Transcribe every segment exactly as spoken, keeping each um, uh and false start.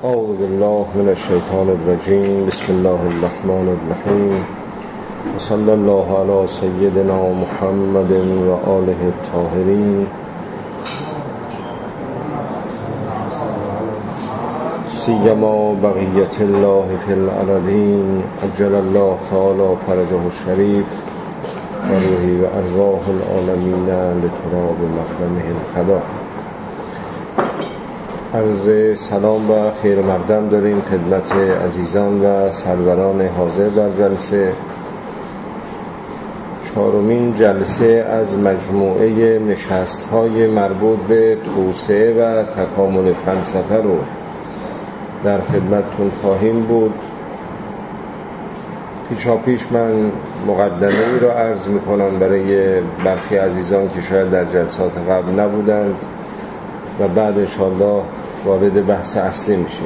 اعوذ بالله من الشیطان الرجیم. بسم الله الرحمن الرحیم. و صلی الله علی سیدنا محمد و آله الطاهرین. سیما بقیت الله فی الارضین عجل الله تعالی فرجه الشریف و روحی و ارواح العالمین لتراب مقدمه الفدا. عرض سلام و خیر مقدم داریم خدمت عزیزان و سروران حاضر در جلسه. چهارمین جلسه از مجموعه نشست‌های مربوط به توسعه و تکامل فلسفه رو در خدمتتون خواهیم بود. پیشا پیش من مقدمه ای را عرض میکنم برای برخی عزیزان که شاید در جلسات قبل نبودند و بعد انشاءالله وارد بحث اصلی میشیم.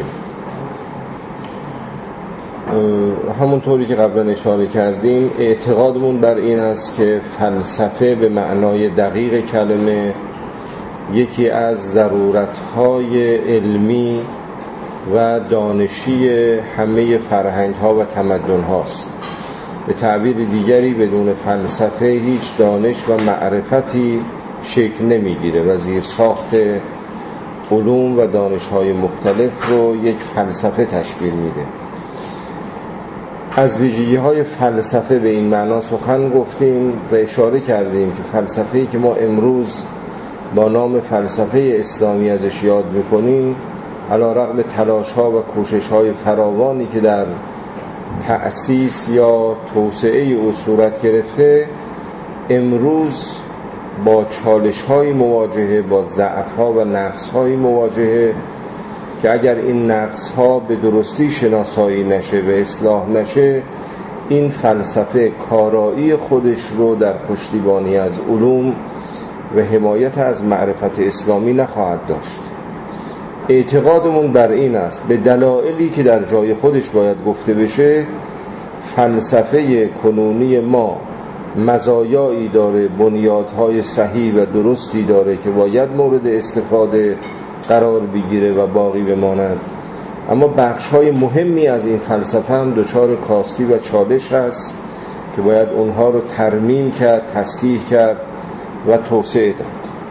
همونطوری که قبلا اشاره کردیم، اعتقادمون بر این است که فلسفه به معنای دقیق کلمه یکی از ضرورت‌های علمی و دانشی همه فرهنگ‌ها و تمدن‌هاست. به تعبیر دیگری بدون فلسفه هیچ دانش و معرفتی شکل نمیگیره و زیرساخت علوم و دانش‌های مختلف رو یک فلسفه تشکیل میده. از ویژگی‌های فلسفه به این معنا سخن گفتیم و اشاره کردیم که فلسفه‌ای که ما امروز با نام فلسفه اسلامی ازش یاد می‌کنیم، علی‌رغم تلاش‌ها و کوشش‌های فراوانی که در تأسیس یا توسعه او صورت گرفته، امروز با چالش‌های مواجهه، با ضعف‌ها و نقص‌های مواجهه که اگر این نقص‌ها به درستی شناسایی نشه و اصلاح نشه، این فلسفه کارایی خودش رو در پشتیبانی از علوم و حمایت از معرفت اسلامی نخواهد داشت. اعتقادمون بر این است، به دلایلی که در جای خودش باید گفته بشه، فلسفه کنونی ما مزایایی داره، بنیادهای صحیح و درستی داره که باید مورد استفاده قرار بگیره و باقی بماند، اما بخش‌های مهمی از این فلسفه هم دچار کاستی و چالش هست که باید اونها رو ترمیم کرد، تصحیح کرد و توسعه داد.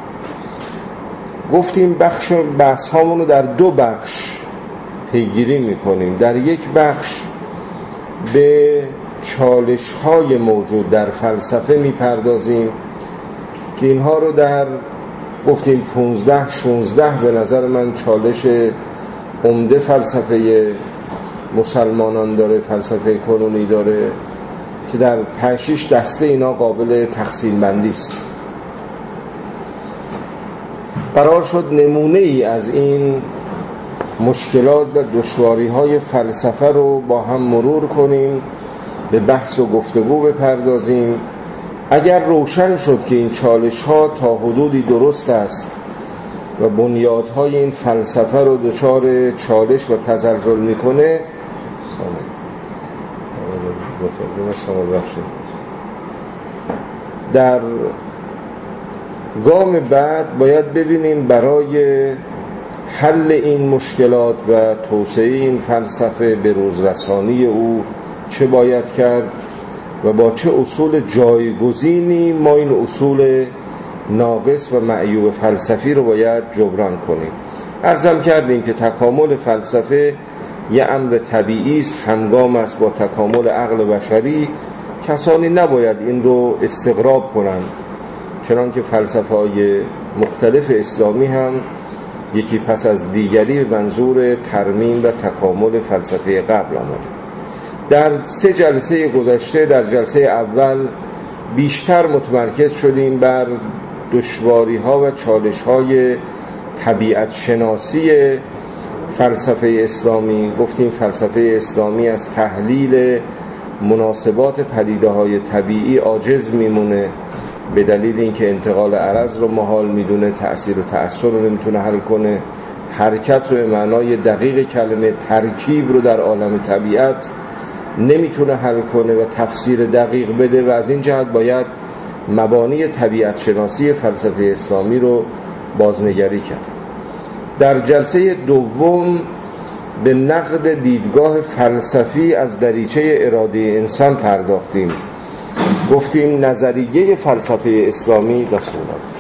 گفتیم بخش بحث هامون رو در دو بخش پیگیری میکنیم. در یک بخش به چالش های موجود در فلسفه میپردازیم که اینها رو در گفتیم پونزده شونزده به نظر من چالش عمده فلسفه مسلمانان داره، فلسفه کنونی داره که در پنج شش دسته اینا قابل تقسیم بندی است. قرار شد نمونه ای از این مشکلات و دشواری های فلسفه رو با هم مرور کنیم، به بحث و گفتگو بپردازیم. اگر روشن شد که این چالش ها تا حدودی درست است و بنیادهای این فلسفه رو دچار چالش و تزلزل میکنه، در گام بعد باید ببینیم برای حل این مشکلات و توسعه این فلسفه به روزرسانی او چه باید کرد و با چه اصول جایگزینی ما این اصول ناقص و معیوب فلسفی رو باید جبران کنیم. عرضم کردیم که تکامل فلسفه یه امر طبیعی است، همگام است با تکامل عقل بشری. کسانی نباید این رو استغراب کنند، چنان که فلسفه‌های مختلف اسلامی هم یکی پس از دیگری به منظور ترمیم و تکامل فلسفه قبل آمده. در سه جلسه گذشته، در جلسه اول بیشتر متمرکز شدیم بر دشواری‌ها و چالش‌های طبیعت شناسی فلسفه اسلامی. گفتیم فلسفه اسلامی از تحلیل مناسبات پدیده‌های طبیعی عاجز میمونه، به دلیل اینکه انتقال عرض رو محال میدونه، تأثیر و تأثیر رو نمیتونه حل کنه، حرکت رو به معنای دقیق کلمه ترکیب رو در عالم طبیعت نمیتونه حل کنه و تفسیر دقیق بده و از این جهت باید مبانی طبیعت شناسی فلسفه اسلامی رو بازنگری کرد. در جلسه دوم به نقد دیدگاه فلسفی از دریچه اراده انسان پرداختیم. گفتیم نظریه فلسفه اسلامی دستور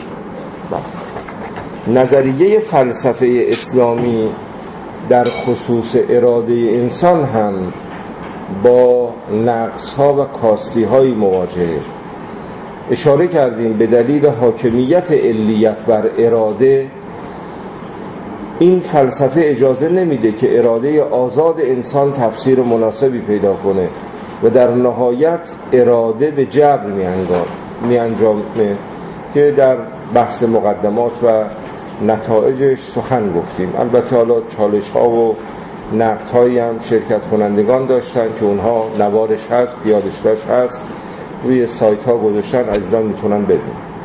نظریه فلسفه اسلامی در خصوص اراده انسان هم با نقص‌ها و کاستی‌های مواجهه. اشاره کردیم به دلیل حاکمیت علیت بر اراده این فلسفه اجازه نمیده که اراده آزاد انسان تفسیر مناسبی پیدا کنه و در نهایت اراده به جبر می انجامه که در بحث مقدمات و نتایجش سخن گفتیم. البته حالا چالش ها و نقد هایی هم شرکت کنندگان داشتن که اونها نوارش هست، پیادشتاش هست، روی سایت ها گذاشتن، عزیزان میتونن ببینن.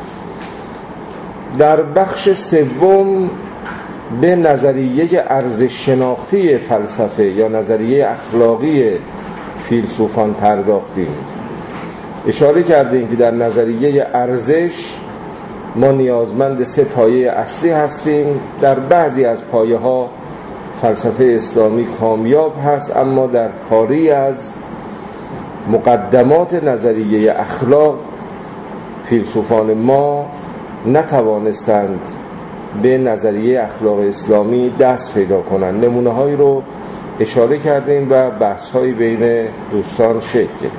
در بخش سوم به نظریه ارزش شناختی فلسفه یا نظریه اخلاقی فیلسوفان پرداختیم. اشاره کردیم که در نظریه ارزش ما نیازمند سه پایه اصلی هستیم. در بعضی از پایه ها فلسفه اسلامی کامیاب هست، اما در پاری از مقدمات نظریه اخلاق فیلسوفان ما نتوانستند به نظریه اخلاق اسلامی دست پیدا کنند. نمونه هایی رو اشاره کردیم و بحث هایی بین دوستان شکل گرفت.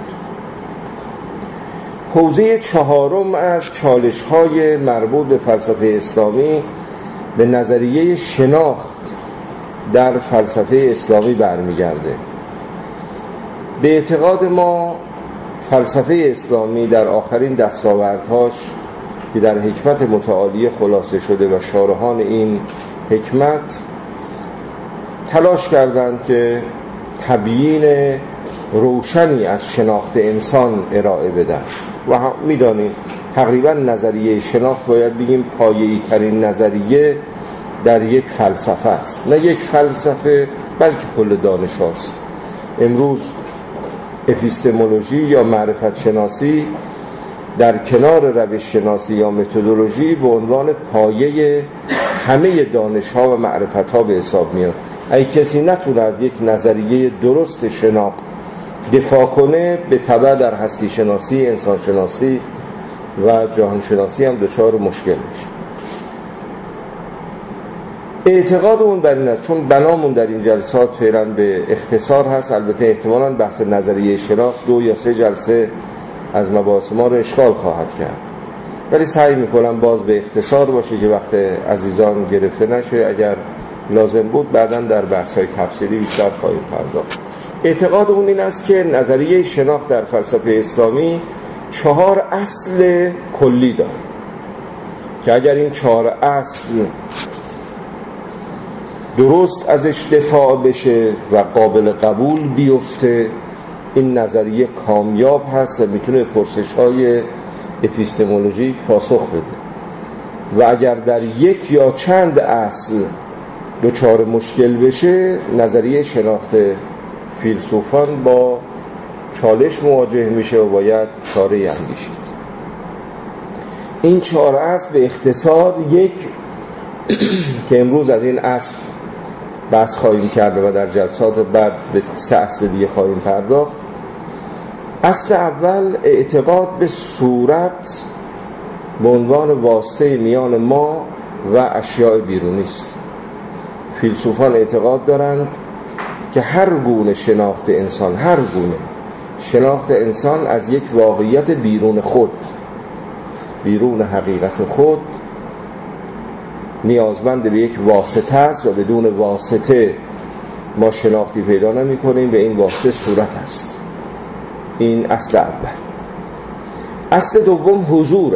حوزه چهارم از چالش های مربوط به فلسفه اسلامی به نظریه شناخت در فلسفه اسلامی برمیگرده. به اعتقاد ما فلسفه اسلامی در آخرین دستاوردهاش که در حکمت متعالیه خلاصه شده و شارحان این حکمت تلاش کردند که تبیین روشنی از شناخت انسان ارائه بدن و میدانیم تقریبا نظریه شناخت باید بگیم پایه‌ای ترین نظریه در یک فلسفه است، نه یک فلسفه بلکه کل دانش هاست. امروز اپیستمولوژی یا معرفت شناسی در کنار روش شناسی یا متدولوژی به عنوان پایه همه دانش ها و معرفت ها به حساب میاد. اگه کسی نتونه از یک نظریه درست شناخت دفاع کنه، به تبع در هستی شناسی، انسان شناسی و جهان شناسی هم دچار مشکل میشه. اعتقاد اون بر این است، چون بنامون در این جلسات فعلا به اختصار هست، البته احتمالاً بحث نظریه شناخت دو یا سه جلسه از مباحث ما رو اشغال خواهد کرد، ولی سعی میکنم باز به اختصار باشه که وقت عزیزان گرفته نشه. اگر لازم بود بعداً در بحث‌های تفصیلی بیشتر خواهیم پرداخت. اعتقاد اون این است که نظریه شناخت در فلسفه اسلامی چهار اصل کلی داره که اگر این چهار اصل درست ازش دفاع بشه و قابل قبول بیفته، این نظریه کامیاب هست و میتونه پرسش‌های اپیستمولوژیک پاسخ بده. و اگر در یک یا چند اصل دچار مشکل بشه، نظریه شناخت فیلسوفان با چالش مواجه میشه و باید چاره اندیشید. این چهار اصل به اختصار یک که امروز از این اصل بحث خواهیم کرد و در جلسات بعد به سه اصل دیگه خواهیم پرداخت. اصل اول اعتقاد به صورت به عنوان واسطه میان ما و اشیاء بیرونی است. فیلسوفان اعتقاد دارند که هر گونه شناخت انسان، هر گونه شناخت انسان از یک واقعیت بیرون خود، بیرون حقیقت خود، نیازمند به یک واسطه است و بدون واسطه ما شناختی پیدا نمی کنیم و این واسطه صورت است. این اصل اول. اصل دوم حضوره.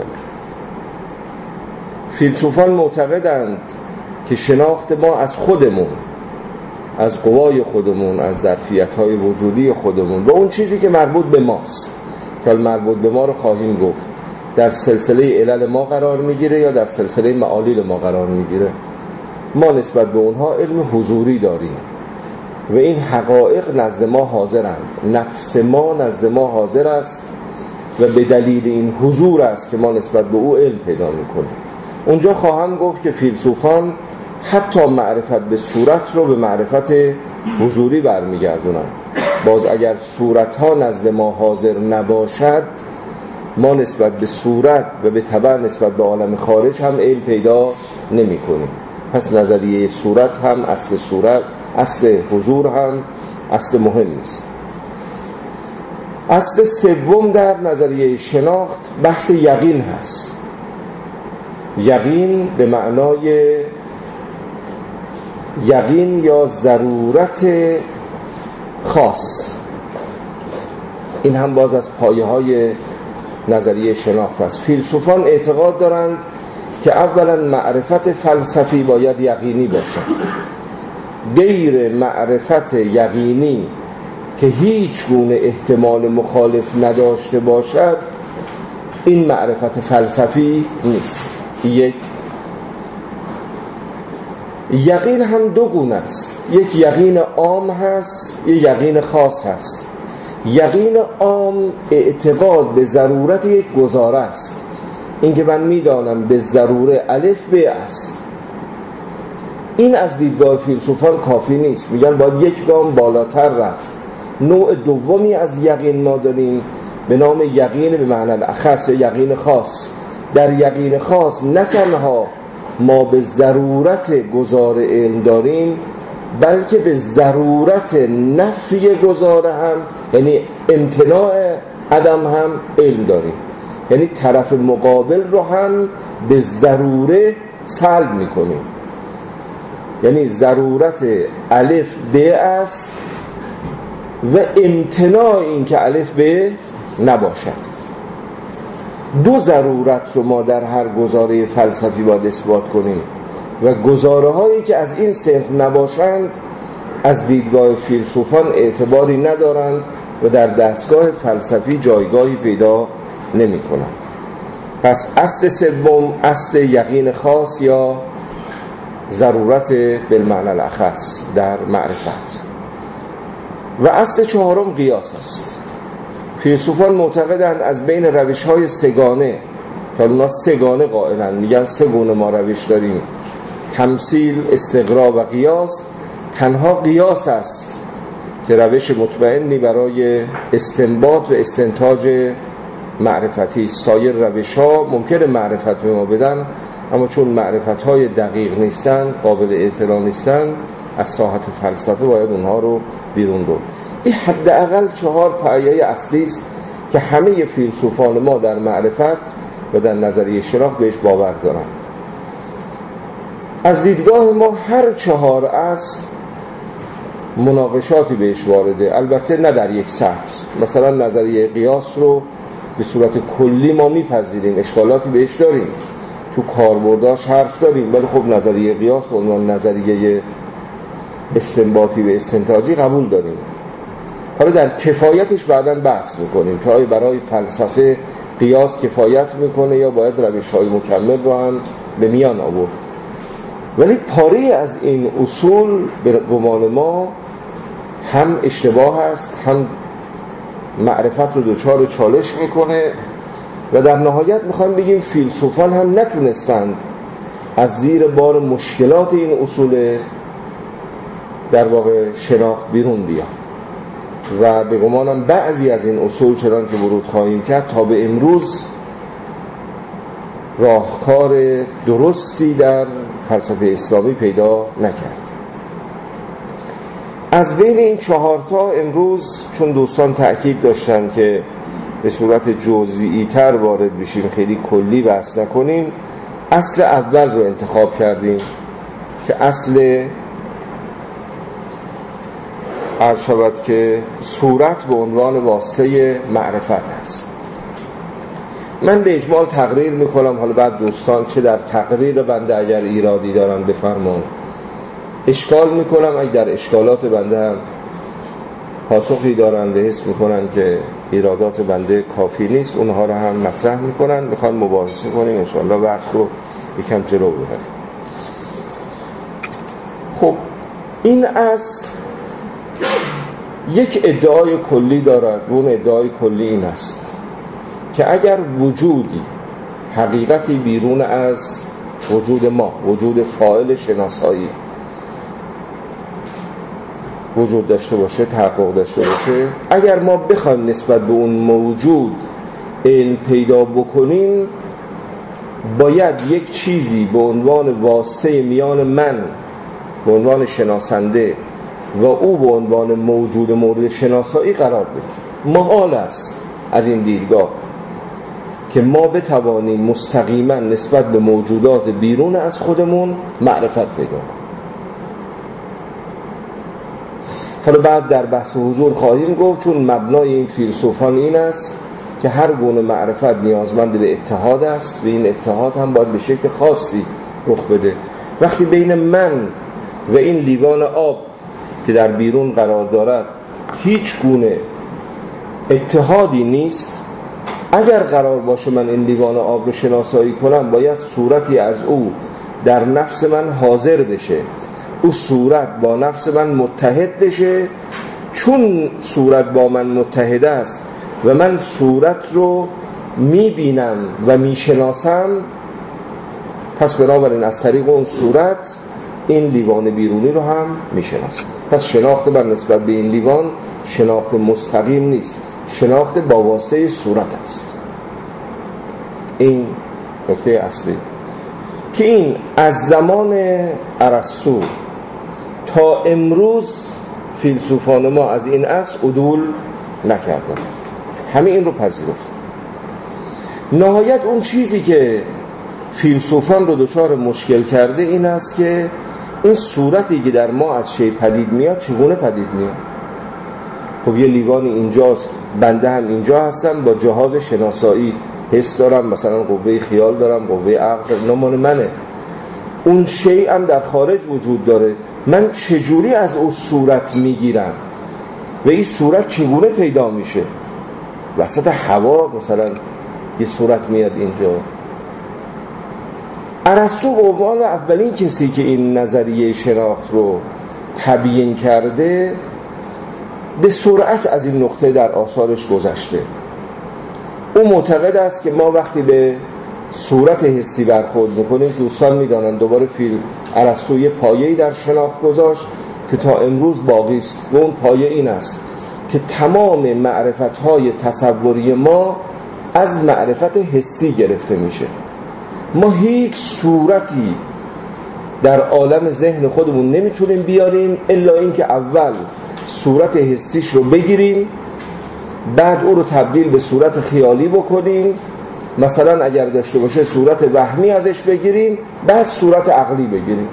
فیلسوفان معتقدند که شناخت ما از خودمون، از قوای خودمون، از ظرفیت‌های وجودی خودمون و اون چیزی که مربوط به ماست که مربوط به ما رو خواهیم گفت، در سلسله علل ما قرار میگیره یا در سلسله معالیل ما قرار میگیره. ما نسبت به اونها علم حضوری داریم و این حقایق نزد ما حاضرند. نفس ما نزد ما حاضر است و به دلیل این حضور است که ما نسبت به او علم پیدا میکنیم. اونجا خواهم گفت که فیلسوفان حتی معرفت به صورت رو به معرفت حضوری برمیگردونن. باز اگر صورتها نزد ما حاضر نباشد، ما نسبت به صورت و به تبع نسبت به عالم خارج هم علم پیدا نمی کنیم. پس نظریه صورت هم اصل صورت، اصل حضور هم اصل مهم نیست. اصل سوم در نظریه شناخت بحث یقین هست. یقین به معنای یقین یا ضرورت خاص. این هم باز از پایه های نظریه شناخت است. فیلسوفان اعتقاد دارند که اولا معرفت فلسفی باید یقینی باشد. غیر معرفت یقینی که هیچ گونه احتمال مخالف نداشته باشد، این معرفت فلسفی نیست. یک یقین هم دو گونه است. یک یقین عام هست، یک یقین خاص هست. یقین عام اعتقاد به ضرورت یک گزاره است. این که من میدانم به ضروره الف ب است. این از دیدگاه فیلسوفان کافی نیست. میگن باید یک گام بالاتر رفت. نوع دومی از یقین ما داریم به نام یقین به معنی الاخص یا یقین خاص. در یقین خاص نه تنها ما به ضرورت گزاره علم داریم، بلکه به ضرورت نفی گزاره هم، یعنی امتناع عدم هم علم داریم. یعنی طرف مقابل رو هم به ضروره سلب میکنیم. یعنی ضرورت الف ب است و امتناع این که الف ب نباشد. دو ضرورت رو ما در هر گزاره فلسفی باید اثبات کنیم و گزاره هایی که از این صنف نباشند از دیدگاه فیلسوفان اعتباری ندارند و در دستگاه فلسفی جایگاهی پیدا نمی کنند. پس اصل سوم اصل یقین خاص یا ضرورت بالمعنی الاخص در معرفت. و اصل چهارم قیاس است. فیلسوفان معتقدند از بین روش‌های سگانه که اونا سگانه قائلن، میگن سه گونه ما روش داریم: تمثیل، استقراء و قیاس. تنها قیاس است که روش مطمئنی برای استنباط و استنتاج معرفتی. سایر روش‌ها ممکنه معرفت به ما بدن، اما چون معرفت‌های دقیق نیستند، قابل اعتراض نیستند، از ساحت فلسفه باید اونها رو بیرون برد. این حداقل چهار پایه اصلی است که همه فیلسوفان ما در معرفت و در نظریه شناخت بهش باور دارند. از دیدگاه ما هر چهار اصل مناقشاتی بهش وارده، البته نه در یک سطح. مثلا نظریه قیاس رو به صورت کلی ما میپذیریم، اشکالاتی بهش داریم، تو کاربرداش حرف داریم، ولی خب نظریه قیاس به عنوان نظریه استنباطی و استنتاجی قبول داریم. حالا در کفایتش بعداً بحث میکنیم که آیا برای فلسفه قیاس کفایت میکنه یا باید روش‌های مکمل رو هم به میان آورد. ولی پاره از این اصول به گمان ما هم اشتباه است، هم معرفت رو دوچار چالش میکنه و در نهایت میخوایم بگیم فیلسوفان هم نتونستند از زیر بار مشکلات این اصول در واقع شناخت بیرون بیان و به گمانم بعضی از این اصول چنان که ورود خواهیم کرد تا به امروز راهکار درستی در فلسفه اسلامی پیدا نکرد. از بین این چهارتا امروز چون دوستان تأکید داشتن که به صورت جزئی تر وارد بشیم، خیلی کلی بحث نکنیم، اصل اول رو انتخاب کردیم که اصل عرض شود که صورت به عنوان واسطه معرفت است. من به اجمال تقریر میکنم، حالا بعد دوستان چه در تقریر بنده اگر ایرادی دارن بفرمون، اشکال میکنم اگر در اشکالات بنده هم پاسخی دارن به حس میکنن که ایرادات بنده کافی نیست، اونها رو هم مطرح میکنن، میخوان مباحثه کنیم انشاءالله بحث رو یکم جلو ببریم. خب این اصل یک ادعای کلی دارد و اون ادعای کلی این است که اگر وجودی حقیقتی بیرون از وجود ما، وجود فاعل شناسایی وجود داشته باشه، تحقق داشته باشه، اگر ما بخوایم نسبت به اون موجود علم پیدا بکنیم، باید یک چیزی به عنوان واسطه میان من به عنوان شناسنده و او به عنوان موجود مورد شناسایی قرار بگیره. محال است از این دیدگاه که ما بتوانیم مستقیما نسبت به موجودات بیرون از خودمون معرفت پیدا کنیم. حالا بعد در بحث حضور خواهیم گفت، چون مبنای این فیلسوفان این است که هر گونه معرفت نیازمند به اتحاد است و این اتحاد هم باید به شکل خاصی رخ بده. وقتی بین من و این لیوان آب که در بیرون قرار دارد هیچ گونه اتحادی نیست، اگر قرار باشه من این لیوان آب رو شناسایی کنم، باید صورتی از او در نفس من حاضر بشه، او صورت با نفس من متحد بشه. چون صورت با من متحد است و من صورت رو میبینم و میشناسم، پس بنابراین از طریق اون صورت این لیوان بیرونی رو هم میشناسم. پس شناخت من نسبت به این لیوان شناخت مستقیم نیست، شناخت با واسطه صورت است. این نکته اصلی که این از زمان ارسطو تا امروز فیلسوفان ما از این اصل عدول نکردن، همه این رو پذیرفتن. نهایت اون چیزی که فیلسوفان رو دچار مشکل کرده این است که این صورتی که در ما از شی پدید میاد چگونه پدید میاد؟ خب یه لیوانی اینجاست، بنده هم اینجا هستم، با جهاز شناسایی حس دارم، مثلا قوه خیال دارم، قوه عقل، نمان منه. اون شی هم در خارج وجود داره، من چجوری از اون صورت میگیرم و این صورت چگونه پیدا میشه؟ وسط هوا مثلا یه صورت میاد اینجا. ارسطو به عنوان اولین کسی که این نظریه شناخت رو تبیین کرده، به سرعت از این نقطه در آثارش گذشته. او معتقد است که ما وقتی به صورت حسی برخورد میکنیم، دوستان میدانند دوباره فیل ارسطو یه پایه‌ای در شناخت گذاشت که تا امروز باقی است و اون پایه این است که تمام معرفت‌های تصوری ما از معرفت حسی گرفته میشه. ما هیچ صورتی در عالم ذهن خودمون نمیتونیم بیاریم الا اینکه اول صورت حسیش رو بگیریم، بعد او رو تبدیل به صورت خیالی بکنیم، مثلا اگر داشته باشه صورت وهمی ازش بگیریم، بعد صورت عقلی بگیریم.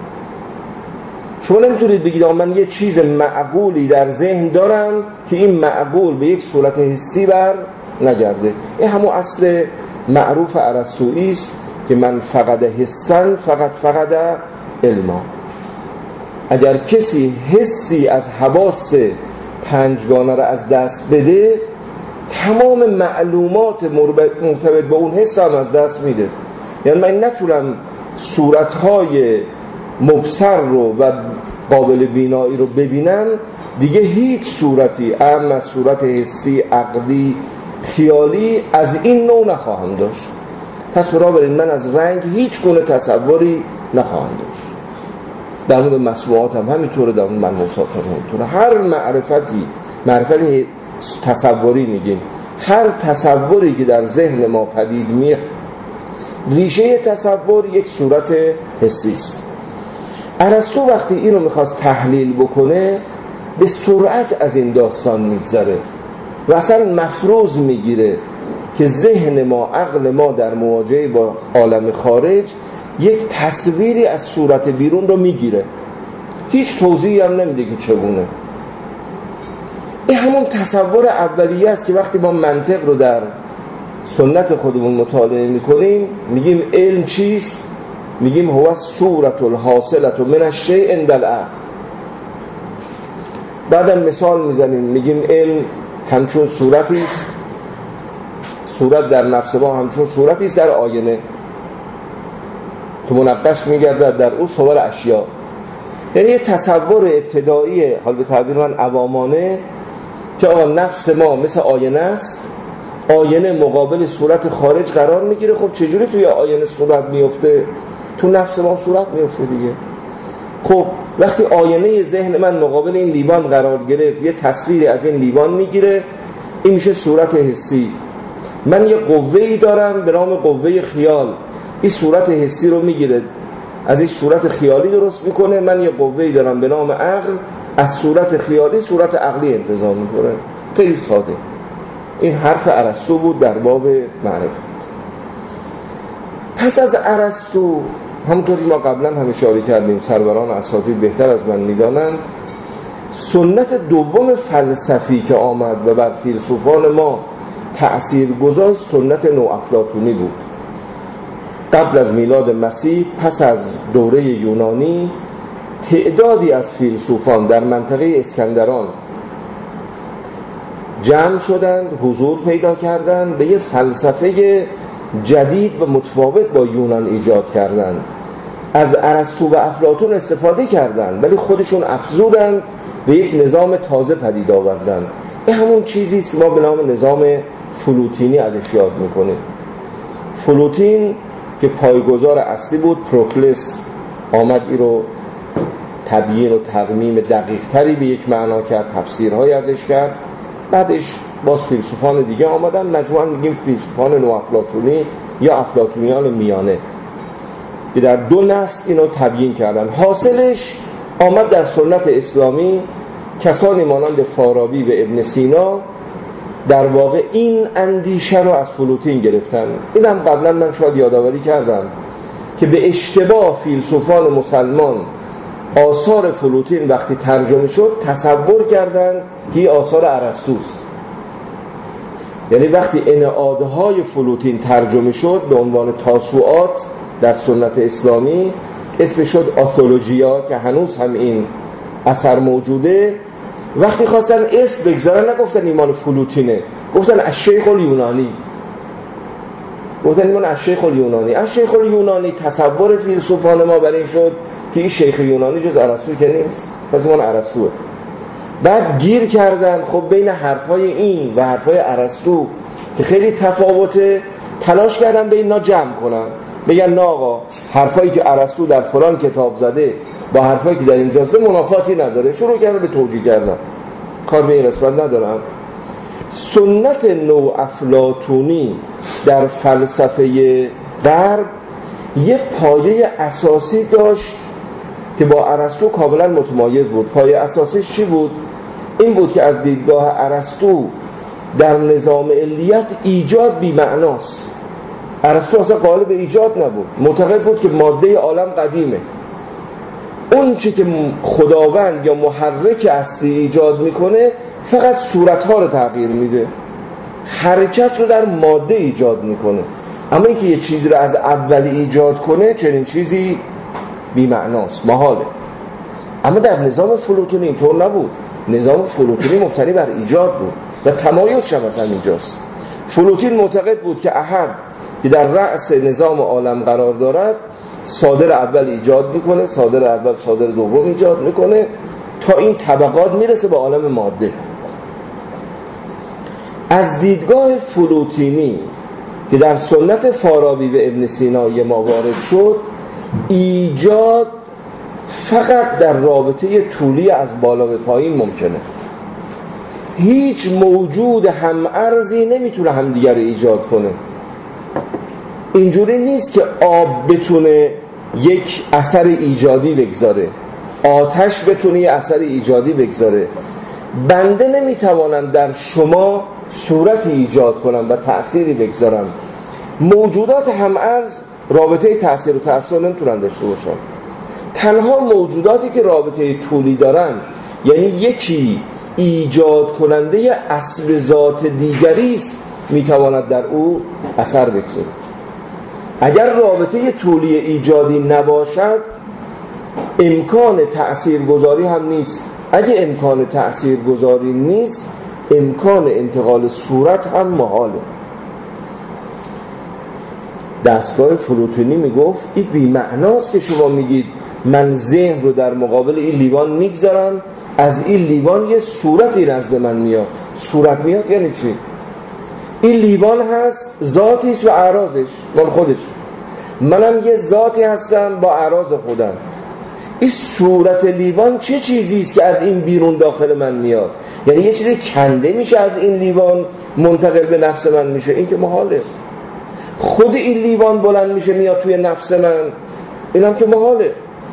شما نمیتونید بگید من یه چیز معقولی در ذهن دارم که این معقول به یک صورت حسی بر نگرده. این همون اصل معروف ارسطویی است که من فقد حسن فقط فقد علما. اگر کسی حسی از حواس پنجگانه را از دست بده، تمام معلومات مرتبط با اون حس هم از دست میده. یعنی من نتونم صورتهای مبصر رو و قابل بینایی رو ببینم، دیگه هیچ صورتی اما صورت حسی، عقلی، خیالی از این نوع نخواهم داشت. پس بنابراین من از رنگ هیچ گونه تصوری نخواهم داشت. در مورد مسموعات هم همینطوره، در مورد ملموسات هم همینطوره. هر معرفتی، معرفت تصوری میگیم، هر تصوری که در ذهن ما پدید میاد، ریشه تصور یک صورت حسی است. ارسطو وقتی این رو میخواست تحلیل بکنه، به سرعت از این داستان میگذره و اصلا مفروض میگیره که ذهن ما، عقل ما در مواجهه با عالم خارج یک تصویری از صورت بیرون رو میگیره، هیچ توضیحی هم نمیده که چگونه. این همون تصور اولیه است که وقتی ما منطق رو در سنت خودمون مطالعه میکنیم، میگیم علم چیست؟ میگیم هو صورت الحاصلة من الشیء عند العقل. بعدا مثال میزنیم، میگیم علم همچون صورتی است، صورت در نفس ما همچون صورتی است در آینه که منقش میگردد در او صور اشیا. یعنی یه تصور ابتدایی، حال به تعبیر من عوامانه، که آقا نفس ما مثل آینه است، آینه مقابل صورت خارج قرار میگیره. خب چجوری توی آینه صورت میفته؟ تو نفس ما صورت میفته دیگه. خب وقتی آینه ذهن من مقابل این لیوان قرار گرفت، یه تصویری از این لیوان میگیره، این میشه صورت حسی. من یه قوه‌ای دارم به نام قوه خیال، این صورت حسی رو میگیره، از این صورت خیالی درست میکنه. من یه قوه‌ای دارم به نام عقل، از صورت خیالی صورت عقلی انتزاع میکنه. خیلی ساده. این حرف ارسطو بود در باب معرفت. پس از ارسطو، همونطوری ما قبلا هم اشاره کردیم، سروران اساتید بهتر از من میدانند، سنت دوم فلسفی که آمد و بر فیلسوفان ما تأثیر گذاشت سنت نوافلاطونی بود. قبل از میلاد مسیح، پس از دوره یونانی، تعدادی از فیلسوفان در منطقه اسکندران جمع شدند، حضور پیدا کردند، به یه فلسفه جدید و متفاوت با یونان ایجاد کردند. از ارسطو و افلاطون استفاده کردند، ولی خودشون افزودند، به یک نظام تازه پدید آوردند. این همون چیزی است که ما به نام نظام فلوتینی ازش یاد میکنیم. فلوتین که پایه‌گذار اصلی بود، پروکلس آمد این رو تبیین و ترمیم دقیق تری به یک معنا کرد، تفسیرهای ازش کرد. بعدش باز فیلسوفان دیگه آمدن، مجموعاً میگیم فیلسوفان نوافلاطونی یا افلاطونیان میانه، که در دو نسل اینو تبیین کردن. حاصلش آمد در سنت اسلامی کسانی مانند فارابی و ابن سینا در واقع این اندیشه رو از فلوتین گرفتن. اینم قبلا من شاید یادآوری کردم که به اشتباه فیلسوفان مسلمان آثار فلوتین وقتی ترجمه شد تصور کردن که این آثار ارسطوست. یعنی وقتی انعادهای فلوتین ترجمه شد به عنوان تاسوعات در سنت اسلامی، اسم شد آثولوژیا که هنوز هم این اثر موجوده. وقتی خواستن اسم بگذارن نگفتن ایمان فلوتینه، گفتن الشیخ الیونانی، گفتن ایمان الشیخ الیونانی. الشیخ الیونانی تصور فیلسوفان ما برای این شد که این شیخ یونانی جز ارسطو که نیست، پس ایمان ارسطوه. بعد گیر کردن خب بین حرفای این و حرفای ارسطو که خیلی تفاوته، تلاش کردن به اینا جمع کنن، بگن نه آقا حرفایی که ارسطو در فلان کتاب زده با حرفایی که در اینجا زده منافاتی نداره. شروع کردن به توجیه کردن، کار به این قسمت ندارم. سنت نوافلاطونی در فلسفه غرب یه پایه اساسی داشت که با ارسطو کاملا متمایز بود. پایه اساسیش چی بود؟ این بود که از دیدگاه ارسطو در نظام علیت ایجاد بی معناست. ارسطو اصلا قائل به ایجاد نبود، معتقد بود که ماده عالم قدیمه. اون چی که خداوند یا محرک اصلی ایجاد میکنه فقط صورتها رو تغییر میده، حرکت رو در ماده ایجاد میکنه. اما اینکه یه چیزی رو از اول ایجاد کنه، چنین چیزی بی معناست، محاله. اما در نظام فلوتونی اینطور نبود. نظام فلوتونی مبتنی بر ایجاد بود و تمایزش هم مثلا اینجاست. فلوتین معتقد بود که احد که در رأس نظام عالم قرار دارد، صادر اول ایجاد میکنه، صادر اول صادر دوم ایجاد میکنه، تا این طبقات میرسه به عالم ماده. از دیدگاه فلوتینی که در سنت فارابی و ابن سینا ما وارد شد، ایجاد فقط در رابطه طولی از بالا به پایین ممکنه. هیچ موجود هم‌ارزی نمیتونه همدیگر رو ایجاد کنه. اینجوری نیست که آب بتونه یک اثر ایجادی بگذاره، آتش بتونه یک اثر ایجادی بگذاره. بنده نمیتوانم در شما صورتی ایجاد کنم و تأثیری بگذارم. موجودات هم‌ارز رابطه تأثیر و تأثیر نمیتونن داشته باشن. تنها موجوداتی که رابطه طولی دارن، یعنی یکی ایجاد کننده اصل ذات دیگری است، میتواند در او اثر بگذاره. اگر رابطه طولی ایجادی نباشد، امکان تأثیر گذاری هم نیست. اگه امکان تأثیر گذاری نیست، امکان انتقال صورت هم محاله. دستگاه فلوتونی میگفت این بی معناست که شما میگید من ذهن رو در مقابل این لیوان میگذارم، از این لیوان یه صورتی نزد من میاد. صورت میاد یعنی چی؟ این لیوان هست، ذاتی است و اعراضش مال خودش. منم یه ذاتی هستم با اعراض خودم. این صورت لیوان چه چیزی است که از این بیرون داخل من میاد؟ یعنی یه چیزی کنده میشه از این لیوان منتقل به نفس من میشه؟ این که محاله. خود این لیوان بلند میشه میاد توی نفس من، اینم که محاله.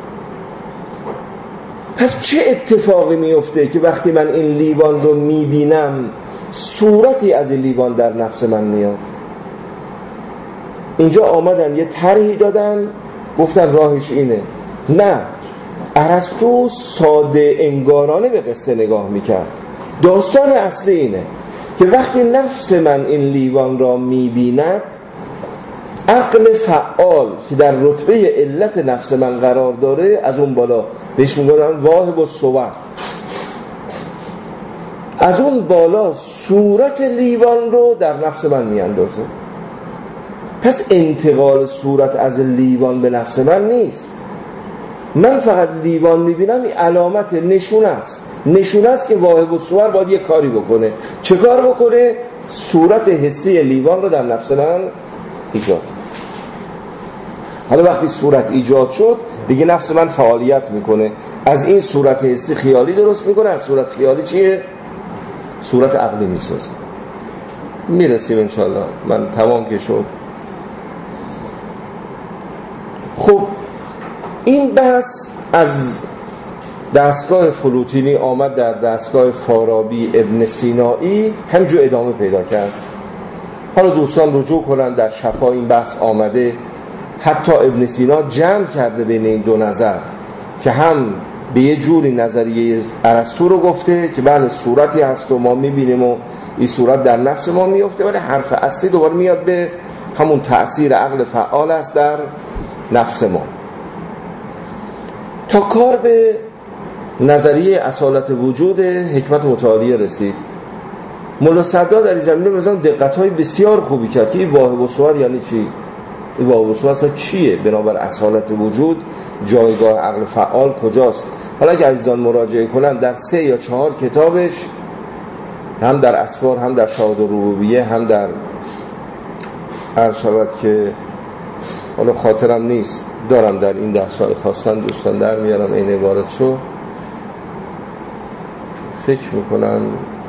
پس چه اتفاقی میفته که وقتی من این لیوان رو میبینم صورتی از این لیوان در نفس من میاد؟ اینجا آمدن یه طرحی دادن، گفتن راهش اینه. نه، ارسطو ساده انگارانه به قصه نگاه میکرد. داستان اصلی اینه که وقتی نفس من این لیوان را میبیند، عقل فعال که در رتبه علت نفس من قرار داره از اون بالا بهش میگن واهب الصور، از اون بالا صورت لیوان رو در نفس من میاندازه. پس انتقال صورت از لیوان به نفس من نیست. من فقط لیوان میبینم، این علامت نشونه است. نشونه است که واهب الصور باید یه کاری بکنه. چه کار بکنه؟ صورت حسی لیوان رو در نفس من ایجاد. حالا وقتی صورت ایجاد شد دیگه نفس من فعالیت میکنه، از این صورت حسی خیالی درست میکنه، از صورت خیالی چیه؟ صورت عقلی میسازه. میرسیم انشالله. من تمام که شد. خب این بحث از دستگاه فلوتینی آمد در دستگاه فارابی ابن سینایی همجور ادامه پیدا کرد. حالا دوستان رجوع کنن، در شفا این بحث آمده. حتی ابن سینا جمع کرده بین این دو نظر که هم به یه جوری نظریه ارسطو رو گفته که بله صورتی هست و ما میبینیم و این صورت در نفس ما میفته، ولی حرف اصلی دوباره میاد به همون تأثیر عقل فعال است در نفس ما. تا کار به نظریه اصالت وجود حکمت متعالیه رسید. مولا صدرا در این زمینه مثلا دقت‌های بسیار خوبی کرد که این واهب الصور یعنی چی؟ این واهب الصور اصلا چیه؟ بنابر اصالت وجود جایگاه عقل فعال کجاست؟ حالا اگه عزیزان مراجعه کنن در سه یا چهار کتابش، هم در اسفار، هم در شهادت ربوبیه، هم در عرض شود که حالا خاطرم نیست، دارم در این دستای خواستن دوستان در میارم این عبارت شو، فکر میکنم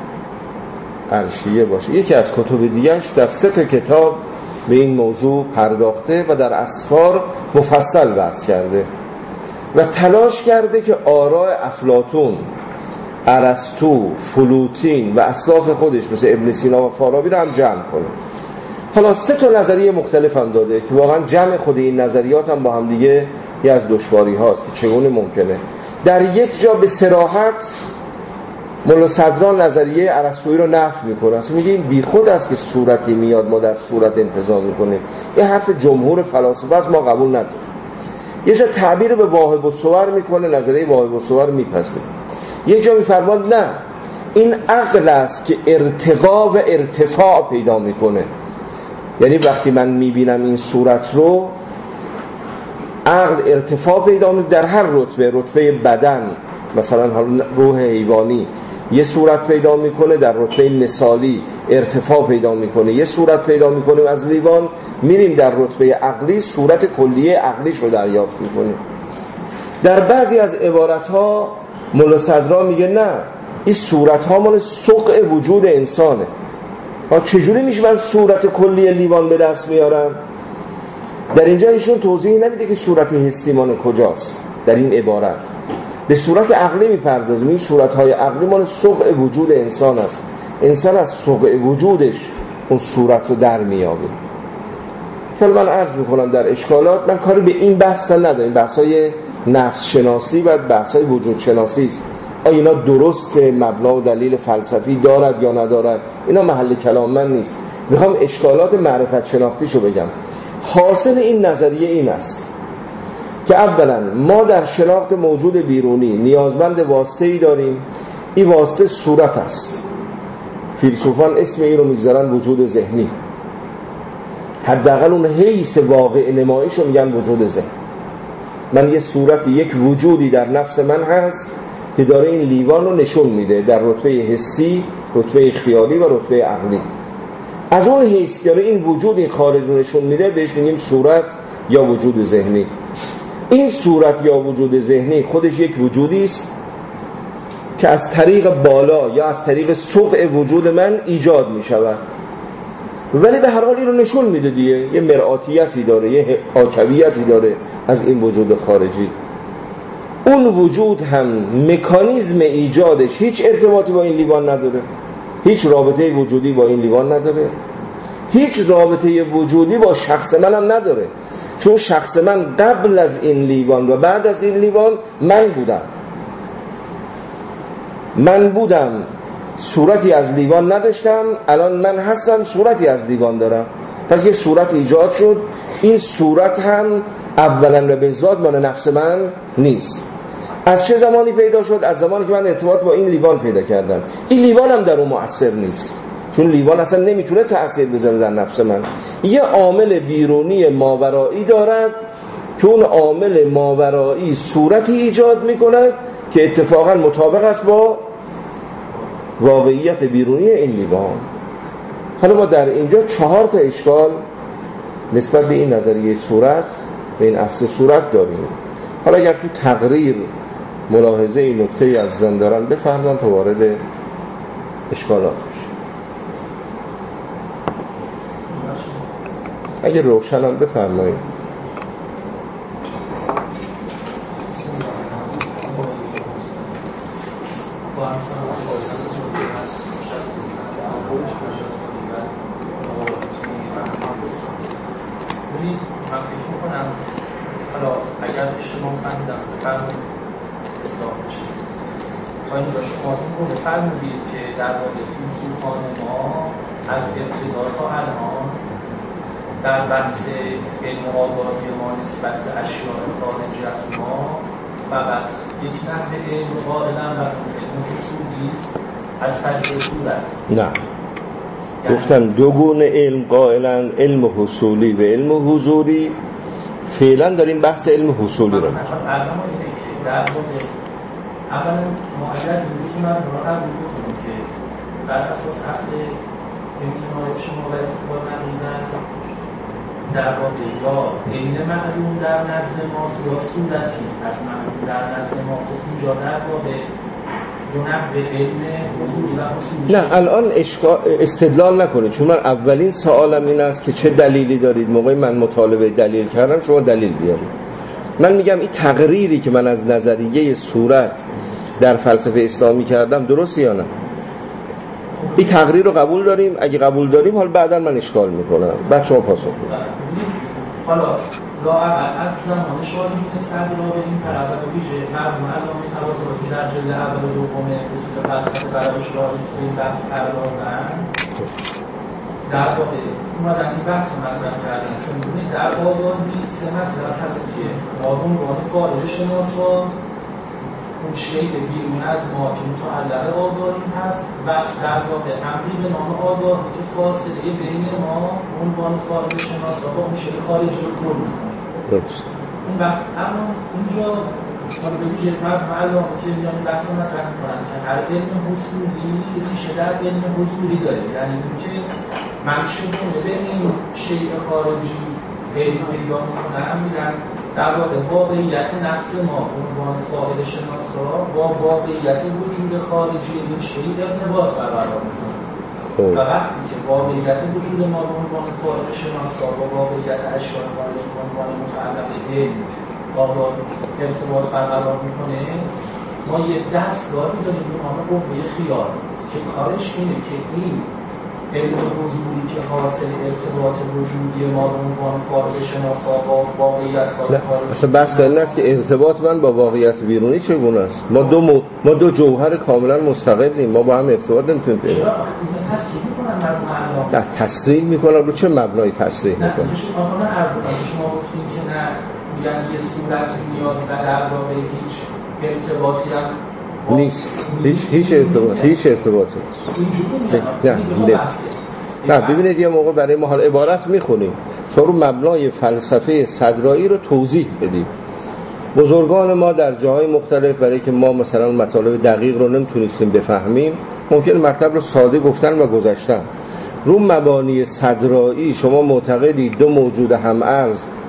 عرشیه باشه، یکی از کتب دیگرش در سه تا کتاب به این موضوع پرداخته و در اسفار مفصل بحث کرده و تلاش کرده که آراء افلاطون، ارسطو، فلوتین و اسلاف خودش مثل ابن سینا و فارابی رو هم جمع کنه. حالا سه تا نظریه مختلف هم داده که واقعا جمع خود این نظریات هم با هم دیگه یه از دشواری هاست که چگونه ممکنه. در یک جا به صراحت مولا صدرا نظریه ارسطویی رو نفی میکنه، اصلا میگه این بیخود است که صورتی میاد ما در صورت انتظام میکنیم. این حرف جمهور فلاسفه است، ما قبول نداریم. یه جا تعبیر به واهب الصور میکنه، نظریه واهب الصور میپذیره. یه جا میفرماد نه، این عقل است که ارتقا و ارتفاع پیدا میکنه. یعنی وقتی من میبینم این صورت رو، عقل ارتفاع پیدا میکنه در هر رتبه، رتبه بدن مثلا روح حیوانی یه صورت پیدا میکنه، در رتبه مثالی ارتفاع پیدا میکنه، یه صورت پیدا میکنه از لیوان، میریم در رتبه عقلی صورت کلیه عقلیش رو دریافت میکنیم. در بعضی از عبارتها مولا صدرا میگه نه، این صورتها مال سقع وجود انسانه. چجوری میشه من صورت کلی لیوان به دست میارم؟ در اینجا ایشون توضیح نمیده که صورت حسی مال کجاست. در این عبارت به صورت عقلی میپردازیم. این صورتهای عقلی مال سقع وجود انسان است. انسان از سقع وجودش اون صورت رو در میابه. که من عرض میکنم در اشکالات من کاری به این بحث ندارم. بحثای نفس شناسی و بحثای وجود شناسی است. آیا اینا درست مبنا و دلیل فلسفی دارد یا ندارد؟ اینا محل کلام من نیست. میخوام اشکالات معرفت شناختیشو بگم. حاصل این نظریه این است که اولا ما در شناخت موجود بیرونی نیازمند واسطه‌ای داریم. این واسطه صورت است. فیلسوفان اسم این رو میگذارن وجود ذهنی. حداقل اون حیث واقع نماییشو میگن وجود ذهن. من یه صورتی، یک وجودی در نفس من هست که داره این لیوان رو نشون میده در رتبه حسی، رتبه خیالی و رتبه عقلی. از اون حیث داره این وجود این خارج رو نشون میده، بهش میگیم صورت یا وجود ذهنی. این صورت یا وجود ذهنی خودش یک وجودی است که از طریق بالا یا از طریق سقع وجود من ایجاد می شود، ولی به هر حال این رو نشون میده دیگه، یه مرآتیتی داره، یه حاکویتی داره از این وجود خارجی. اون وجود هم مکانیزم ایجادش هیچ ارتباطی با این لیوان نداره، هیچ رابطه وجودی با این لیوان نداره، هیچ رابطه وجودی با شخص من هم نداره، چون شخص من قبل از این لیوان و بعد از این لیوان من بودم. من بودم صورتی از لیوان نداشتم، الان من هستم صورتی از لیوان دارم. پس یه صورت ایجاد شد، این صورت هم اولا و به ذات مال نفس من نیست. از چه زمانی پیدا شد؟ از زمانی که من ارتباط با این لیوان پیدا کردم. این لیوان هم در اون مؤثر نیست، چون لیوان اصلا نمیتونه تأثیر بذاره در نفس من. یه عامل بیرونی ماورایی دارد که اون عامل ماورایی صورتی ایجاد میکند که اتفاقا مطابق است با واقعیت بیرونی این لیوان. حالا ما در اینجا چهار تا اشکال نسبت به این نظریه صورت، به این اصل صورت داریم. حالا اگر تو تقریر ملاحظه این نکته از زن دارن بفرمان تا وارد اشکالات بشه. اگر روشن هم بفرمایید. تا اینجا شما این رو فرمودید که در واقع فیلسوفان ما از ابتدا تا الان در بحث علم آگاهی ما نسبت به اشیاء خارجی از ما فقط یک نحو علم قائلن و اون علم حصولی است از طریق صورت. نه، گفتم دو گونه علم قائلن، علم حصولی و علم حضوری. فعلا داریم بحث علم حصولی رو میکنیم. از اما اینه که در واقع اولا معلل اینه که من را قبول بکنم که بر اساس اصل امتناع شما و اتفاق نمیزن در واقع یا علم معلوم در نزد ماست یا صورتی از معلوم در نزد ما که اینجا در واقع دو نحو علم حضوری و حصولی. نه الان استدلال نکنید، چون من اولین سوالم این است که چه دلیلی دارید. موقعی من مطالبه دلیل کردم شما دلیل بیارید. من میگم این تقریری که من از نظریه صورت در فلسفه اسلامی کردم درست یا نه؟ این تقریر رو قبول داریم؟ اگه قبول داریم حالا بعدا من اشکال میکنم، بعد شما پاسخ بدید. حالا لااقل از زمان شما میتونه صد را به این طرف و ویژه مرموم علامه طباطبایی در جلد اول و دوم اصول فلسفه برای شراحی این بحث پرداختن در واقع اومدن این بحث مطرح کردن، چون ببینید در آگاهی سه مطلب هست که ما به عنوان فاعل شناسا اون شیء بیرون از ما که متعلق آگاهی هست و در واقع امری به نام آگاهی که فاصله بین ما به عنوان فاعل شناسا با اون شیء خارجی رو پر می‌کنه. درست. این وقت اما اونجا حالا به ویژه مرحوم علامه که میان بحث مطرح می‌کنن که هر علم حصولی ریشه در علم حصولی داره، یعنی اینکه منشه بونه به این شیء خارجی علم پیدا می‌کنن، میگن در واقع واقعیت نفس ما به عنوان فاعل شناسا با واقعیت وجود خارجی این شیء ارتباط برقرار می‌کنه. و وقتی که واقعیت وجود ما به عنوان فاعل شناسا با واقعیت اشیاء خارجی به عنوان متعلق علم آگاه ارتباط برقرار میکنه، ما یه دستگاهی داریم به نام قوه خیال که کارش اینه که این علم حضوری که حاصل ارتباط وجودی ما به عنوان فاعل شناسا با واقعیت خارجی، اصلا بحث این است که ارتباط من با واقعیت بیرونی چگونه است. ما دو م... ما دو جوهر کاملا مستقلیم، ما با هم ارتباط نمیتونیم پیدا کنیم. تصریح میکنن نه تصریح میکنن رو چه مبنایی تصریح میکنن؟ نه شما عرض کنم شما گفتین که نه میگن یه صورت میاد و در واقع هیچ ارتباطی هم نیست، هیچ هیچ ارتباط هیچ ارتباطی نیست. نه نه نه ببینید یه موقع برای ما حال عبارت میخونیم چون رو مبنای فلسفه صدرایی رو توضیح بدیم. بزرگان ما در جاهای مختلف برای که ما مثلا مطالب دقیق رو نمیتونستیم بفهمیم ممکن مطلب رو ساده گفتن و گذشتن. رو مبانی صدرایی شما معتقدید دو موجود هم ارز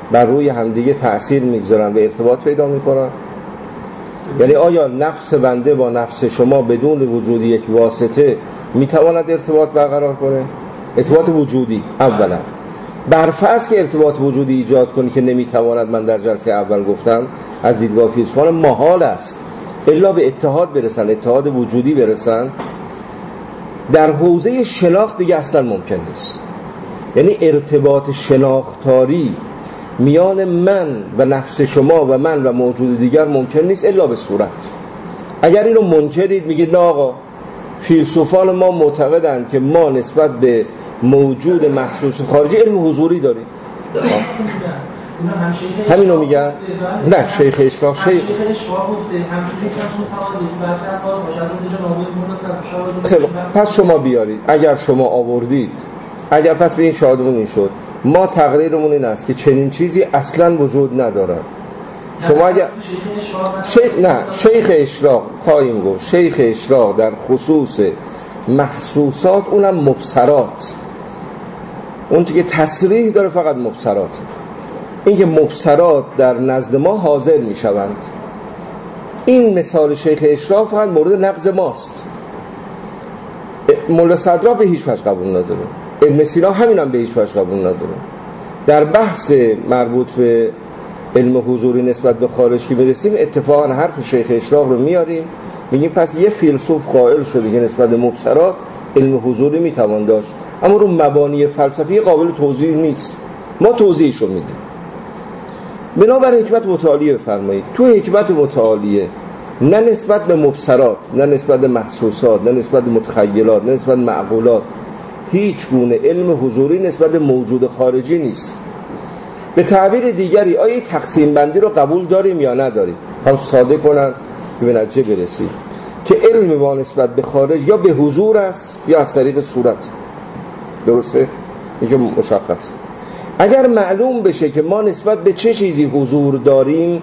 بر روی همدیگه تأثیر میگذارن و ارتباط پیدا میکنن؟ یعنی آیا نفس بنده با نفس شما بدون وجود یک واسطه میتواند ارتباط برقرار کنه؟ ارتباط وجودی اولا. برفرض که ارتباط وجودی ایجاد کنی که نمیتواند، من در جلسه اول گفتم از دیدگاه فیلسوفان محال است الا به اتحاد برسن، اتحاد وجودی برسن، در حوزه شناخت دیگه اصلا ممکن نیست. یعنی ارتباط شناختاری میان من و نفس شما و من و موجود دیگر ممکن نیست الا به صورت. اگر اینو منکرید میگید نه آقا، فیلسوفان ما معتقدند که ما نسبت به موجود محسوس خارجی علم حضوری داریم. همینو میگن؟ نه شیخ اشراق شیخ خیلی پس شما بیارید. اگر شما آوردید، اگر پس به این شاهدمون این شد، ما تقریرمون این است که چنین چیزی اصلا وجود ندارد. شما اگر شیخ نه شیخ اشراق خواهیم گفت، شیخ اشراق در خصوص محسوسات اونم مبصرات، اون چیزی که تصریح داره فقط مبصرات، این که مبصرات در نزد ما حاضر می شوند. این مثال شیخ اشراق فقط مورد نقض ماست. مولا صدرا به هیچ وجه قبول نداره، ابن سینا همین هم به هیچ وجه قبول نداره. در بحث مربوط به علم حضوری نسبت به خارج که میرسیم اتفاقا حرف شیخ اشراق رو میاریم، میگیم پس یه فیلسوف قائل شده که نسبت به مبصرات علم حضوری میتوان داشت، اما رو مبانی فلسفی قابل توضیح نیست، ما توضیحشو میدیم. بنابر حکمت متعالیه بفرمایید، تو حکمت متعالیه نه نسبت به مبصرات، نه نسبت به محسوسات، نه نسبت به متخیلات، نه نسبت به معقولات هیچ گونه علم حضوری نسبت به موجود خارجی نیست. به تعبیر دیگری آیا این تقسیم بندی رو قبول داریم یا نداریم؟ هم ساده کنن که به نتیجه برسیم که علم ما نسبت به خارج یا به حضور است یا از طریق صورت. درسته؟ این که مشخص. اگر معلوم بشه که ما نسبت به چه چیزی حضور داریم،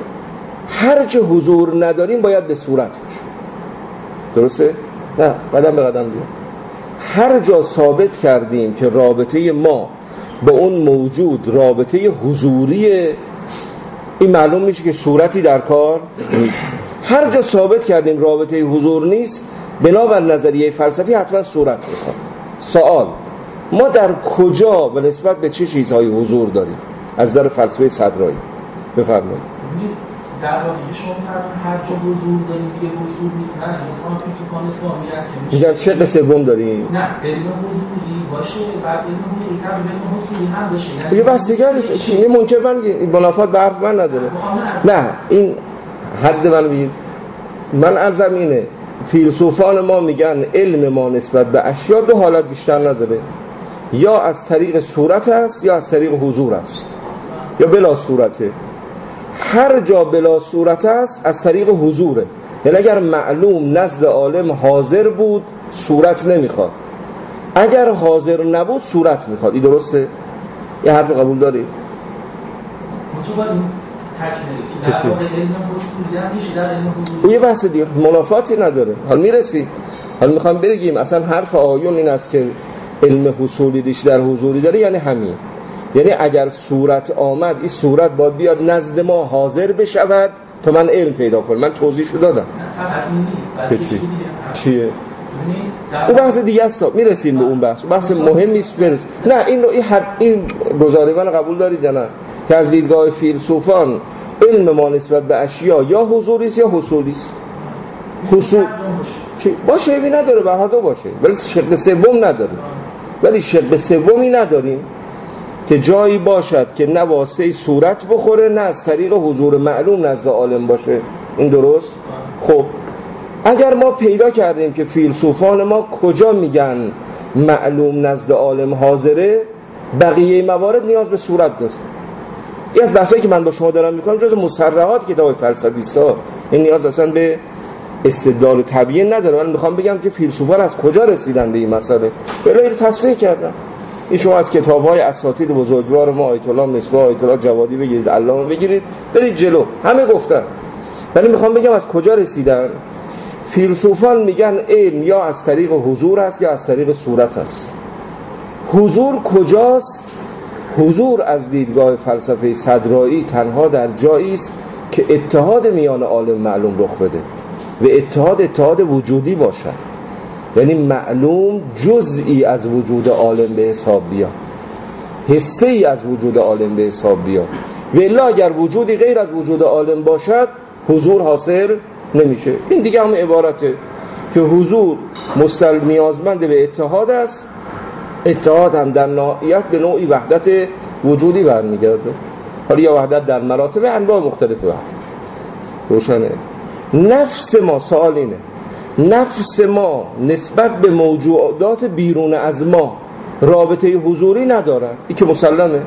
هر چه حضور نداریم باید به صورت باشه. درسته؟ نه، قدم به قدم بیام. هر جا ثابت کردیم که رابطه ما با اون موجود رابطه حضوریه، این معلوم میشه که صورتی در کار نیست. هر جا ثابت کردیم رابطه حضور نیست، بنابر نظریه فلسفی حتما صورت میخواد. سوال: ما در کجا و نسبت به چه چیزهای حضور داریم از نظر فلسفه صدرایی؟ بفرمایید. در واقع شما فرمودید هر جا حضور داریم دیگه حضور نیست. نه، مثلا فیلسوفان اسلامی که میگن شق سوم داریم. نه، علم حضوری باشه، بعد علم حضوری تر علم حضوری هم بشه. دیگه بس دیگه این منکر من منافات به حرف من نداره. نه، این حد من بگید. من عرضم اینه، فیلسوفان ما میگن علم ما نسبت به اشیا دو حالت بیشتر نداره، یا از طریق صورت است یا از طریق حضور است، یا بلا صورته. هر جا بلا صورت است از طریق حضوره. یعنی اگر معلوم نزد عالم حاضر بود صورت نمیخواد، اگر حاضر نبود صورت میخواد. این درسته؟ یه حرف قبول داری؟ او یه بحث دیگه، منافاتی نداره. حال میرسی، حال میخوام بگیم اصلا حرف آیون این است که علم حصولی ریش در حضوری داره، یعنی همین. یعنی اگر صورت آمد، این صورت باید بیاد نزد ما حاضر بشود تا من علم پیدا کنم. من توضیحشو دادم که چی؟ چیه؟ اون بحث دیگه است. میرسیم به اون بحث، بحث مهم نیست برس. نه، این این, این گزاره من قبول دارید یا نه که از دیدگاه فیلسوفان علم ما نسبت به اشیا یا حضوری است یا حصولی است؟ حصول چی باشه ای نداره، به هر دو باشه، ولی شق سوم نداریم. ولی شق سومی نداریم که جایی باشد که نه واسطه صورت بخوره نه از طریق حضور معلوم نزد عالم باشه. این درست؟ خب اگر ما پیدا کردیم که فیلسوفان ما کجا میگن معلوم نزد عالم حاضره، بقیه موارد نیاز به صورت داره. این از بحثایی که من با شما دارم میکنم جز مصرحات کتاب فلسفیست ها، این نیاز اصلا به استدلال طبیعی نداره. من میخوام بگم که فیلسوفان از کجا رسیدن به این مسئله، برای رو تصریح کردن. این شما از کتاب‌های اساتید بزرگوار ما، آیت الله مصباح، آیت الله جوادی بگیرید، علامه بگیرید، برید جلو، همه گفتن. ولی میخوام بگم از کجا رسیدن. فیلسوفان میگن علم یا از طریق حضور است یا از طریق صورت است. حضور کجاست؟ حضور از دیدگاه فلسفه صدرایی تنها در جایی است که اتحاد میان عالم معلوم رخ بده و اتحاد اتحاد وجودی باشد، یعنی معلوم جزئی از وجود عالم به حساب بیاد، حصه ای از وجود عالم به حساب بیاد. و الا اگر وجودی غیر از وجود عالم باشد حضور حاصل نمیشه. این دیگه هم عبارته که حضور مستل نیازمند به اتحاد است، اتحاد هم در نهایت به نوعی وحدت وجودی برمیگرده، حالا یا وحدت در مراتب انواع مختلف وحدت. روشنه؟ نفس ما، سوال اینه، نفس ما نسبت به موجودات بیرون از ما رابطه حضوری ندارد؟ این که مسلمه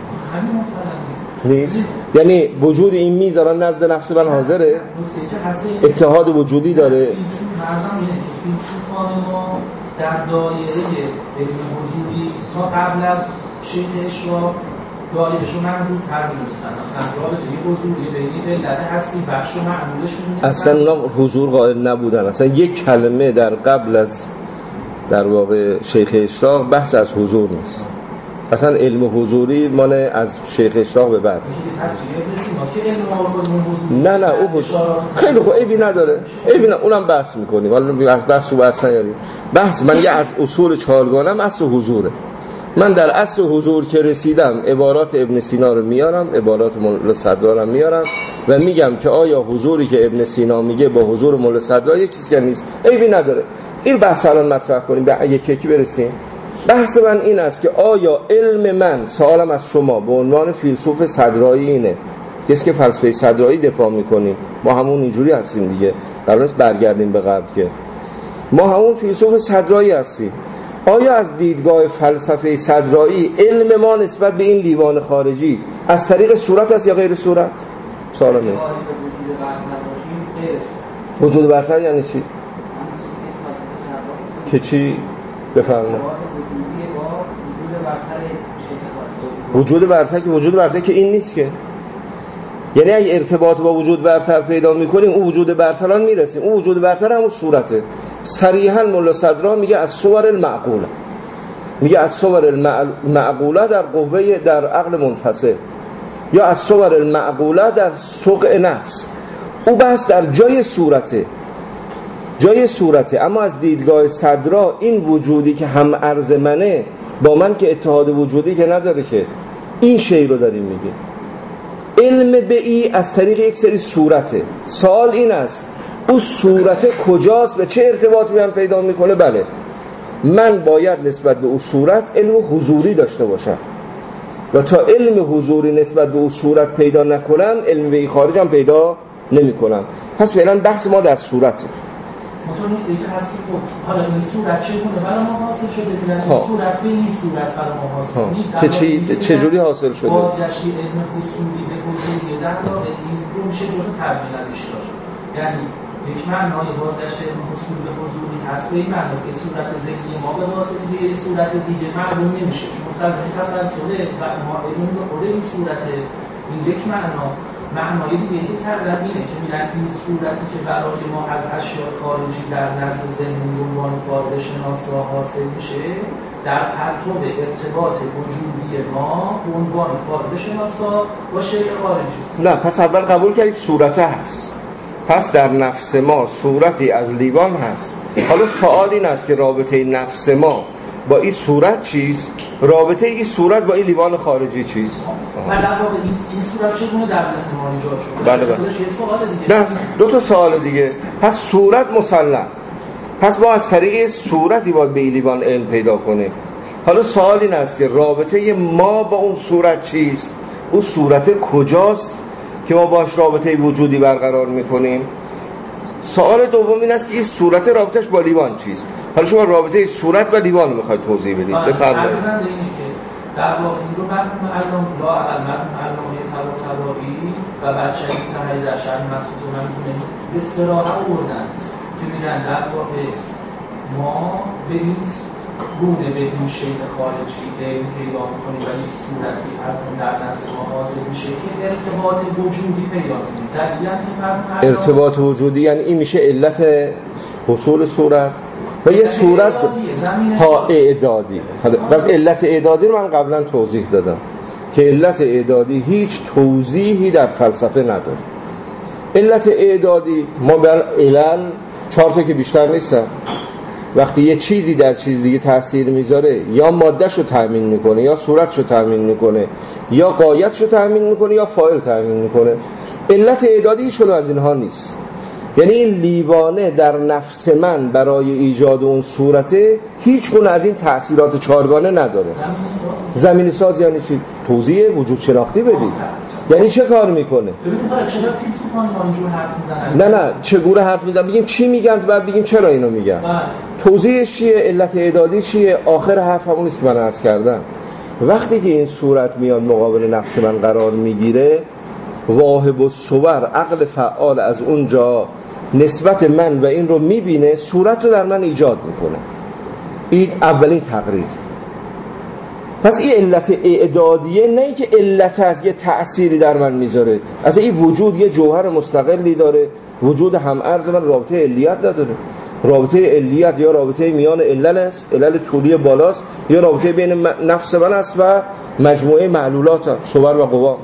نیست. یعنی وجود این میز الان نزد نفس من حاضره، اتحاد وجودی داره. فیلسوفان ما در دایره علم حضوری تا قبل از شیخ اشراق دایره‌شو محدود تر می‌دونستن، مثلا رابطه حضوری بین علت هستی بخش و معمولش می‌دونستن، اصلا اونا حضور قائل نبودن. اصلا یک کلمه در قبل از در واقع شیخ اشراق بحث از حضور نیست. اصلا علم حضوری مال از شیخ اشراق به بعد. نه نه او حضور خیلی خوب، عیبی نداره، عیبی نه، اونم بحث میکنیم، حالا بحث تو بحث نیاریم. بحث من یه از اصول چهارگانم اصل حضوره. من در اصل حضور که رسیدم عبارات ابن سینا رو میارم، عبارات مولا صدرا رو میارم و میگم که آیا حضوری که ابن سینا میگه با حضور مولا صدرا یک چیز که نیست، عیبی نداره. این بحث الان مطرح کنیم، به یکی یکی برسیم. بحث من این است که آیا علم من، سوالم از شما به عنوان فیلسوف صدرایی اینه، کسی که فلسفه صدرایی دفاع میکنیم، ما همون اینجوری هستیم دیگه، قرار نیست برگردیم به قبل، که ما همون فیلسوف صدرایی هستیم. آیا از دیدگاه فلسفه صدرایی علم ما نسبت به این لیوان خارجی از طریق صورت است یا غیر صورت؟ سوال اینه. وجود برتر یعنی چی؟ که چی؟ بفرمایید. وجود برتر که وجود برتر که این نیست که، یعنی اگه ارتباط با وجود برتر پیدا میکنیم اون وجود برتران میرسیم، اون وجود برتر همون صورته. صریحا مولا صدرا میگه از صور المعقوله، میگه از صور المعقوله در قوه در عقل منفصل، یا از صور المعقوله در سقع نفس. او بحث در جای صورته، جای صورته. اما از دیدگاه صدرا این وجودی که هم عرض منه با من که اتحاد وجودی که نداره، که این شی رو داریم میگه. علم به ای از طریق یک سری صورته. سوال این است او صورت کجاست و چه ارتباطی من پیدا میکنه؟ بله، من باید نسبت به او صورت علم حضوری داشته باشم و تا علم حضوری نسبت به او صورت پیدا نکنم علم به ای خارج هم پیدا نمی کنم. پس فعلا بحث ما در صورته. مطمئن دیگه هست که خب حالا این صورت چگونه برای ما حاصل شده؟ ببینید این صورت به این صورت برای ما حاصل نیست. چه چی چه جوری حاصل شده؟ بازگشتی علم حصولی به حضوری در واقع این دو میشه دو تا تبدیل ازش داشت. یعنی یک معنای بازگشت علم حصولی به حضوری هست، به این معنی که صورت ذهنی ما به واسطه یه صورت دیگه معلوم نمیشه، چون مستلزم تسلسله و ما علم به خود این صورت این یک معنا. معنای دیگه که کردن اینه که میگن این صورتی که برای ما از اشیاء خارجی در نزد ذهن به عنوان فاعل شناسا حاصل میشه، در پرتو ارتباط وجودی ما به عنوان فاعل شناسا با شیء خارجی است. نه، پس اول قبول کردید صورت هست، پس در نفس ما صورتی از لیوان هست. حالا سوال این است که رابطه نفس ما با این صورت چیست؟ رابطه این صورت با این لیوان خارجی چیست؟ من در واقع این صورت چگونه در ذهن ما ایجاد شده؟ بله بله. نه، دو تا سوال دیگه. پس صورت مسلم، پس ما از طریق صورتی باید به این لیوان علم پیدا کنیم. حالا سوال این است که رابطه ما با اون صورت چیست؟ اون صورت کجاست که ما باش رابطه وجودی برقرار میکنیم؟ سوال دوم این است که این صورت رابطش با لیوان چیست؟ حالا شما رابطه صورت و لیوان رو میخواید توضیح بدید. بفرمایید. در واقع این رو مرحوم علامه لا اول مرحوم علامه طباطبایی و بعد شهید طحری در شرح مقصود و منظومه به صراحت آوردن که میگن در واقع ما به این گونه به این شیء خارجی علم پیدا می‌کنیم و یک صورتی از اون در نزد ما حاصل میشه که ارتباط وجودی پیدا کنیم. ضریعاً این مرحوم ارتباط وجودی یعنی این میشه علت حصول صورت و یه صورت ها اعدادی. بس علت اعدادی رو من قبلا توضیح دادم. که علت اعدادی هیچ توضیحی در فلسفه نداره. علت اعدادی ما بر علل چهار تا که بیشتر نیستن. وقتی یه چیزی در چیز دیگه تاثیر میذاره، یا مادهشو تامین میکنه، یا صورتشو تامین میکنه، یا غایتشو تامین میکنه، یا فاعل تامین میکنه. علت اعدادی هیچ کدوم از اینها نیست. یعنی این لیوانه در نفس من برای ایجاد اون صورته هیچ گونه از این تأثیرات چهارگانه نداره. زمین ساز یعنی چی؟ توضیح وجود شناختی بدید. یعنی چه کار میکنه؟ نه نه چگونه حرف میزن؟ بگیم چی میگن بعد بگیم چرا اینو میگن. توضیحش چیه؟ علت اعدادی چیه؟ آخر حرف همون است که من عرض کردم. وقتی که این صورت میاد مقابل نفس من قرار میگیره، واهب الصور عقل فعال از اونجا نسبت من و این رو میبینه، صورت رو در من ایجاد میکنه. این اولین تقریر. پس این علت اعدادیه، نه ای که علت از یه تأثیری در من میذاره. اصلا این وجود یه جوهر مستقلی داره. وجود هم ارز من رابطه علیت نداره. رابطه علیت یا رابطه میان علل است، علل طولی بالاست، یا رابطه بین نفس من است و مجموعه معلولات است، صور و قوا.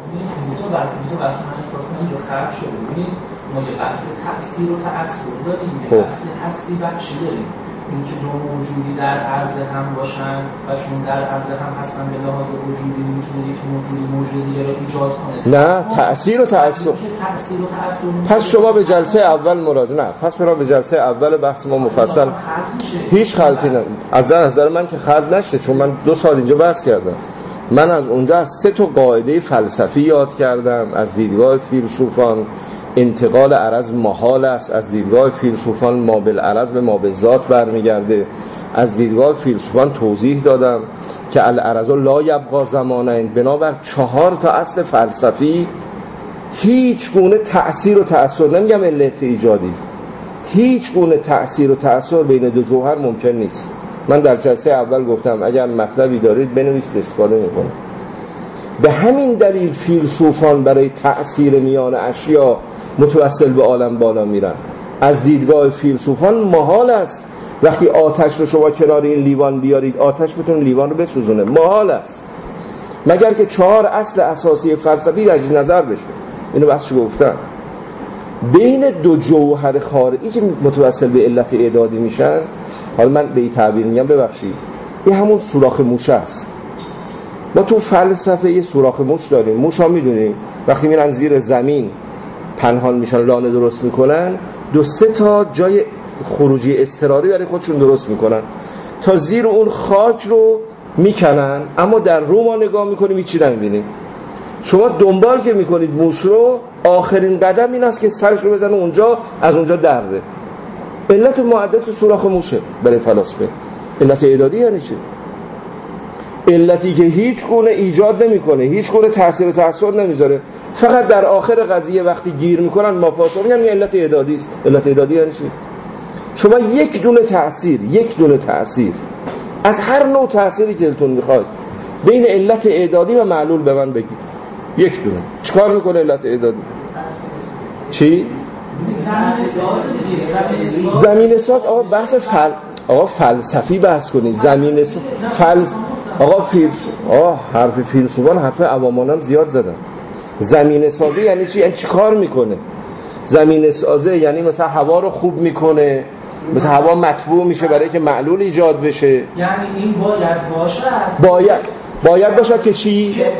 خراب شده. ببینید ما یه بحث تأثیر و تأثیر داریم، یه بحث هستی بخشی داریم. اینکه دو موجودی در عرض هم باشن و چون در عرض هم هستن به لحاظ وجودی میتونه یک موجودی موجود دیگه رو ایجاد کنه. نه تأثیر و تأثیر. تأثیر و تأثیر. پس شما به جلسه اول مراجعه نه. پس برام به جلسه اول بحث ما مفصل. هیچ خلطی نه. از نظر من که خلط نشه، چون من دو سال اینجا بحث کردم. من از اونجا از سه تا قاعده فلسفی یاد کردم. از دیدگاه فیلسوفان انتقال عرض محال است، از دیدگاه فیلسوفان ما بالعرض به ما بالذات برمیگرده. از دیدگاه فیلسوفان توضیح دادم که العرض لا یبقا زمانین. بنابر چهار تا اصل فلسفی هیچ گونه تأثیر و تأثیر، نمیگم علت ایجادی، هیچ گونه تأثیر و تأثیر بین دو جوهر ممکن نیست. من در جلسه اول گفتم اگر مطلبی دارید بنویسید استفاده میکنم. به همین دلیل فیلسوفان برای تأثیر میان اشیا متوسل به عالم بالا میرن. از دیدگاه فیلسوفان محال است وقتی آتش رو شما کنار این لیوان بیارید آتش بتونه لیوان رو بسوزونه، محال است، مگر که چهار اصل اساسی فلسفی در نظر بشه. اینو بحثش گفتم. بین دو جوهر خارجی که متوسل به علت اعدادی میشن، حالا من به این تعبیر میگم ببخشید، این همون سوراخ موش است. ما تو فلسفه یه سوراخ موش داریم. موش ها میدونیم وقتی میرن زیر زمین پنهان میشن، لانه درست میکنن، دو سه تا جای خروجی اضطراری برای خودشون درست میکنن تا زیر اون خاک رو میکنن، اما در رو ما نگاه میکنیم هیچی نمیبینیم. شما دنبال که میکنید موش رو، آخرین قدم این است که سرش رو بزنه اونجا، از اونجا دره. علت معدد سوراخ موشه برای فلاسفه. علت اعدادی یعنی چی؟ علتی که هیچ گونه ایجاد نمیکنه، هیچ گونه تاثیر و تاثیر نمیذاره، فقط در آخر قضیه وقتی گیر میکنن ما پاسخ میگن علت اعدادی است. علت اعدادی یعنی چی؟ شما یک دونه تاثیر، یک دونه تاثیر از هر نوع تأثیری که دلتون میخواد بین علت اعدادی و معلول به من بگید. یک دونه. چیکار میکنه علت اعدادی؟ چی؟ زمین ساز. آقا بحث فل... آقا فلسفی بحث کنید. زمین ساز فلس... آقا فیلسوف، آقا حرف فیلسوفان حرف عوامان هم زیاد زدن. زمین سازی یعنی چی؟ یعنی چی کار میکنه؟ زمین سازه یعنی مثلا هوا رو خوب میکنه، مثلا هوا مطبوع میشه برای که معلول ایجاد بشه. یعنی این باید باشد. باید باید باشد که چی؟ علت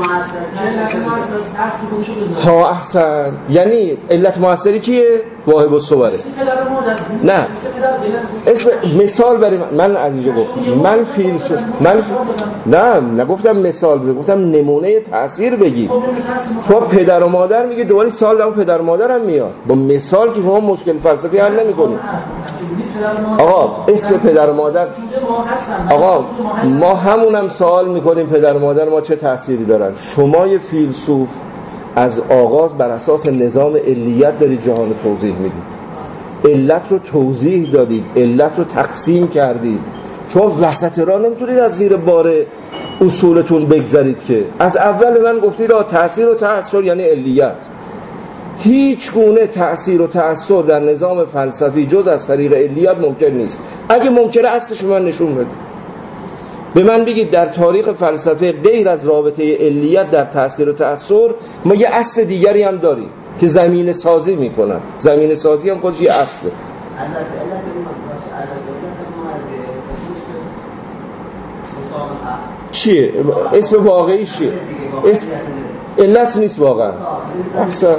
مؤثر. ها احسن. یعنی علت مؤثری کیه؟ واهب الصوره. نه اسم مثال برای من, من از اینجا گفتم من فیلسوف من نه نگفتم مثال بزن، گفتم نمونه تأثیر بگید. شما پدر و مادر میگه دوباره سال دارم پدر و مادر هم میاد با مثال که شما مشکل فلسفی حل نمی‌کنید. آقا اسم پدر و مادر، آقا ما همونم سوال میکنیم پدر و مادر ما چه تأثیری دارن. شما یه فیلسوف از آغاز بر اساس نظام علیت دارید جهان توضیح میدید، علت رو توضیح دادید، علت رو تقسیم کردید. شما وسط راه نمیتونید از زیر بار اصولتون بگذارید که از اول من گفتید آ تأثیر و تأثیر یعنی علیت. هیچ گونه تأثیر و تأثیر در نظام فلسفی جز از طریق علیت ممکن نیست. اگه ممکنه اصلش من نشون بده. به من بگید در تاریخ فلسفه غیر از رابطه علیت در تأثیر و تأثیر ما یه اصل دیگری هم داریم که زمینه سازی میکنن. زمینه سازی هم خودش یه اصله. چیه؟ اسم واقعی چیه؟ اسم علت نیست واقعا. اصلا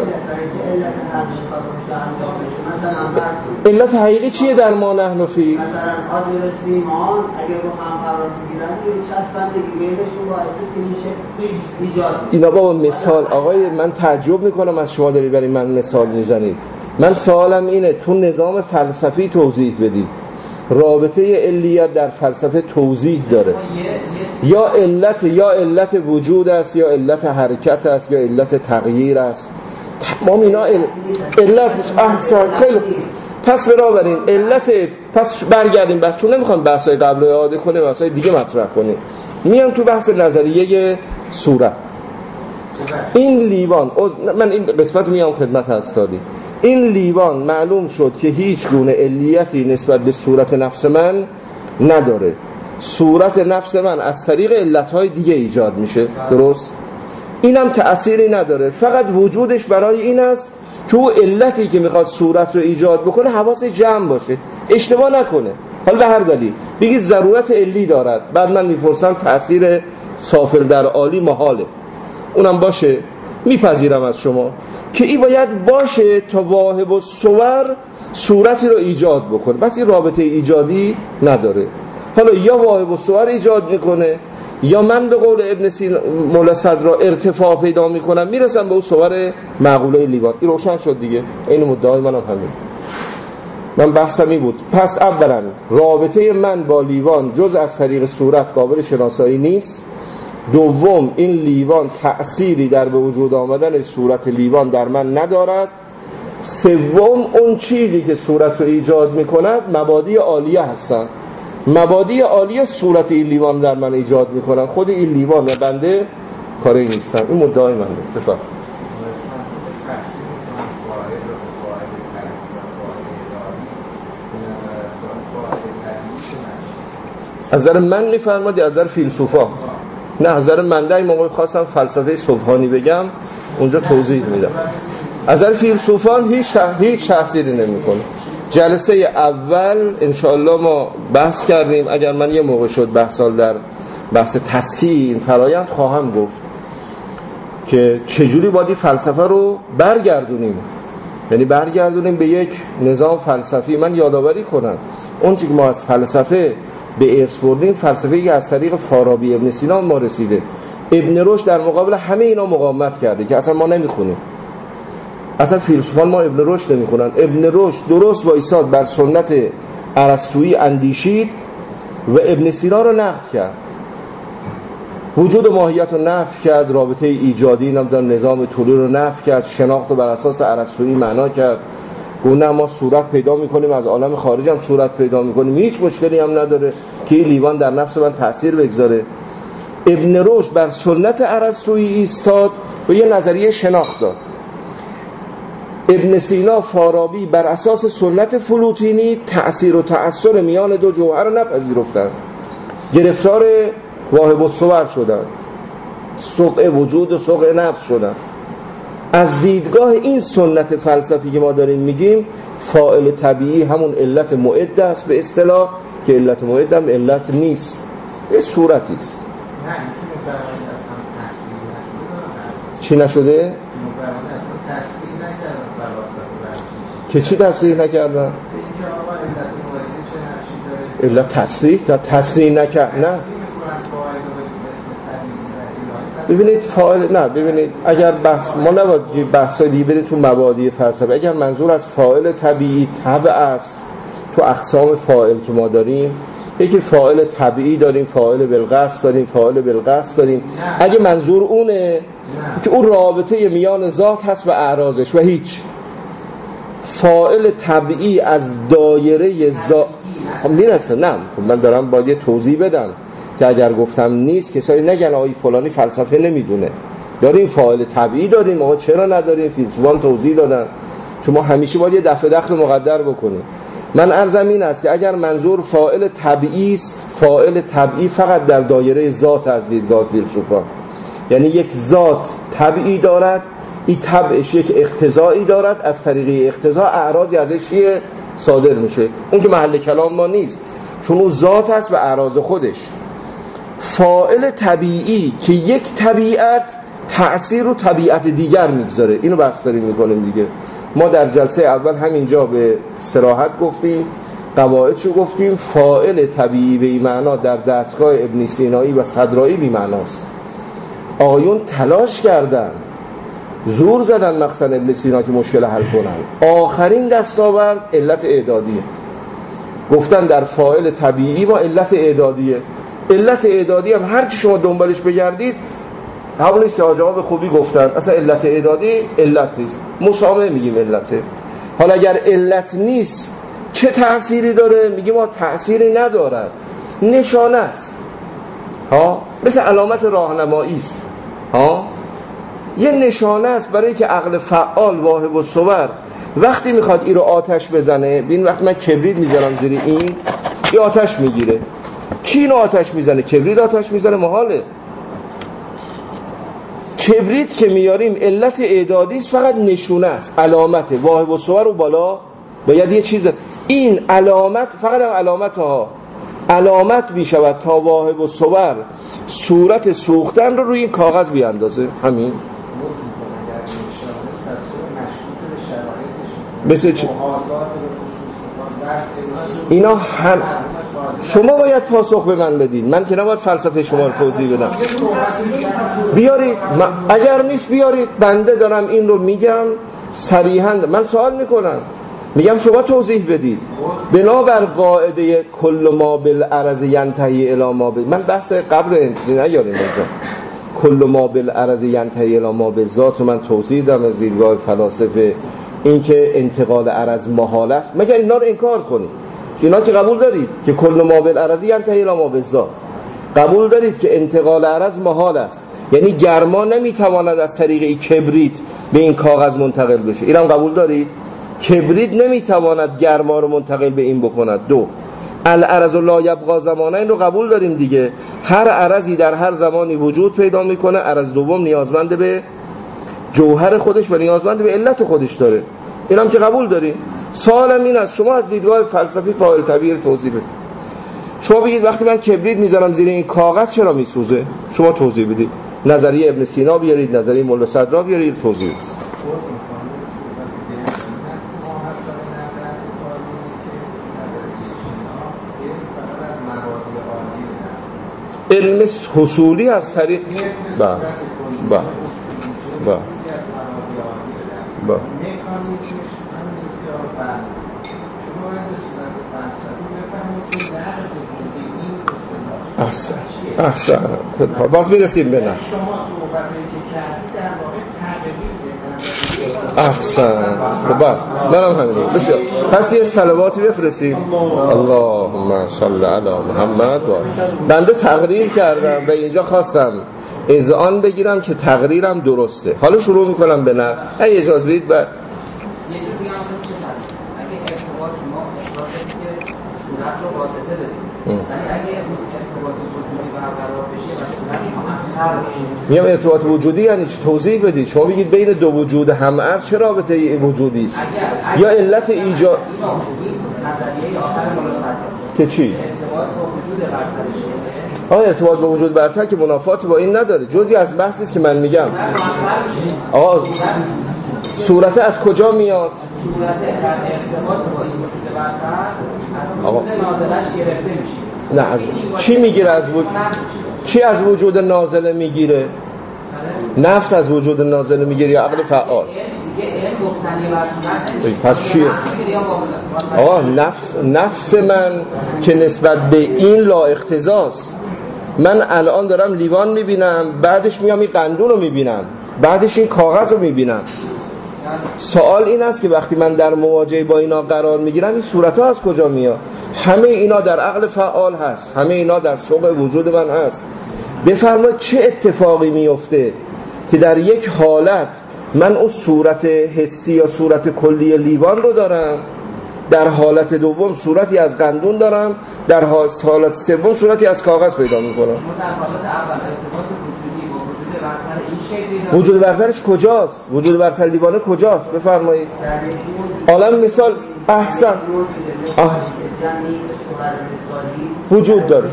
علت حقیقی چیه در ما نحن فی؟ مثلا آدم سیمان اگه رو هم قرار میگیرن یه چسبندگی بینشون باعث میشه ایجاد. اینا بابا مثال آقای من تعجب میکنم از شما دارید برای من مثال میزنید. من سوالم اینه تو نظام فلسفی توضیح بدید. رابطه علیت در فلسفه توضیح داره. یا علت یا علت وجود است یا علت حرکت است یا علت تغییر است. تمام اینا علت احسان خیلی. پس برا برین علت پس برگردیم بحث چون نمیخوام بحثای قبل رو اعاده کنیم بحثای دیگه مطرح کنیم. میام تو بحث نظریه صورت. این لیوان من این قسمت میام خدمت هستادی. این لیوان معلوم شد که هیچ گونه علیتی نسبت به صورت نفس من نداره. صورت نفس من از طریق علتهای دیگه ایجاد میشه. درست؟ اینم تأثیری نداره. فقط وجودش برای این است که او علتی که میخواد صورت رو ایجاد بکنه حواسش جمع باشه، اشتباه نکنه. حالا به هر دلیل بگید ضرورت علی دارد، بعد من میپرسم تأثیر سافل در عالی محاله، اونم باشه، میپذیرم از شما که این باید باشه تا واهب الصور صورتی رو ایجاد بکنه. بس این رابطه ایجادی نداره. حالا یا واهب الصور ایجاد میکنه یا من به قول ابن سینا مولا صدرا ارتفاع پیدا میکنم میرسم به اون صور معقوله لیوان. این روشن شد دیگه. این مدعای منم همین. من بحثم این بود. پس اولا رابطه من با لیوان جز از طریق صورت قابل شناسایی نیست. دوم این لیوان تأثیری در به وجود آمدن صورت لیوان در من ندارد. سوم اون چیزی که صورت رو ایجاد میکند مبادی عالیه هستن. مبادی عالیه صورت این لیوان در من ایجاد میکنن. خود این لیوان بنده کاری نیستن. این مدعای من بود. بفرم. از نظر من میفرماد یا از نظر فیلسوفا؟ نه از نظر من. در این موقع خواستم فلسفه سبحانی بگم اونجا توضیح میدم. از نظر فیلسوفان هیچ تح... هیچ تأثیری نمیکنه. جلسه اول انشاءالله ما بحث کردیم. اگر من یه موقع شد بحثال در بحث تصحیح این فرایند خواهم گفت که چجوری باید فلسفه رو برگردونیم، یعنی برگردونیم به یک نظام فلسفی. من یادآوری کنم اون چیزی که ما از فلسفه به ارث بردیم فلسفه‌ای که از طریق فارابی ابن سینا ما رسیده. ابن رشد در مقابل همه اینا مقاومت کرده که اصلا ما نمیخونیم. اصلا فیلسوفان ما ابن رشد نمیخونن. ابن رشد درست با ایستاد بر سنت ارسطویی اندیشید و ابن سینا رو نقد کرد. وجود و ماهیت رو نفی کرد، رابطه ایجادی نمیدونم نظام طولی رو نفی کرد، شناخت رو بر اساس ارسطویی معنا کرد. گونه ما صورت پیدا میکنیم از عالم خارج هم صورت پیدا میکنیم، هیچ مشکلی هم نداره که این لیوان در نفس من تأثیر بگذاره. ابن رشد بر سنت ارسطویی ایستاد و یه نظریه شناخت داد. ابن سینا فارابی بر اساس سنت فلوتینی تأثیر و تأثیر میان دو جوهر رو نپذیرفتن، گرفتار واهب الصور شدن، سقع وجود و سقع نفس شدن. از دیدگاه این سنت فلسفی که ما داریم میگیم فاعل طبیعی همون علت معد است به اصطلاح، که علت معد هم علت نیست، یه صورتی است. چی نشده؟ که چی تصریح نکردن؟ علت تصریح تا تصریح نکرد. نه ببینید فاعل، نه ببینید اگر بحث ما نباید بحثای دیگه برید تو مبادی فلسفه. اگر منظور از فاعل طبیعی طبع است، تو اقسام فاعل که ما داریم یکی فاعل طبیعی داریم، فاعل بالقصد داریم، فاعل بالقصد داریم. اگه منظور اونه که اون رابطه میان ذات هست و اعراضش و هیچ فاعل طبیعی از دایره ذات میرسه. نه من دارم باید یه توضیح بدم که اگر گفتم نیست کسایی نگن آقای فلانی فلسفه نمیدونه. داریم فاعل طبیعی داریم، آقا چرا نداریم؟ فیلسوفان توضیح دادن. چون ما همیشه باید یه دفع دخل مقدر بکنیم. من عرضم این است که اگر منظور فاعل طبیعی است، فاعل طبیعی فقط در دایره ذات از دیدگاه فیلسوفان، یعنی یک ذات طبیعی دارد، این طبعش یک اقتضایی دارد، از طریق اقتضا اعراضی ازش صادر میشه. اون که محل کلام ما نیست، چون اون ذات است و اعراض خودش. فاعل طبیعی که یک طبیعت تأثیر رو طبیعت دیگر میگذاره، اینو بحث داریم میکنیم دیگه. ما در جلسه اول همینجا به صراحت گفتیم، قواعدشو گفتیم. فاعل طبیعی به این معنا در دستگاه ابن سینایی و صدرایی بی معناست. آقایون تلاش کردن، زور زدن مقصد ابن سینا که مشکل حل کنن. آخرین دستاورد علت اعدادیه. گفتن در فاعل طبیعی ما علت اعدادیه. علت اعدادی هم هر چی شما دنبالش بگردید همون نیست که حاج آقا به خوبی گفتن. اصلا علت اعدادی علت نیست، مسامه میگیم علته. حالا اگر علت نیست چه تأثیری داره؟ میگیم ما تأثیری ندارد، نشانه است، ها، مثل علامت راهنمایی است، ها، یه نشانه است برای که عقل فعال واهب الصور وقتی میخواد این رو آتش بزنه. ببین وقتی من کبریت میزنم زیر این، این آتش میگیره. کی اینو آتش میزنه؟ کبریت آتش میزنه، محاله. کبریت که میاریم علت اعدادی است، فقط نشونه است، علامته. واهب الصور رو بالا باید یه چیز، این علامت فقط هم علامت ها علامت میشود تا واهب الصور صورت سوختن رو روی این کاغذ بیاندازه. همین مثل چه؟ اینا هم شما باید پاسخ به من بدین، من که نباید فلسفه شما رو توضیح بدم. بیارید، اگر نیست بیارید. بنده دارم این رو میگم صریحاً، من سوال میکنم، میگم شما توضیح بدید. بنابر قاعده کل ما بالعرض ینتهی الی ما بال، من بحث قبل نیاریم اینجا. کل ما بالعرض ینتهی الی ما بالذات من توضیح دادم از دیدگاه فلاسفه، این که انتقال عرض محال است. مگر اینا رو انکار کنید؟ اینا که قبول دارید که کل ما بالعرض ینتهی الی ما بالذات، قبول دارید که انتقال عرض محال است، یعنی گرما نمیتواند از طریق این کبریت به این کاغذ منتقل بشه. اینم قبول دارید؟ کبریت نمیتواند گرما رو منتقل به این بکند. دو، العرض لا یبقا زمانه، این رو قبول داریم دیگه. هر عرضی در هر زمانی وجود پیدا میکنه. عرض دوم نیازمند به جوهر خودش و نیازمند به علت خودش داره. اینم که قبول داریم. سوالم این است، شما از دیدگاه فلسفی فاعل طبیعی رو توضیح بدید. شما بگید وقتی من کبریت میذارم زیر این کاغذ چرا میسوزه؟ شما توضیح بدید. نظریه ابن سینا بیارید، نظریه مولا صدرا بیارید، توضیح بدید. علم حصولی از طریق با با با با احسن احسن باز میرسیم به نه. احسن بعد منم همینه. بسیار پس یه صلواتی بفرستیم. اللهم صل علی محمد. بنده تقریر کردم و اینجا خواستم اذعان بگیرم که تقریرم درسته. حالا شروع میکنم به نه، اگه اجازه بدید. بعد یه جور بگم که اگه ارتباط شما اصلاح که صورت رو واسطه بدید، یعنی اگه ارتباط وجودی برقرار بشه و صورت مؤخر بشه، میگم ارتباط وجودی یعنی چی؟ توضیح بدید. شما بگید بین دو وجود همعرض چه رابطه وجودی است؟ یا علت ایجاد نظریه آخر مولا صدرا که چی؟ ارتباط با وجود برترشه. آه ارتباط با وجود برتر که منافاتی با این نداره، جزئی از بحثی است که من میگم. آقا صورت از کجا میاد؟ صورت ارتباط با این وجود برتر از وجود نازلش گرفته میشه. نه، از کی میگیره؟ از وجود کی از وجود نازله میگیره؟ نفس از وجود نازله میگیره یا عقل فعال؟ پس چیه؟ آقا نفس نفس من که نسبت به این لا اقتضاست. من الان دارم لیوان میبینم، بعدش میام این قندون رو میبینم، بعدش این کاغذ رو میبینم. سوال این است که وقتی من در مواجهه با اینا قرار میگیرم، این صورت ها از کجا میاد؟ همه اینا در عقل فعال هست، همه اینا در سوق وجود من هست. بفرمایید چه اتفاقی میفته که در یک حالت من اون صورت حسی یا صورت کلی لیوان رو دارم، در حالت دوم صورتی از قندون دارم، در حالت سوم صورتی از کاغذ پیدا میکنم. در حالت اول ارتباط وجودی با وجود برتر این شکلی وجود برترش کجاست؟ وجود برتر لیوانه کجاست؟ بفرمایید. عالم مثال احسن وجود داره.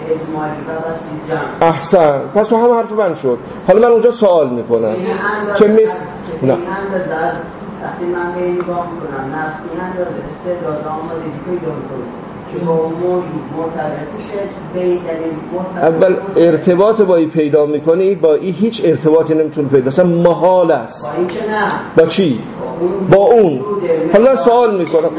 احسن. پس تو هم حرف من شد. حالا من اونجا سوال میکنم که مثل نه وقتی من به این نگاه میکنم نفس این اندازه استعداد آمادگی پیدا میکنه که با اون موضوع مرتبط میشه به این دلیل اول ارتباط با این پیدا میکنی، با این هیچ ارتباطی نمیتونه پیدا اصلا محال است. با این که نه با چی؟ با اون. حالا سوال میکنم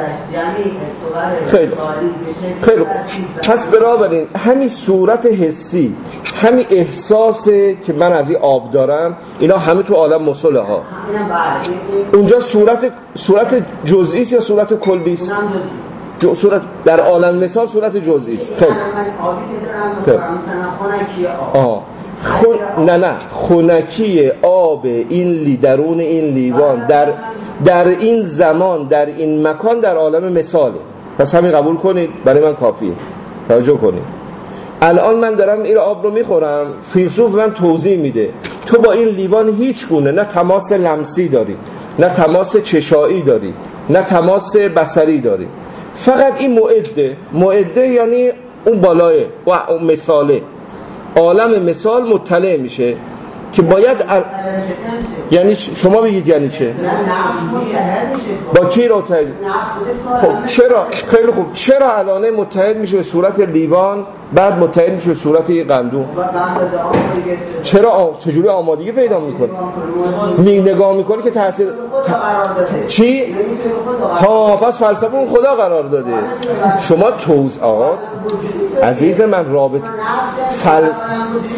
خیلی خیلی پس بنابراین همین صورت حسی، همین احساسه که من از این آب دارم، اینا همه تو عالم مصلح ها. اونجا صورت صورت جزئی است یا صورت کلی است؟ جو صورت در عالم مثال صورت جزئی است. خیلی خیلی آه خون... نه نه خنکی آب این لی درون این لیوان در در این زمان در این مکان در عالم مثاله. پس همین قبول کنید، برای من کافیه. توجه کنید. الان من دارم این آب رو میخورم، فیلسوف من توضیح میده تو با این لیوان هیچ گونه نه تماس لمسی داری، نه تماس چشایی داری، نه تماس بصری داری، فقط این معده. معده یعنی اون بالاه و اون مثاله، عالم مثال مطلع میشه که باید ال... یعنی شما بگید یعنی چه؟ با کی رو متحد؟ خب چرا؟ خیلی خوب. چرا الان متحد میشه به صورت لیوان، بعد متحد میشه به صورت قندون؟ چرا آ... چجوری آمادگی پیدا میکنه؟ می نگاه میکنه که تاثیر ت... چی؟ ها پس فلسفه اون خدا قرار داده. شما توضیحات عزیز من رابط فلسفه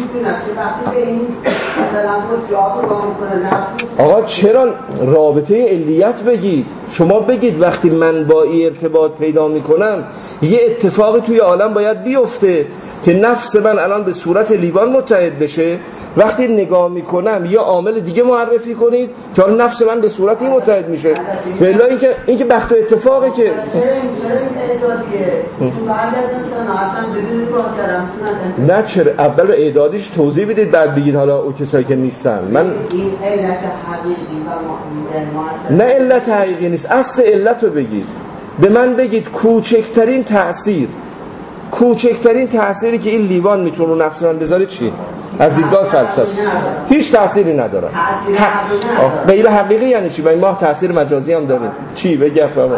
آقا چرا رابطه علیت بگید؟ شما بگید وقتی من با این ارتباط پیدا میکنم یه اتفاقی توی عالم باید بیفته که نفس من الان به صورت لیوان متحد بشه. وقتی نگاه میکنم یه عامل دیگه معرفی کنید که حالا نفس من به صورتی متحد میشه. ولی اینکه اینکه بخت و اتفاقه که چرا این چرا این اعدادیه؟ چون بعضی از انسان اصلا بدون نگاه کردن نه چرا اول اعدادیش توضیح بدید بعد بگید حالا او کسایی که نیستن. من این علت حقیقی و نه علت حقیقی نیست، اصل علت رو بگید. به من بگید کوچکترین تأثیر کوچکترین تأثیری که این لیوان میتونه رو نفس من بذاره چیه؟ از دیدگاه فلسفه هیچ تأثیری نداره. غیر حقیقی یعنی چی؟ ما تأثیر مجازی هم داریم. چی بگی افرام؟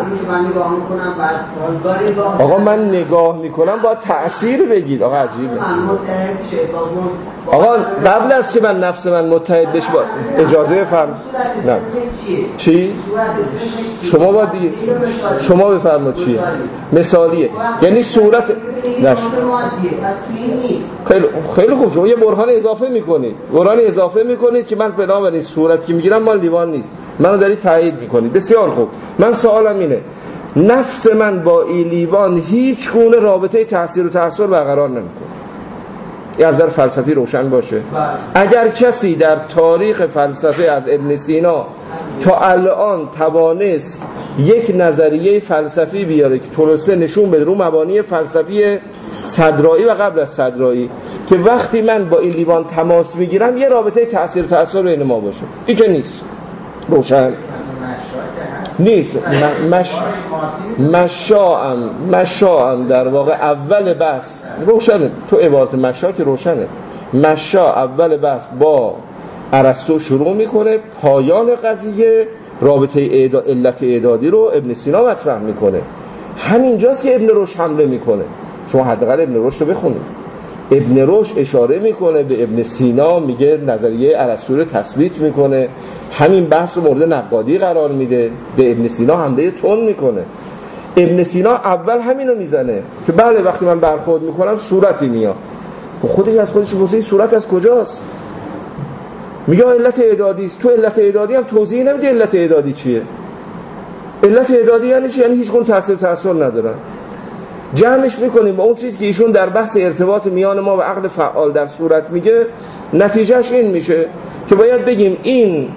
آقا من نگاه میکنم با تأثیر بگید. آقا عجیبه. آقا قبل از که من نفس من متحد بشه با اجازه بفرم. نه چی؟ شما باید بگید. شما بفرمایید چیه؟ مثالیه یعنی صورت نش خیلی خیلی خوب. شما یه برهان اضافه میکنید برهان اضافه میکنید که من بنابراین صورت که میگیرم مال لیوان نیست، منو دارید تایید میکنید. بسیار خوب. من سوالم اینه نفس من با این لیوان هیچ گونه رابطه تاثیر و تأثیر برقرار نمیکنه. این از نظر فلسفی روشن باشه. اگر کسی در تاریخ فلسفه از ابن سینا تا الان توانست یک نظریه فلسفی بیاره که تولستوی نشون بده رو مبانی فلسفی صدرایی و قبل از صدرایی که وقتی من با این لیوان تماس میگیرم یه رابطه تأثیر و تأثیر بین ما باشه، این که نیست. روشن نیست. مش مشاعم مشاعم در واقع اول بحث روشنه. تو عبارت مشا که روشنه. مشا اول بحث با ارسطو شروع میکنه، پایان قضیه رابطه اعداد علت اعدادی رو ابن سینا مطرح میکنه. همینجاست که ابن رشد حمله میکنه. شما حداقل ابن رشد رو بخونید. ابن رشد اشاره میکنه به ابن سینا، میگه نظریه ارسطو رو تثبیت میکنه، همین بحث رو مورد نقادی قرار میده، به ابن سینا حمله تون میکنه. ابن سینا اول همین رو میزنه که بله وقتی من برخورد میکنم صورتی میاد. خودش از خودش پرسید صورت از کجاست؟ میگه علت اعدادی است. تو علت اعدادی هم توضیح نمیدی علت اعدادی چیه. علت اعدادی یعنی چی؟ یعنی هیچ گونه تاثیر تاثیر ندارن. جمعش میکنیم با اون چیزی که ایشون در بحث ارتباط میان ما و عقل فعال در صورت میگه، نتیجهش این میشه که باید بگیم این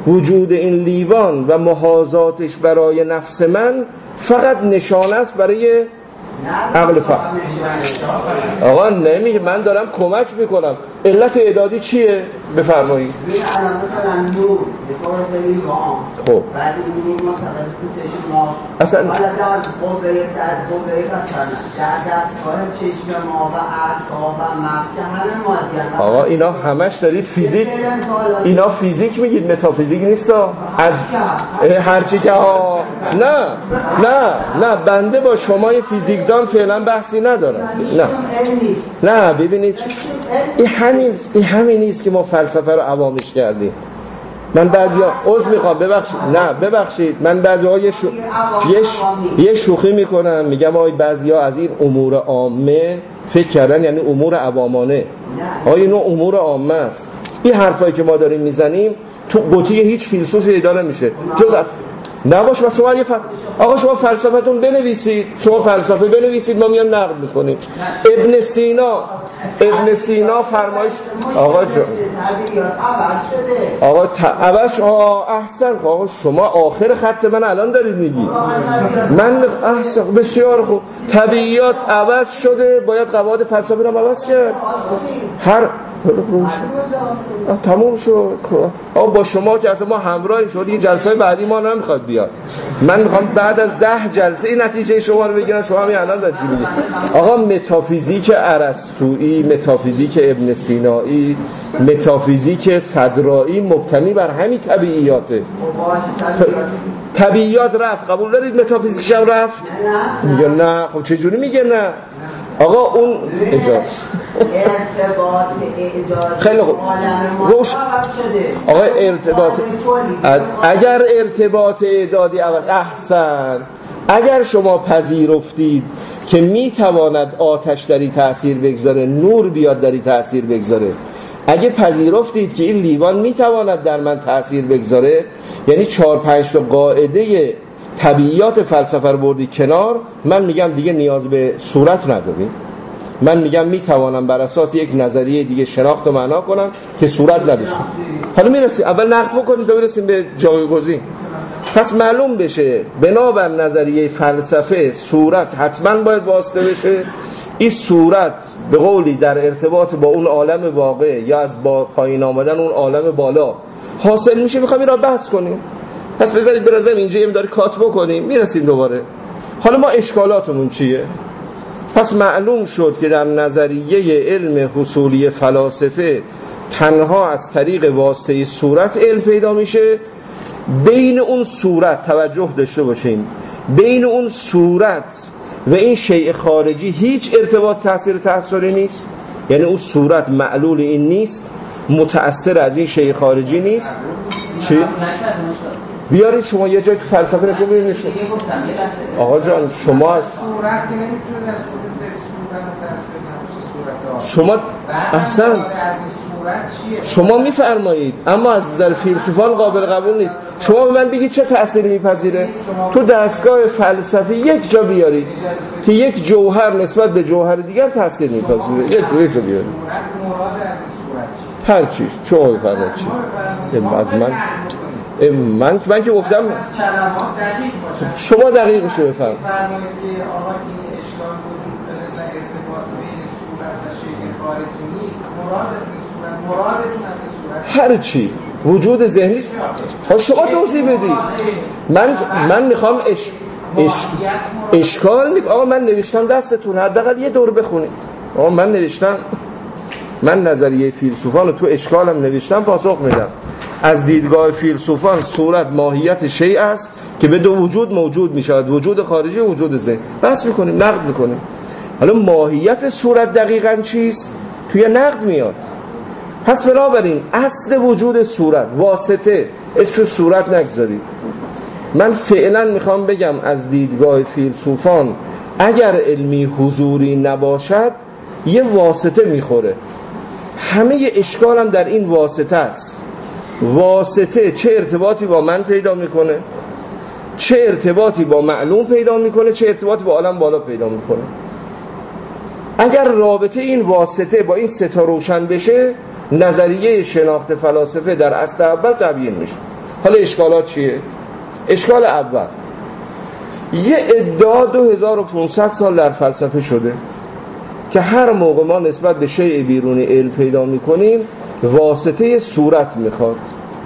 وجود این لیوان و محاذاتش برای نفس من فقط نشانه است برای عقل فهم. آقا نمیگه، من دارم کمک میکنم. علت اعدادی چیه؟ بفرمایید. مثلا نور بخواد ببین رام خب بعد این نور ما توسط چشم ما اصلا حالا در قوه در قوه مثلا در دستگاه چشم ما و اعصاب و مغز که همه مادیان. آقا اینا همش دارید فیزیک، اینا فیزیک میگید، متافیزیک نیستا. از هرچی که ها نه نه نه بنده با شما فیزیکدان فعلا بحثی ندارم. نه نه ببینید این همین این همین نیست که ما فلسفه رو عوامش کردیم. من بعضیا عذر میخوام ببخشید، نه ببخشید، من بعضی‌ها یه شو... یه, ش... یه شوخی میکنم، میگم آقای بعضیا از این امور عامه فکر کردن یعنی امور عوامانه. آقای اینو امور عامه است. این حرفایی که ما داریم میزنیم تو قطعی هیچ فیلسوفی پیدا نمیشه جز اف... نباش. و شما یه فر... آقا شما فلسفتون بنویسید، شما فلسفه بنویسید، ما میام نقد میکنیم. ابن سینا ابن سینا فرمایش آقا جان آقا عوض آقا احسن. آقا شما آخر خط من الان دارید میگی من احسن بسیار خوب. طبیعیات عوض شده، باید قواعد فلسفه رو عوض کرد. هر تموم شد. آقا با شما که اصلا ما همراهیم، شما دیگه جلسه بعدی ما نمیخواد بیاد. من میخوام بعد از ده جلسه این نتیجه شما رو بگیرم. شما همین الان دارید چی میگید؟ آقا متافیزیک ارسطویی، متافیزیک ابن سینایی، متافیزیک صدرایی مبتنی بر همین طبیعیاته. طبیعیات رفت، قبول دارید متافیزیکش هم رفت؟ میگه نه. خب چجوری میگه نه؟ آقا اون اجازه خیلی خوب روش آقا ارتباط اگر ارتباط اعدادی احسن، اگر شما پذیرفتید که میتواند آتش داری تأثیر بگذاره، نور بیاد داری تأثیر بگذاره، اگه پذیرفتید که این لیوان میتواند در من تأثیر بگذاره، یعنی چهار پنج تا قاعده طبیعیات فلسفه رو بردی کنار، من میگم دیگه نیاز به صورت نداریم. من میگم میتوانم بر اساس یک نظریه دیگه شناخت و معنا کنم که صورت نداشته. حالا میرسیم اول نقد بکنیم تا برسیم به جایگزین. پس معلوم بشه بنابر نظریه فلسفه صورت حتما باید واسطه بشه. این صورت به قولی در ارتباط با اون عالم واقع یا از با پایین آمدن اون عالم بالا حاصل میشه. میخوام این را بحث کنیم. پس بذارید برازم اینجا یه مقدار کات بکنیم، میرسیم دوباره. حالا ما اشکالاتمون چیه؟ پس معلوم شد که در نظریه علم حصولی فلاسفه تنها از طریق واسطه صورت علم پیدا میشه. بین اون صورت توجه داشته باشیم، بین اون صورت و این شیء خارجی هیچ ارتباط تأثیر تأثیری نیست. یعنی اون صورت معلول این نیست، متأثر از این شیء خارجی نیست. چی؟ بیارید شما یه جای تو فلسفه نشون ببینید. آقا جان شما از صورت که نمیتونه از خود صورت متأثر نباشه. شما احسن شما میفرمایید، اما از نظر فیلسوفان قابل قبول نیست. شما به من بگید چه تأثیری میپذیره؟ تو دستگاه فلسفی یک جا بیارید که یک جوهر نسبت به جوهر دیگر تأثیر میپذیره. یک جا بیارید هر چیز شما بفرمایید. چی از من من من که گفتم شما دقیقش رو بفرمایید. فرمایید که آقا این اشکال وجود داره و ارتباط بین صورت و شیء خارجی نیست. مراد از صورت، مرادتون از صورت هر چی وجود ذهنی است. شما توضیح بدید. من من میخوام اش اش اشکال نیست. آقا من نوشتم دستتون، حداقل یه دور بخونید. آقا من نوشتم، من نظریه فیلسوفان رو تو اشکالم نوشتم، پاسخ میدم. از دیدگاه فیلسوفان صورت ماهیت شیء است که به دو وجود موجود می شود، وجود خارجی و وجود ذهنی. بحث میکنیم، نقد میکنیم. حالا ماهیت صورت دقیقاً چیست؟ توی نقد میاد. پس بنابراین اصل وجود صورت واسطه، اسمش صورت نگذارید. من فعلا میخوام بگم از دیدگاه فیلسوفان اگر علمی حضوری نباشد یه واسطه میخوره. همه اشکالم در این واسطه است. واسطه چه ارتباطی با من پیدا میکنه، چه ارتباطی با معلوم پیدا میکنه، چه ارتباطی با عالم بالا پیدا میکنه. اگر رابطه این واسطه با این سه تا روشن بشه، نظریه شناخت فلاسفه در اصل اول تبیین میشه. حالا اشکالات چیه؟ اشکال اول، یه ادعا دو هزار و پانصد سال در فلسفه شده که هر موقع ما نسبت به شیء بیرونی علم پیدا میکنیم واسطه صورت میخواد.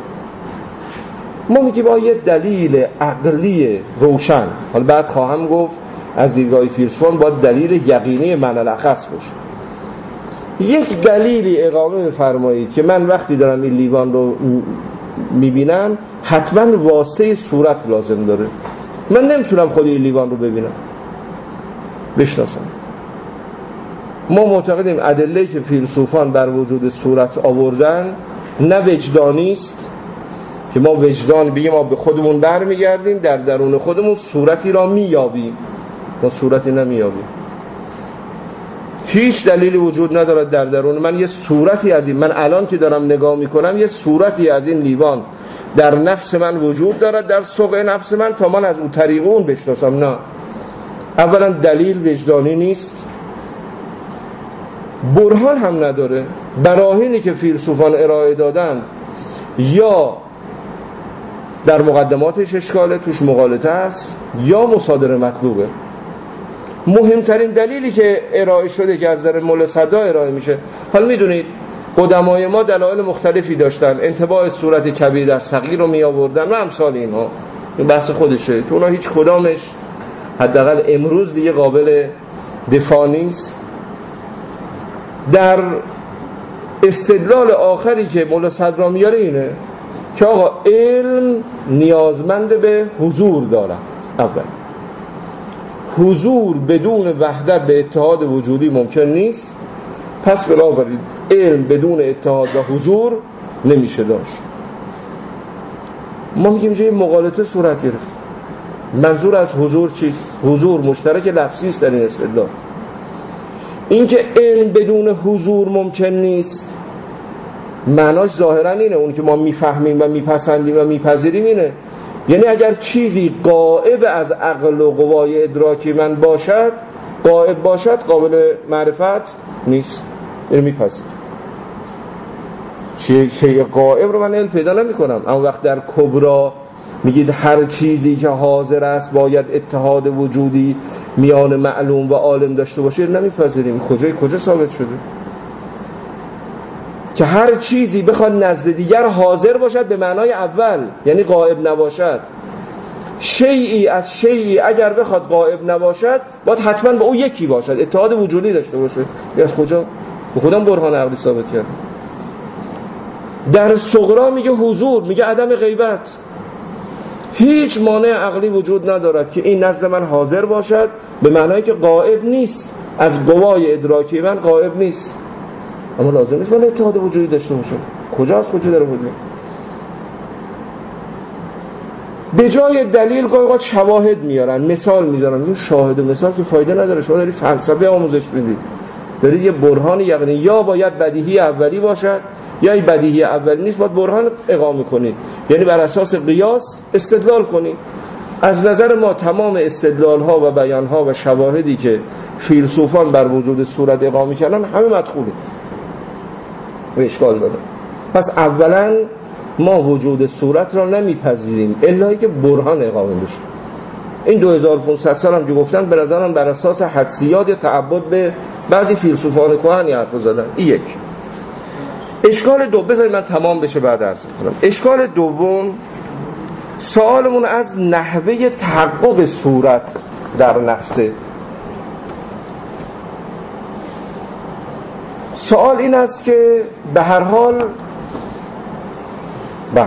ما میگیم با یه دلیل عقلی روشن، حالا بعد خواهم گفت از دیدگاه فیلسوفان باید دلیل یقینی معنی الاخص باشه. یک دلیلی اقامه بفرمایید که من وقتی دارم این لیوان رو میبینم حتما واسطه صورت لازم داره. من نمیتونم خود این لیوان رو ببینم بشناسم. ما معتقدیم ادله‌ای که فیلسوفان بر وجود صورت آوردن نه وجدانی است که ما وجدان بگیم ما به خودمون برمیگردیم در درون خودمون صورتی را میابیم، ما صورتی نمیابیم. هیچ دلیلی وجود ندارد در درون من یه صورتی از این، من الان که دارم نگاه میکنم یه صورتی از این لیوان در نفس من وجود دارد، در سوق نفس من، تا من از اون طریق اون بشناسم. نه، اولا دلیل وجدانی نیست، برهان هم نداره. براهینی که فیلسوفان ارائه دادن یا در مقدماتش اشکاله، توش مغالطه است، یا مصادره مطلوبه. مهمترین دلیلی که ارائه شده که از نظر مولا صدرا ارائه میشه، حالا میدونید قدمای ما دلایل مختلفی داشتن، انطباع صورت کبیر در صغیر رو می آوردن و امثال اینها، این بحث خودشه که اونا هیچ کدامش حداقل امروز دیگه قابل دفاع نیست. در استدلال آخری که مولا صدرا میاره اینه که آقا علم نیازمند به حضور داره. اول حضور بدون وحدت به اتحاد وجودی ممکن نیست، پس بنابراین علم بدون اتحاد و حضور نمیشه داشت. ما میگیم که مغالطه صورت گرفت. منظور از حضور چیست؟ حضور مشترک لفظی است در این استدلال. این که علم بدون حضور ممکن نیست معناش ظاهرا اینه، اون که ما میفهمیم و میپسندیم و میپذیریم اینه، یعنی اگر چیزی غائب از عقل و قوای ادراکی من باشد، غائب باشد، قابل معرفت نیست، اینو میپذیرم. چه شیء غائب رو من علم پیدا نمی کنم. اما وقت در کبرا میگید هر چیزی که حاضر است باید اتحاد وجودی میان معلوم و عالم داشته باشه، نمیپذیریم. کجای کجا ثابت شده که هر چیزی بخواد نزد دیگر حاضر باشد به معنای اول، یعنی غائب نباشد؟ شیئی از شیئی اگر بخواد غائب نباشد باید حتما با او یکی باشد، اتحاد وجودی داشته باشه. از کجا؟ به خودم برهان عقلی ثابت کرد. در صغرا میگه حضور، میگه عدم غیبت. هیچ مانع عقلی وجود ندارد که این نزد من حاضر باشد به معنایی که غائب نیست، از قوای ادراکی من غائب نیست، اما لازم نیست من اتحاد وجودی داشته باشم. کجا از کجا داره بوده؟ به جای دلیل گاهی شواهد میارن، مثال میذارن. این شاهد و مثال که فایده نداره. شما داری فلسفه آموزش میدید، داری یه برهان یعنی یا باید بدیهی اولی باشد یا این بدیهی اولی نیست، باید برهان اقامه کنید، یعنی بر اساس قیاس استدلال کنید. از نظر ما تمام استدلال ها و بیان ها و شواهدی که فیلسوفان بر وجود صورت اقامه کردن همه مدخوله و اشکال داره. پس اولا ما وجود صورت را نمیپذیریم الا که برهان اقامه بشه. این دو هزار و پانصد سال هم که گفتن به نظرم بر اساس حدسیات یا تعبد به بعضی فیلسوفان کهن حرف زدن. این یک. اشکال دو، بذارید من تمام بشه بعد عرض کنم. اشکال دوم، سوالمون از نحوه تحقق صورت در نفسه. سوال این است که به هر حال بله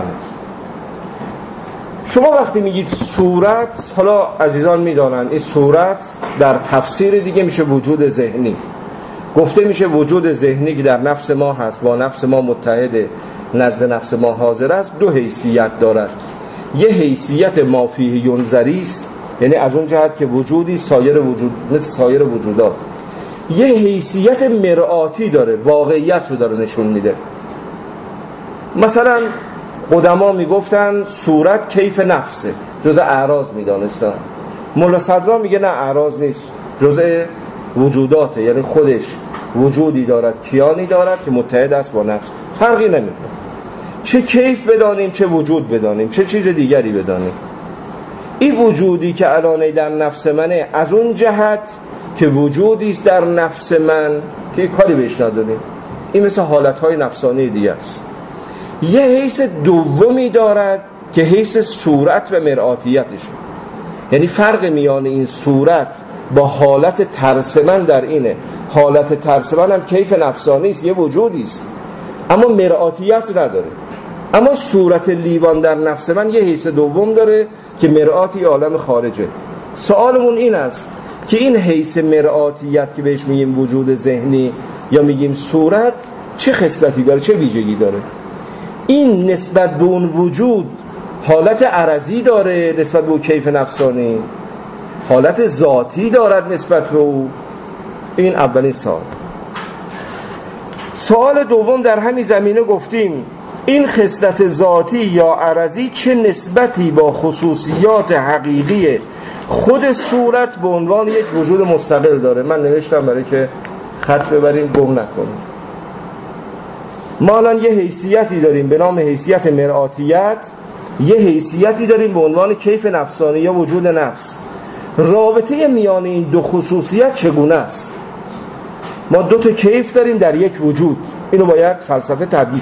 شما وقتی میگید صورت، حالا عزیزان میدانن این صورت در تفسیر دیگه میشه وجود ذهنی. گفته میشه وجود ذهنی که در نفس ما هست، با نفس ما متحده، نزد نفس ما حاضر است، دو حیثیت دارد. یه حیثیت ما فیه ینظری است، یعنی از اون جهت که وجودی سایر وجود مثل سایر وجودات. یه حیثیت مرآتی داره، واقعیت رو داره نشون میده. مثلا قدما میگفتن صورت کیف نفسه، جزء اعراض میدانستن. مولا صدرا میگه نه اعراض نیست، جزء وجوداته، یعنی خودش وجودی دارد، کیانی دارد که متحد است با نفس، فرقی نمیکنه. چه کیف بدانیم چه وجود بدانیم چه چیز دیگری بدانیم. این وجودی که الان در نفس منه از اون جهت که وجودی است در نفس من که کاری بهش نداریم، این مثل حالتهای نفسانی دیگه است. یه حیث دومی دارد که حیث صورت و مرآتیتش، یعنی فرق میان این صورت با حالت ترس من در اینه. حالت ترس من هم کیف نفسانی است، یه وجودی است اما مرآتیت نداره. اما صورت لیوان در نفس من یه حیث دوم داره که مرآتی عالم خارجه. سوالمون این است که این حیث مرآتیت که بهش میگیم وجود ذهنی یا میگیم صورت چه خصلتی داره، چه ویژگی داره؟ این نسبت به اون وجود حالت عرضی داره نسبت به اون کیف نفسانی، حالت ذاتی دارد نسبت به او؟ این اولین سوال. سوال دوم در همین زمینه گفتیم این خصلت ذاتی یا عرضی چه نسبتی با خصوصیات حقیقی خود صورت به عنوان یک وجود مستقل داره؟ من نوشتم برای که خط ببریم گم نکنیم. ما الان یه حیثیتی داریم به نام حیثیت مرآتیت، یه حیثیتی داریم به عنوان کیف نفسانی یا وجود نفس. رابطه میان این دو خصوصیت چگونه است؟ ما دو تا کیف داریم در یک وجود، اینو باید فلسفه تبیین.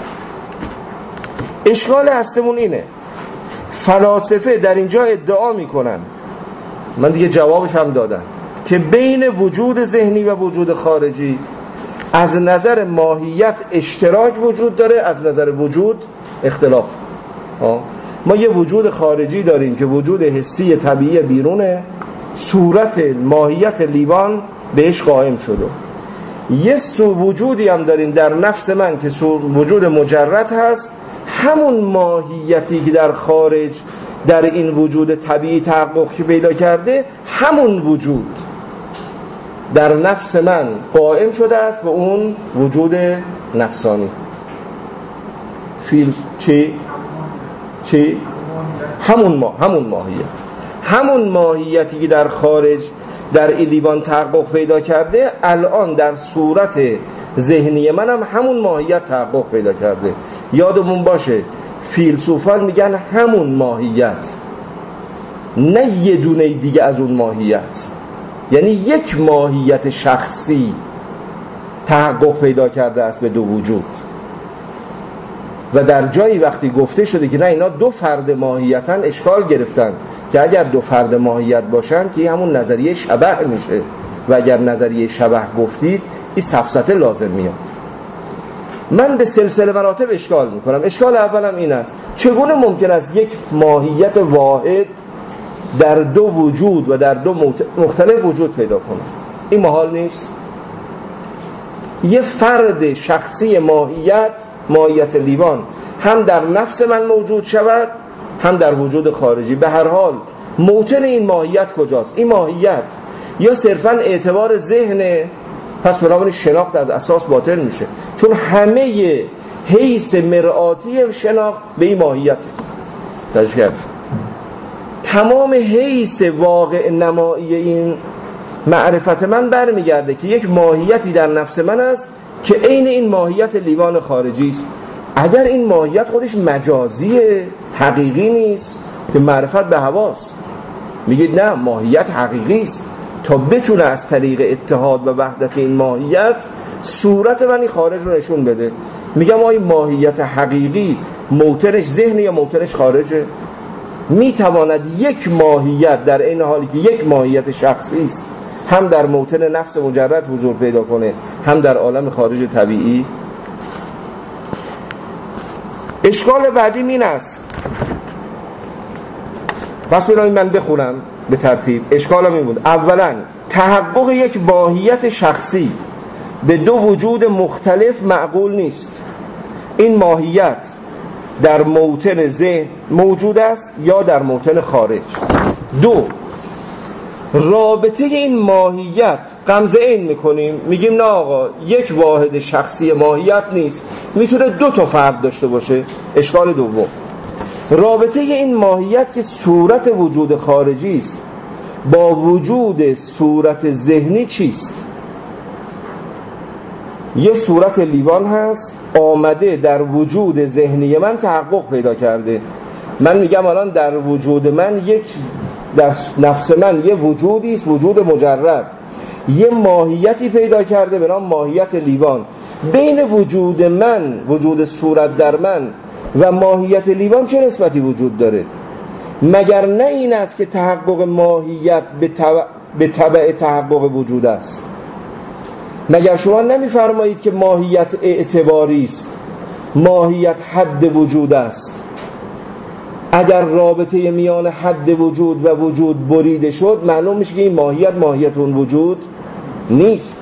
اشکال هستمون اینه فلاسفه در اینجا ادعا میکنن، من دیگه جوابش هم دادم، که بین وجود ذهنی و وجود خارجی از نظر ماهیت اشتراک وجود داره، از نظر وجود اختلاف. آه. ما یه وجود خارجی داریم که وجود حسی طبیعی بیرونه، صورت ماهیت لیوان بهش قائم شده. یه سو وجودی هم داریم در نفس من که وجود مجرد هست، همون ماهیتی که در خارج در این وجود طبیعی تحقق پیدا کرده، همون وجود در نفس من قائم شده است به اون وجود نفسانی. فیل چی؟ چی؟ همون ما همون ماهیت همون ماهیتی که در خارج در این لیوان تحقق پیدا کرده، الان در صورت ذهنی من هم همون ماهیت تحقق پیدا کرده. یادمون باشه فیلسوفان میگن همون ماهیت، نه یه دونه دیگه از اون ماهیت. یعنی یک ماهیت شخصی تحقق پیدا کرده است به دو وجود. و در جایی وقتی گفته شده که نه اینا دو فرد ماهیتن، اشکال گرفتن که اگر دو فرد ماهیت باشن که همون نظریه شبح میشه، و اگر نظریه شبح گفتید این سفسطه لازم میاد. من به سلسله مراتب اشکال میکنم. اشکال اولم این است چگونه ممکن است یک ماهیت واحد در دو وجود و در دو مختلف وجود پیدا کنه؟ این محال نیست. یه فرد شخصی ماهیت، ماهیت لیوان، هم در نفس من موجود شود هم در وجود خارجی. به هر حال موطن این ماهیت کجاست؟ این ماهیت یا صرفاً اعتبار ذهن، پس بنابراین شناخت از اساس باطل میشه، چون همه حیث مرآتی شناخت به این ماهیت تشکیل. تمام حیث واقع نمایی این معرفت من برمیگرده که یک ماهیتی در نفس من است که عین این ماهیت لیوان خارجی است. اگر این ماهیت خودش مجازی حقیقی نیست که معرفت به هواست، میگید نه ماهیت حقیقی است تا بتونه از طریق اتحاد و وحدت این ماهیت صورت من خارج رو نشون بده. میگم آیا ماهیت حقیقی موطنش ذهن یا موطنش خارجه؟ میتواند یک ماهیت در این حالی که یک ماهیت شخصی است هم در موطن نفس مجرد حضور پیدا کنه هم در عالم خارج طبیعی؟ اشکال بعدی این است. پس بنابراین من بخونم به ترتیب. اشکالم این بود: اولا تحقق یک ماهیت شخصی به دو وجود مختلف معقول نیست. این ماهیت در موطن ذهن موجود است یا در موطن خارج. دو، رابطه این ماهیت غمزه این میکنیم، میگیم نه آقا یک واحد شخصی ماهیت نیست، میتونه دو تا فرد داشته باشه. اشکال دوم، رابطه این ماهیت که صورت وجود خارجی است با وجود صورت ذهنی چیست؟ یه صورت لیوان هست آمده در وجود ذهنی من تحقق پیدا کرده. من میگم الان در وجود من یک، در نفس من یه وجودی است، وجود مجرد، یه ماهیتی پیدا کرده به نام ماهیت لیوان. بین وجود من، وجود صورت در من و ماهیت لیوان چه نسبتی وجود داره؟ مگر نه این است که تحقق ماهیت به تبع, به تبع تحقق وجود است؟ مگر شما نمیفرمایید که ماهیت اعتباری است، ماهیت حد وجود است؟ اگر رابطه میان حد وجود و وجود بریده شد، معلوم میشه که این ماهیت ماهیت اون وجود نیست.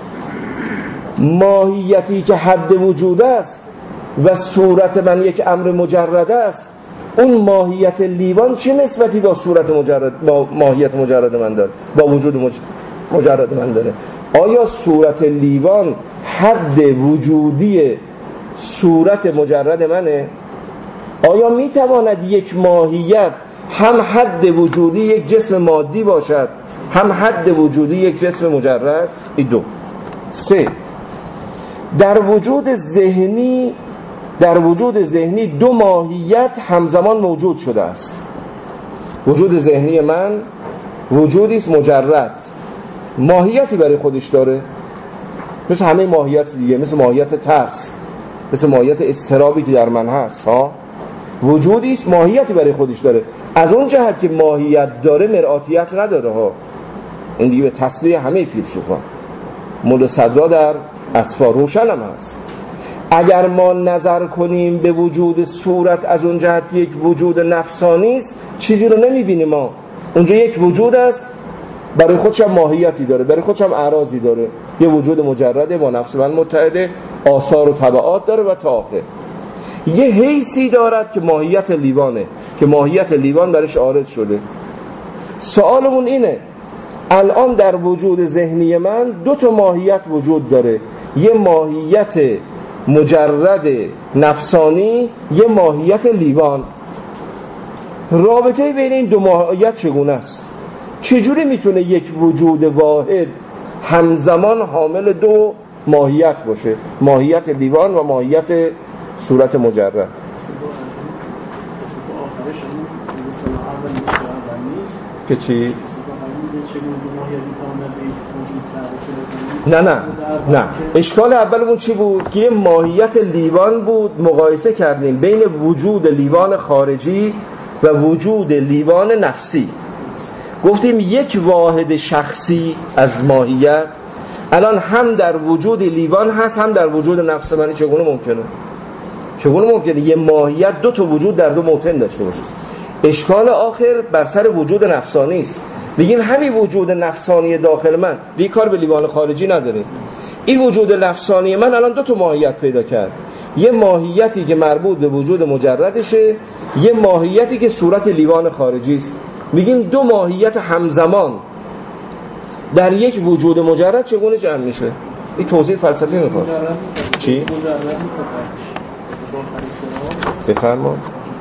ماهیتی که حد وجود است و صورت من یک امر مجرد است، اون ماهیت لیوان چه نسبتی با صورت مجرد، با ماهیت مجرد من داره، با وجود مج... مجرد من داره؟ آیا صورت لیوان حد وجودی صورت مجرد منه؟ آیا میتواند یک ماهیت هم حد وجودی یک جسم مادی باشد، هم حد وجودی یک جسم مجرد؟ این دو. سه، در وجود ذهنی در وجود ذهنی دو ماهیت همزمان موجود شده است. وجود ذهنی من وجودی است مجرد، ماهیتی برای خودش داره، مثل همه ماهیت دیگه، مثل ماهیت ترس، مثل ماهیت اضطرابی که در من هست ها. وجودی است ماهیتی برای خودش داره. از اون جهت که ماهیت داره مرآتیت نداره ها. این دیگه به تسلیه همه فیلسوفان. مولا صدرا در اصفار روشن هم هست. اگر ما نظر کنیم به وجود صورت از اون جهت که یک وجود نفسانی است، چیزی رو نمیبینیم. ما اونجا یک وجود است برای خودش هم ماهیتی داره، برای خودش هم اعراضی داره، یه وجود مجرده با نفس من متحده، آثار و تبعات داره و تا آخر. یه حیثی دارد که ماهیت لیوانه، که ماهیت لیوان برش عارض شده. سوالمون اینه، الان در وجود ذهنی من دو تا ماهیت وجود داره، یه ماهیت مجرد نفسانی، یه ماهیت لیوان. رابطه بین این دو ماهیت چگونه است؟ چجوری میتونه یک وجود واحد همزمان حامل دو ماهیت باشه، ماهیت لیوان و ماهیت صورت مجرد؟ که چی؟ نه نه نه اشکال اولمون چی بود؟ که یه ماهیت لیوان بود، مقایسه کردیم بین وجود لیوان خارجی و وجود لیوان نفسی. گفتیم یک واحد شخصی از ماهیت الان هم در وجود لیوان هست، هم در وجود نفس من. چگونه ممکنه؟ چگونه ممکنه یه ماهیت دو تا وجود در دو موطن داشته باشه؟ اشکال آخر بر سر وجود نفسانی است. بگیم همین وجود نفسانی داخل من دیگه کار به لیوان خارجی نداره. این وجود نفسانی من الان دو تا ماهیت پیدا کرد، یه ماهیتی که مربوط به وجود مجردشه، یه ماهیتی که صورت لیوان خارجی است. میگیم دو ماهیت همزمان در یک وجود مجرد چگونه جمع میشه؟ این توضیح فلسفی میخواد. چی؟ بفرما.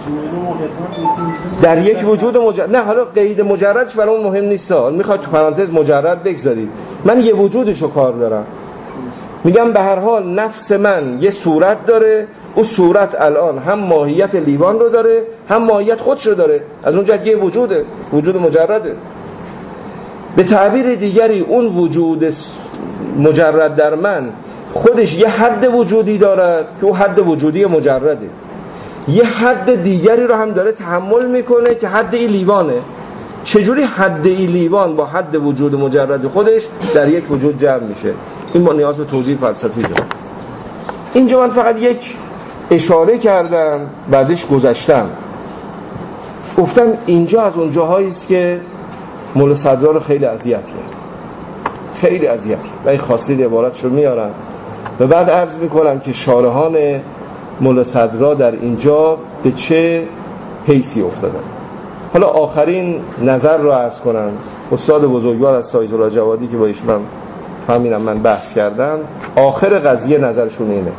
در یک وجود مجرد، نه حالا قید مجردش برام مهم نیست، میخواد تو پرانتز مجرد بگذارید، من یه وجودشو کار دارم. میگم به هر حال نفس من یه صورت داره، اون صورت الان هم ماهیت لیوان رو داره، هم ماهیت خودش رو داره، از اونجا یه وجوده، وجود مجرده. به تعبیر دیگری اون وجود مجرد در من خودش یه حد وجودی دارد که اون حد وجودی مجرده، یه حد دیگری رو هم داره تحمل میکنه که حد ای لیوانه. چجوری حد ای لیوان با حد وجود مجرد خودش در یک وجود جمع میشه؟ این با نیاز به توضیح فلسفی داره. اینجا من فقط یک اشاره کردم و ازش گذشتم، گفتم اینجا از اون جاهایی است که مولا صدرا رو خیلی اذیت کرد، خیلی اذیت کرد و این خاصیت عبارتش رو میارم و بعد عرض میکنم که شارحان مولا صدرا در اینجا به چه حیثی افتادن. حالا آخرین نظر رو عرض کنم. استاد بزرگوار از سایت الله جوادی که با ایشون همینم من بحث کردم، آخر قضیه نظرشون اینه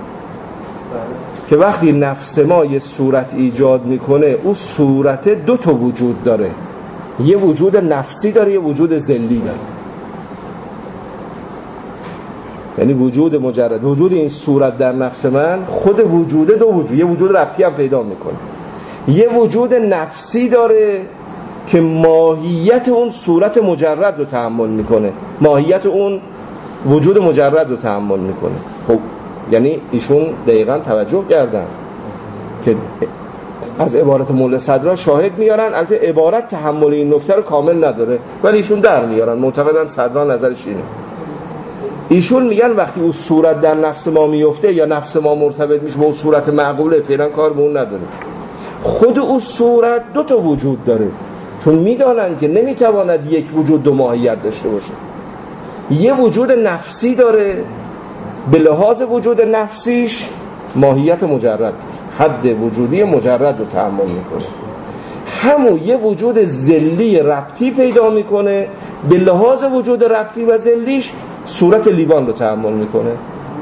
که وقتی نفس ما یه صورت ایجاد میکنه، اون صورت دو تا وجود داره، یه وجود نفسی داره، یه وجود ذلی داره. یعنی وجود مجرد، وجود این صورت در نفس من، خود وجود دو وجود، یه وجود ربطی هم پیدا میکنه، یه وجود نفسی داره که ماهیت اون صورت مجرد رو تحمل میکنه، ماهیت اون وجود مجرد رو تحمل میکنه. خب یعنی ایشون دقیقاً توجه کردن که از عبارت مولا صدرا شاهد میارن، البته عبارت تحمل این نکته رو کامل نداره ولی ایشون در میارن، معتقدن صدرا نظرش اینه. ایشون میگن وقتی اون صورت در نفس ما میفته یا نفس ما مرتبط میشه با اون صورت معقوله، فعلا کار به اون نداره. خود اون صورت دو تا وجود داره، چون میدانن که نمیتواند یک وجود دو ماهیت داشته باشه. یه وجود نفسی داره، به لحاظ وجود نفسیش ماهیت مجرد، حد وجودی مجرد رو تحمل میکنه. همون یه وجود ذلی ربطی پیدا میکنه، به لحاظ وجود ربطی و ذلیش صورت لیوان رو تحمل میکنه.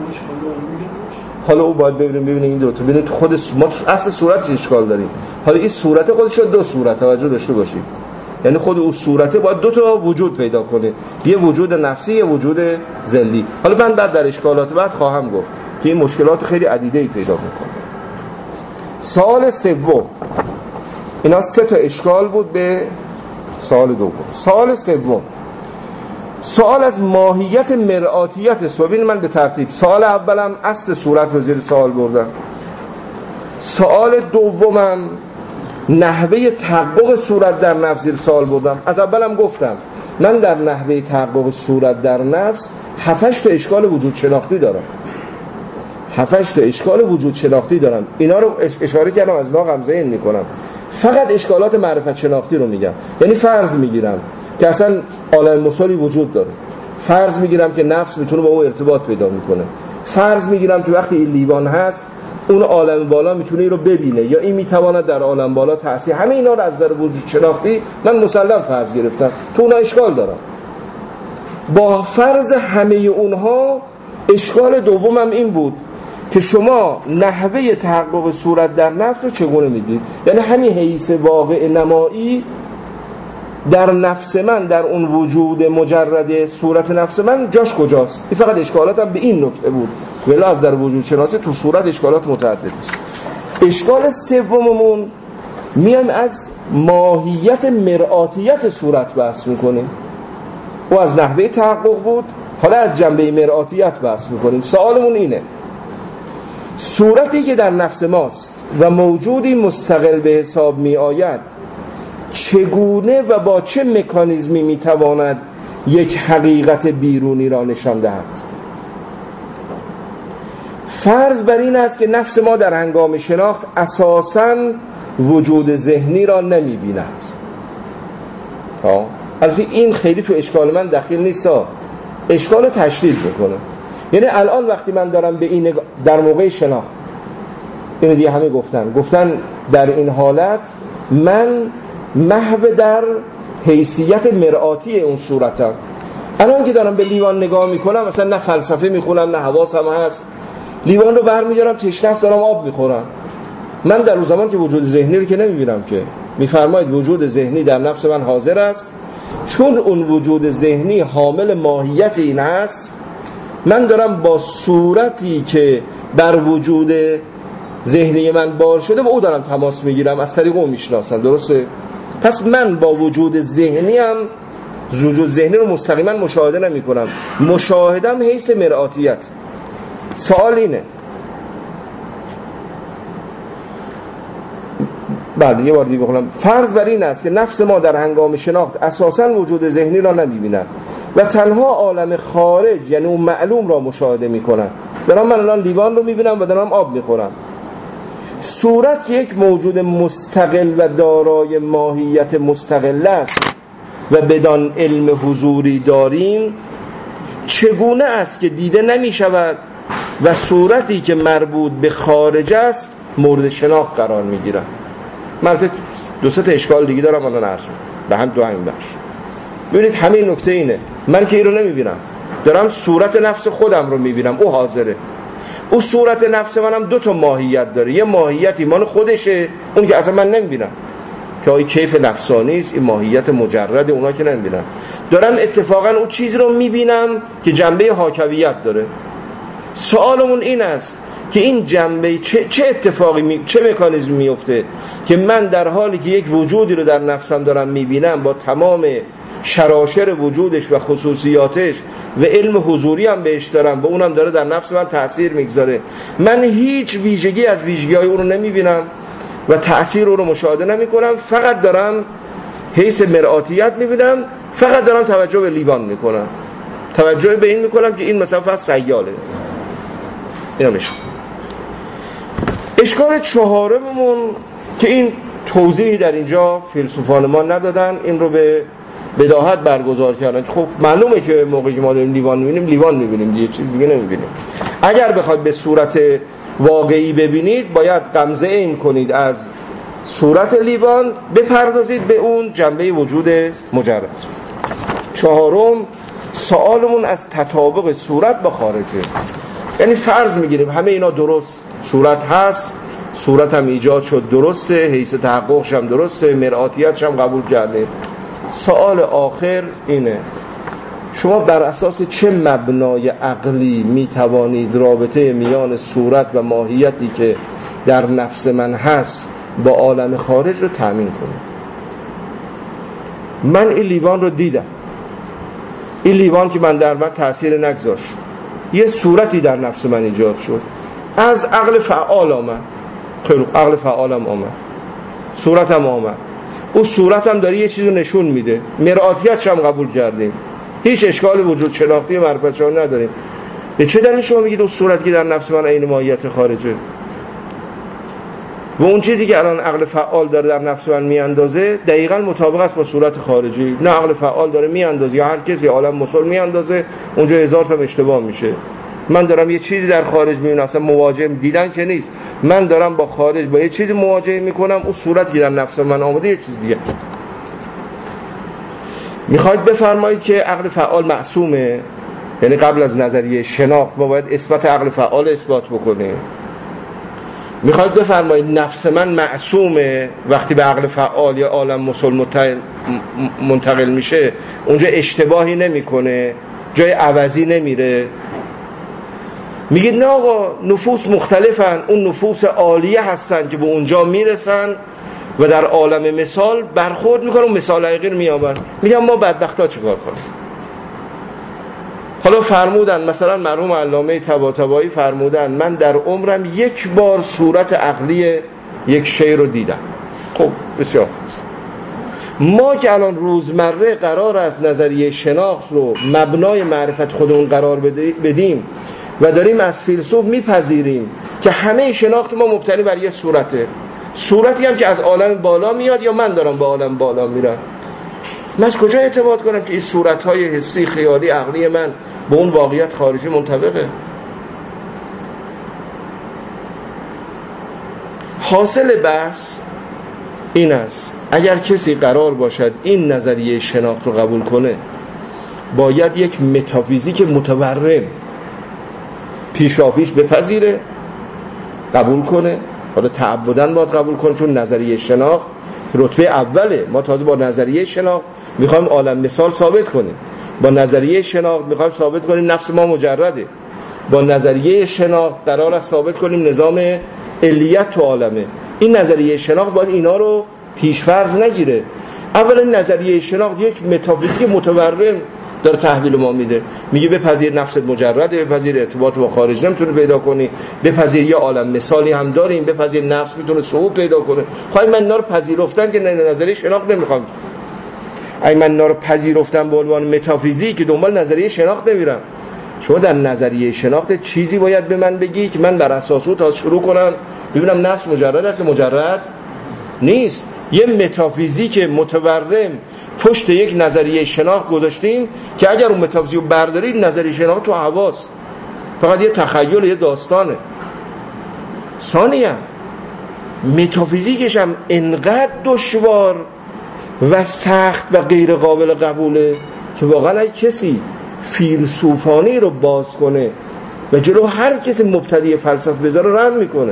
حالا او باید ببینیم ببینیم این دو تا ببینید خود ما اصل صورتش اشکال داریم. حالا این صورت خودش دو صورت توجه داشته باشید، یعنی خود اون صورته باید دو تا وجود پیدا کنه، یه وجود نفسی یه وجود ذلی. حالا من بعد در اشکالات بعد خواهم گفت که این مشکلات خیلی عدیده‌ای پیدا میکنه. سوال سوم، اینا سه تا اشکال بود به سوال دوم. سوال سوم، سوال از ماهیت مرآتیت صورت. من به ترتیب سوال اولم اصل صورت رو زیر سوال بردم، سوال دومم نحوه تحقق صورت در نفس زیر سوال بردم. از اولم گفتم من در نحوه تحقق صورت در نفس هفتش تا اشکال وجود شناختی دارم، هفتش تا اشکال وجود شناختی دارم. اینا رو اشاره کردم، از نا غمزه این میکنم، فقط اشکالات معرفت شناختی رو میگم. یعنی فرض میگیرم که اصلا عالم مثالی وجود داره، فرض میگیرم که نفس میتونه با اون ارتباط پیدا میکنه، فرض میگیرم که وقتی این لیوان هست اون عالم بالا میتونه این رو ببینه یا این میتواند در عالم بالا تأثیر. همه اینا رو از در وجود شناختی من مسلم فرض گرفتم، تو اونها اشکال دارم. با فرض همه اونها اشکال دومم این بود که شما نحوه تحقق صورت در نفس رو چگونه میدید؟ یعنی همین حیث واقع نمایی در نفس من، در اون وجود مجرد صورت نفس من جاش کجاست؟ این فقط اشکالاتم به این نکته بود، ولی از در وجود شناسی تو صورت اشکالات متعدد است. اشکال سوممون میایم از ماهیت مرآتیت صورت بحث میکنیم. او از نحوه تحقق بود، حالا از جنبه مرآتیت بحث میکنیم. سوالمون اینه، صورتی که در نفس ماست و موجودی مستقل به حساب می آید چگونه و با چه مکانیزمی می تواند یک حقیقت بیرونی را نشان دهد؟ فرض بر این است که نفس ما در هنگام شناخت اساساً وجود ذهنی را نمی بیند. البته این خیلی تو اشکال من دخیل نیست، اشکال رو تشدید بکنه. یعنی الان وقتی من دارم به این نگاه در موقع شناخت، اینو دیگه همه گفتن گفتن در این حالت من محو در حیثیت مرآتی اون صورتم. الان که دارم به لیوان نگاه میکنم، مثلا نه فلسفه میخونم نه حواسم هست، لیوان رو برمیدارم تشنه است دارم آب میخورم، من در اون زمان که وجود ذهنی رو که نمیبینم که میفرمایید وجود ذهنی در نفس من حاضر است، چون اون وجود ذهنی حامل ماهیت این هست، من دارم با صورتی که بر وجود ذهنی من بار شده با او دارم تماس میگیرم، از طریق اون میشناسم. درسته؟ پس من با وجود ذهنی هم وجود ذهنی رو مستقیما مشاهده نمی کنم، مشاهدم حیث مرآتیت. سوال اینه، بله یه بار دیگه بخونم. فرض بر این است که نفس ما در هنگام شناخت اساساً وجود ذهنی را نمی‌بیند و تنها عالم خارج یعنی اون معلوم را مشاهده می‌کند. دارم من الان لیوان رو می‌بینم و دارم آب می‌خورم. صورت که یک موجود مستقل و دارای ماهیت مستقل است و بدان علم حضوری داریم، چگونه است که دیده نمی‌شود و صورتی که مربوط به خارج است مورد شناخت قرار می‌گیرد؟ من دو سه تا اشکال دیگه دارم الان عرض به هم دو همین بخش. ببینید همین نکته اینه، من که این رو نمیبینم، دارم صورت نفس خودم رو میبینم، او حاضره. او صورت نفس منم دو تا ماهیت داره، یه ماهیت ایمان خودشه، اون که اصلا من نمیبینم که آی کیف نفسانی است، این ماهیت مجرد اونا که نمیبینم. دارم اتفاقا اون چیزی رو میبینم که جنبه حاکویت داره. سوالمون این است که این جنبه چه, چه اتفاقی می، چه مکانیزمی میفته که من در حالی که یک وجودی رو در نفسم دارم میبینم با تمام شراشر وجودش و خصوصیاتش و علم حضوری هم بهش دارم، با اونم داره در نفس من تأثیر میگذاره، من هیچ ویژگی از ویژگی‌های اون رو نمیبینم و تأثیر اون رو مشاهده نمیکنم، فقط دارم حیث مرآتیت میبینم، فقط دارم توجه به لیوان میکنم، توجه به این میکنم که این مثلا فقط سیاله. اینا میشه اشکال چهارممون که این توضیحی در اینجا فیلسوفان ما ندادن، این رو به بداهت برگزار کردن. خب معلومه که موقعی که ما داریم لیوان میبینیم لیوان میبینیم، یه چیز دیگه نمیبینیم. اگر بخواید به صورت واقعی ببینید باید غمزه این کنید از صورت لیوان، بپردازید به اون جنبه وجود مجرد. چهارم، سوالمون از تطابق صورت با خارجه. یعنی فرض میگیریم همه اینا درست، صورت هست، صورت هم ایجاد شد درسته، حیث تحققش هم درسته، مرآتیتش هم قبول کرده. سوال آخر اینه شما بر اساس چه مبنای عقلی میتوانید رابطه میان صورت و ماهیتی که در نفس من هست با عالم خارج رو تأمین کنید؟ من این لیوان رو دیدم، این لیوان که من در من تأثیر نگذاشت، یه صورتی در نفس من ایجاد شد، از عقل فعال آمد، خیلی عقل فعالم آمد، صورتم آمد، اون صورتم داره یه چیزو نشون میده، مرآتیتش هم قبول کردیم، هیچ اشکال وجود شناختی و معرفتی نداریم. به چه دلیل شما میگید اون صورتی که در نفس من عین ماهیت خارجه و اون چیزی که الان عقل فعال داره در نفس من میاندازه دقیقاً مطابق است با صورت خارجی؟ نه، عقل فعال داره میاندازه یا هر کسی عالم مسل میاندازه، اونجا هزار تا اشتباه میشه. من دارم یه چیزی در خارج میبینم، اصلا مواجه دیدن که نیست، من دارم با خارج با یه چیزی مواجه میکنم، اون صورتی که در نفس من آمده یه چیز دیگه. میخواید بفرمایید که عقل فعال معصومه؟ یعنی قبل از نظریه شناخت ما باید اثبات عقل فعال اثبات بکنیم؟ میخواید بفرمایید نفس من معصومه وقتی به عقل فعال یا عالم مسل منتقل میشه اونجا اشتباهی نمیکنه، جای عوضی نمیره؟ میگید نه آقا، نفوس مختلفن، اون نفوس عالیه هستن که به اونجا میرسن و در عالم مثال برخورد میکنن و مثال حقیقی رو میابن. میگم ما بدبختا چیکار کنیم؟ حالا فرمودن مثلا مرحوم علامه طباطبایی فرمودن من در عمرم یک بار صورت عقلی یک شی رو دیدم. خب بسیار، ما که الان روزمره قرار است نظریه شناخت رو مبنای معرفت خودمون قرار بدیم و داریم از فیلسوف میپذیریم که همه شناخت ما مبتنی بر یه صورته، صورتی هم که از عالم بالا میاد یا من دارم به عالم بالا میرم، من از کجا اعتماد کنم که این صورتهای حسی خیالی عقلی من به اون واقعیت خارجی منطبقه؟ حاصل بحث این است اگر کسی قرار باشد این نظریه شناخت رو قبول کنه باید یک متافیزیک متورم پیشاپیش بپذیره، قبول کنه. حالا تعبداً باید قبول کنه چون نظریه شناخت رتبه اوله. ما تازه با نظریه شناخت میخوایم عالم مثال ثابت کنیم، با نظریه شناخت میخوایم ثابت کنیم نفس ما مجرده، با نظریه شناخت قرار است ثابت کنیم نظام علیت تو عالمه. این نظریه شناخت باید اینا رو پیش‌فرض نگیره. اولا نظریه شناخت یک متافیزیک متورم داره تحویل ما میده، میگه بپذیر نفست مجرده، بپذیر ارتباط با خارج نمیتونه پیدا کنی، بپذیر یه عالم مثالی هم داریم، بپذیر نفس میتونه صحوب پیدا کنه. خواهی من اینا رو پذیرفتن که نظریه شناخت نمیخوام، ای من اینا رو پذیرفتم به عنوان متافیزیک که دنبال نظریه شناخت نمیرم. شما در نظریه شناخت چیزی باید به من بگی که من بر اساس اون تا شروع کنم ببینم نفس مجرد است یا مجرد نیست. یه متافیزیک متورم پشت یک نظریه شناخت گذاشتیم که اگر اون متافیزیک رو بردارید نظریه شناخت تو هواست، فقط یه تخیل، یه داستانه. ثانیاً متافیزیکش هم انقدر دشوار و سخت و غیر قابل قبوله که واقعا اگه کسی فیلسوفانی رو باز کنه و جلو هر کسی مبتدی فلسفه بذاره رحم میکنه.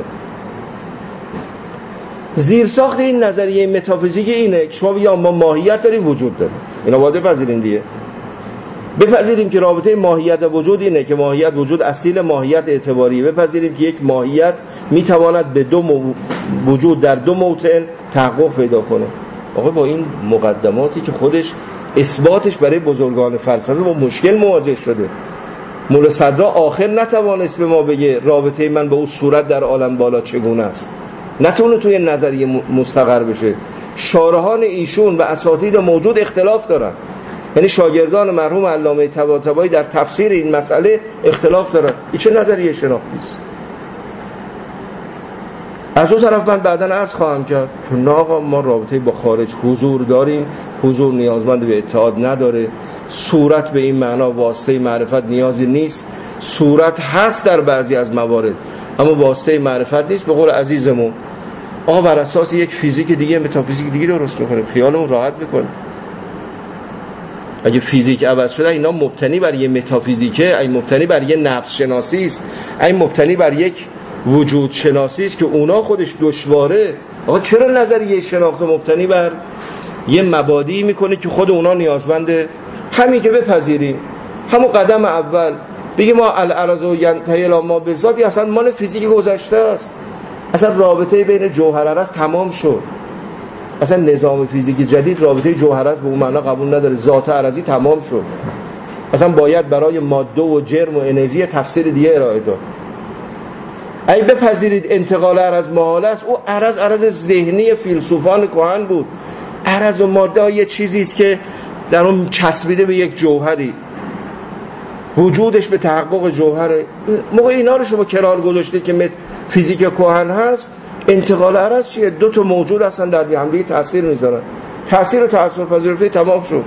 زیرساخت این نظریه متافیزیک اینه که شما بگید ما ماهیت داریم، وجود داریم، اینا باید بپذیرین دیگه. بپذیریم که رابطه ماهیت وجود اینه که ماهیت وجود اصیل ماهیت اعتباریه. بپذیریم که یک ماهیت میتواند به دو مو... وجود در دو موطن تحقق پیدا کنه. آقا با این مقدماتی که خودش اثباتش برای بزرگان فلسفه با مشکل مواجه شده، مولا صدرا آخر نتوانست به ما بگه رابطه من به اون صورت در عالم بالا چگونه است، نتونه توی نظریه مستقر بشه. شارحان ایشون و اساتید موجود اختلاف دارن، یعنی شاگردان مرحوم علامه طباطبایی در تفسیر این مسئله اختلاف دارن. این چه نظریه شناختی است؟ از اون طرف من بعداً عرض خواهم کرد که نه آقا ما رابطه با خارج حضور داریم، حضور نیازمند به اتحاد نداره، صورت به این معنا واسطه معرفت نیازی نیست، صورت هست در بعضی از موارد اما واسطه معرفت نیست. به قول عزیزمون آقا بر اساس یک فیزیک دیگه متافیزیک دیگه درست میکنیم، خیالمون راحت میکنیم. اگه فیزیک عوض شده اینا مبتنی بر یه متافیزیکه، این مبتنی بر یه نفس شناسی است، این مبتنی بر یک وجود شناسی است که اونا خودش دشواره. آقا چرا نظریه شناخت مبتنی بر یه مبادی میکنه که خود اونا نیازمنده؟ همین که بپذیریم همون قدم اول بگیم ما الارض و ینتهی الی ما بذاتی اصلا مال فیزیک گذشته است، اصلا رابطه بین جوهر ارز تمام شد، اصلا نظام فیزیکی جدید رابطه جوهر ارز به اون معنا قبول نداره، ذات ارزی تمام شد، اصلا باید برای ماده و جرم و انرژی تفسیر دیگه ارائه داد. اگه بپذیرید انتقال ارز محال است، او ارز ارز ذهنی فیلسوفان کهن بود. ارز و ماده یه چیزی است که در اون چسبیده به یک جوهری، وجودش به تحقق جوهره. موقع اینا رو شما کنار گذاشتید که مت فیزیک کهن هست، انتقال ارز چیه؟ دو تا موجود هستن در هم دیگه تاثیر میذارن، تاثیر و تاثیر پذیرفته تمام شد.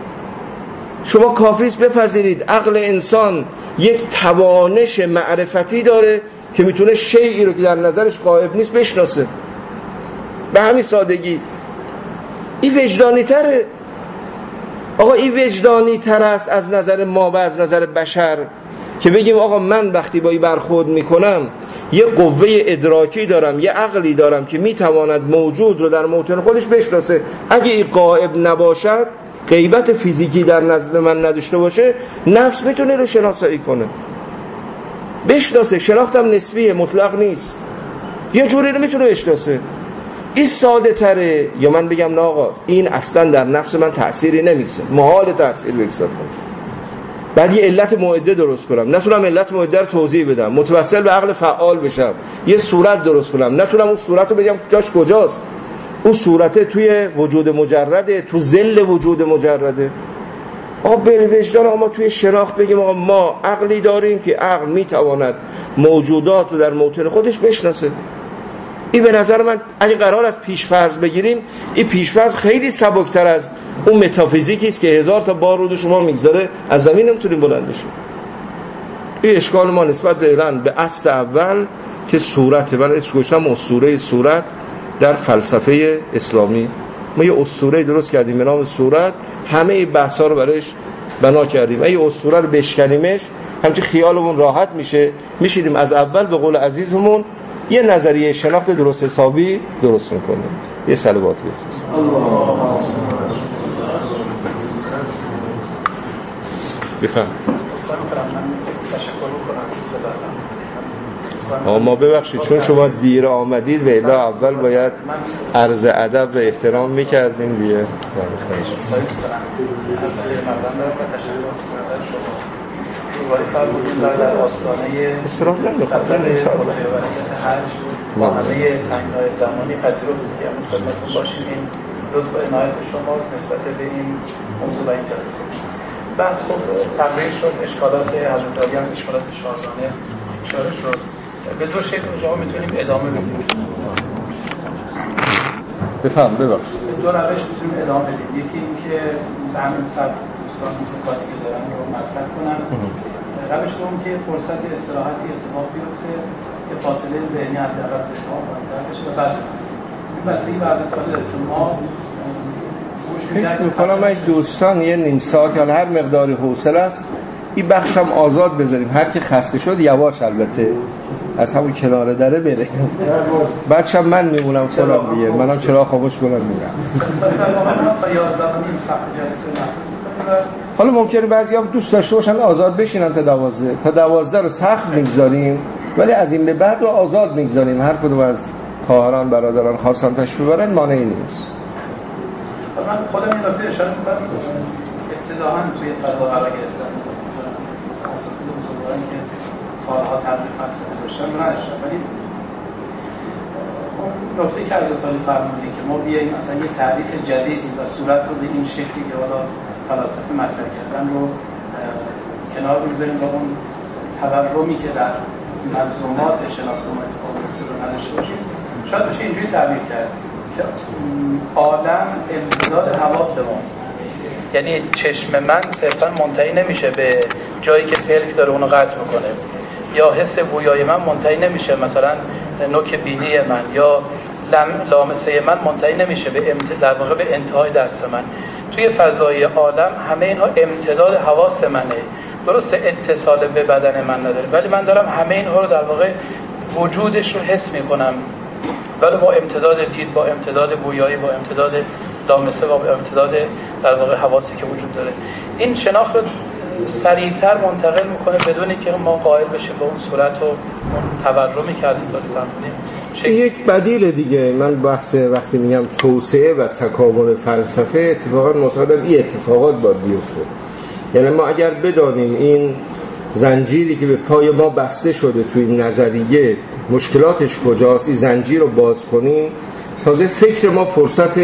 شما کافیست بپذیرید عقل انسان یک توانش معرفتی داره که میتونه شیئی رو که در نظرش غایب نیست بشناسه. به همین سادگی. این وجدانی تره. آقا این وجدانی تر است از نظر ما و از نظر بشر که بگیم آقا من وقتی با این برخورد میکنم یه قوه ادراکی دارم، یه عقلی دارم که میتواند موجود رو در موطن خودش بشناسه. اگه این غایب نباشد، غیبت فیزیکی در نزد من نداشته باشه، نفس میتونه رو شناسایی کنه، بشناسه. شناختم نسبیه، مطلق نیست، یه جوری رو میتونه بشناسه. این ساده تره. یا من بگم نه آقا این اصلا در نفس من تأثیری نمیگذاره، محال تأثیر بگذاره، بعد یه علت معده درست کنم، نتونم علت معده رو توضیح بدم، متوسل به عقل فعال بشم، یه صورت درست کنم، نتونم اون صورت رو بگم جاش کجاست، اون صورته توی وجود مجرده، تو ظل وجود مجرده. آقا به وجدان آقا ما توی شناخت بگیم آقا ما عقلی داریم که عقل میتواند موجودات رو در موطن خودش بشناسه. این به نظر من اگه قرار از پیش‌فرض بگیریم، این پیش‌فرض خیلی سبکتر از اون متافیزیکی است که هزار تا بار رو شما میگذاره از زمین نمیتونیم بلند بشیم. این اشکال ما نسبت به اصل اول که صورت، من اسمش گذاشتم اسطوره صورت در فلسفه اسلامی. ما یه اسطوره درست کردیم به نام صورت، همه این بحثا رو برایش بنا کردیم. اگه اسطوره رو بشکنیمش همچین خیالمون راحت میشه، میشیدیم از اول به قول عزیزمون یه نظریه شناخت درست حسابی درست میکنیم. یه صلواتی بفرست. بفهم. آه ما ببخشید چون شما دیر آمدید و الا اول باید عرض ادب و احترام میکردیم دیگه. ولی فرمودید در آستانه اصراف نمی‌کنم ما همه تنگنای زمانی پذیرفتید که امروز خدمتتون باشیم. این لطف و عنایت شماست نسبت به این موضوع و این جلسه. بحث خب تقریر شد، اشکالات حضرت علی هم اشکالات شاهزانه اشاره شد. به دو شکل شما میتونیم ادامه بدیم. بفهم ببخش. به دو روش میتونیم ادامه بدیم. یکی این که به همین سبک دوستان نکاتی که دارن رو مطرح کنن. روش دوم که فرصت استراحتی اتفاق بیفته که فاصله ذهنی حداقل شما مطرح بشه و بعد این بستگی به حضرت علی چون ما فکر می‌کنم این دوستان یه نیم ساعت یا هر مقداری حوصله است این بخشم آزاد بذاریم، هر کی خسته شد یواش البته از همون کنار دره بره. بچه‌م من میمونم خودم دیگه، منم چرا خاموش کنم میرم. مثلا ما تا یازده و نیم ساعت جلسه نکنیم حالا ممکنه بعضی‌ها دوست داشته باشن آزاد بشینن تا دوازده تا دوازده رو سخت میگذاریم، ولی از این به بعد رو آزاد میگذاریم، هر کدوم از خواهران برادران خواستن تشریف ببرن مانعی نیست. من خودم این نکته اشاره می‌کنم ابتداً توی فضا قرار گرفتن اساساً بزرگواران که سالها تبلیغ فلسفه داشتن نداشتن، ولی اون نکته که از اطلاعی فرمودید که ما بیاییم مثلا یه تعریف جدیدی و صورت رو به این شکلی که حالا فلاسفه مطرح کردن رو کنار بگذاریم و اون تورمی که در منظومات شناخت و اتفاقات رو نداشته باشیم، شاید بشه اینجوری تعبیر کرد که عالم امتداد حواس ماست. یعنی چشم من صرفا منتهی نمیشه به جایی که پلک داره اونو قطع میکنه، یا حس بویای من منتهی نمیشه مثلا نوک بینی من، یا لامسه من منتهی نمیشه به امت... در واقع به انتهای دست من. توی فضای عالم همه اینها امتداد حواس منه. درسته اتصال به بدن من نداره، ولی من دارم همه اینها رو در واقع وجودش رو حس میکنم. ولی با امتداد دید، با امتداد بویایی، با امتداد لامسه، با امتداد در واقع حواسی که وجود داره، این شناخت رو سریعتر منتقل میکنه بدون اینکه ما قائل بشیم به اون صورت و اون تورمی که از اطلاع فرمودیم. یک بدیل دیگه، من بحث وقتی میگم توسعه و تکامل فلسفه، اتفاقا معتقدم این اتفاقات باید بیفته. یعنی ما اگر بدانیم این زنجیری که به پای ما بسته شده توی نظریه مشکلاتش کجاست، این زنجیر رو باز کنیم، تازه فکر ما فرصت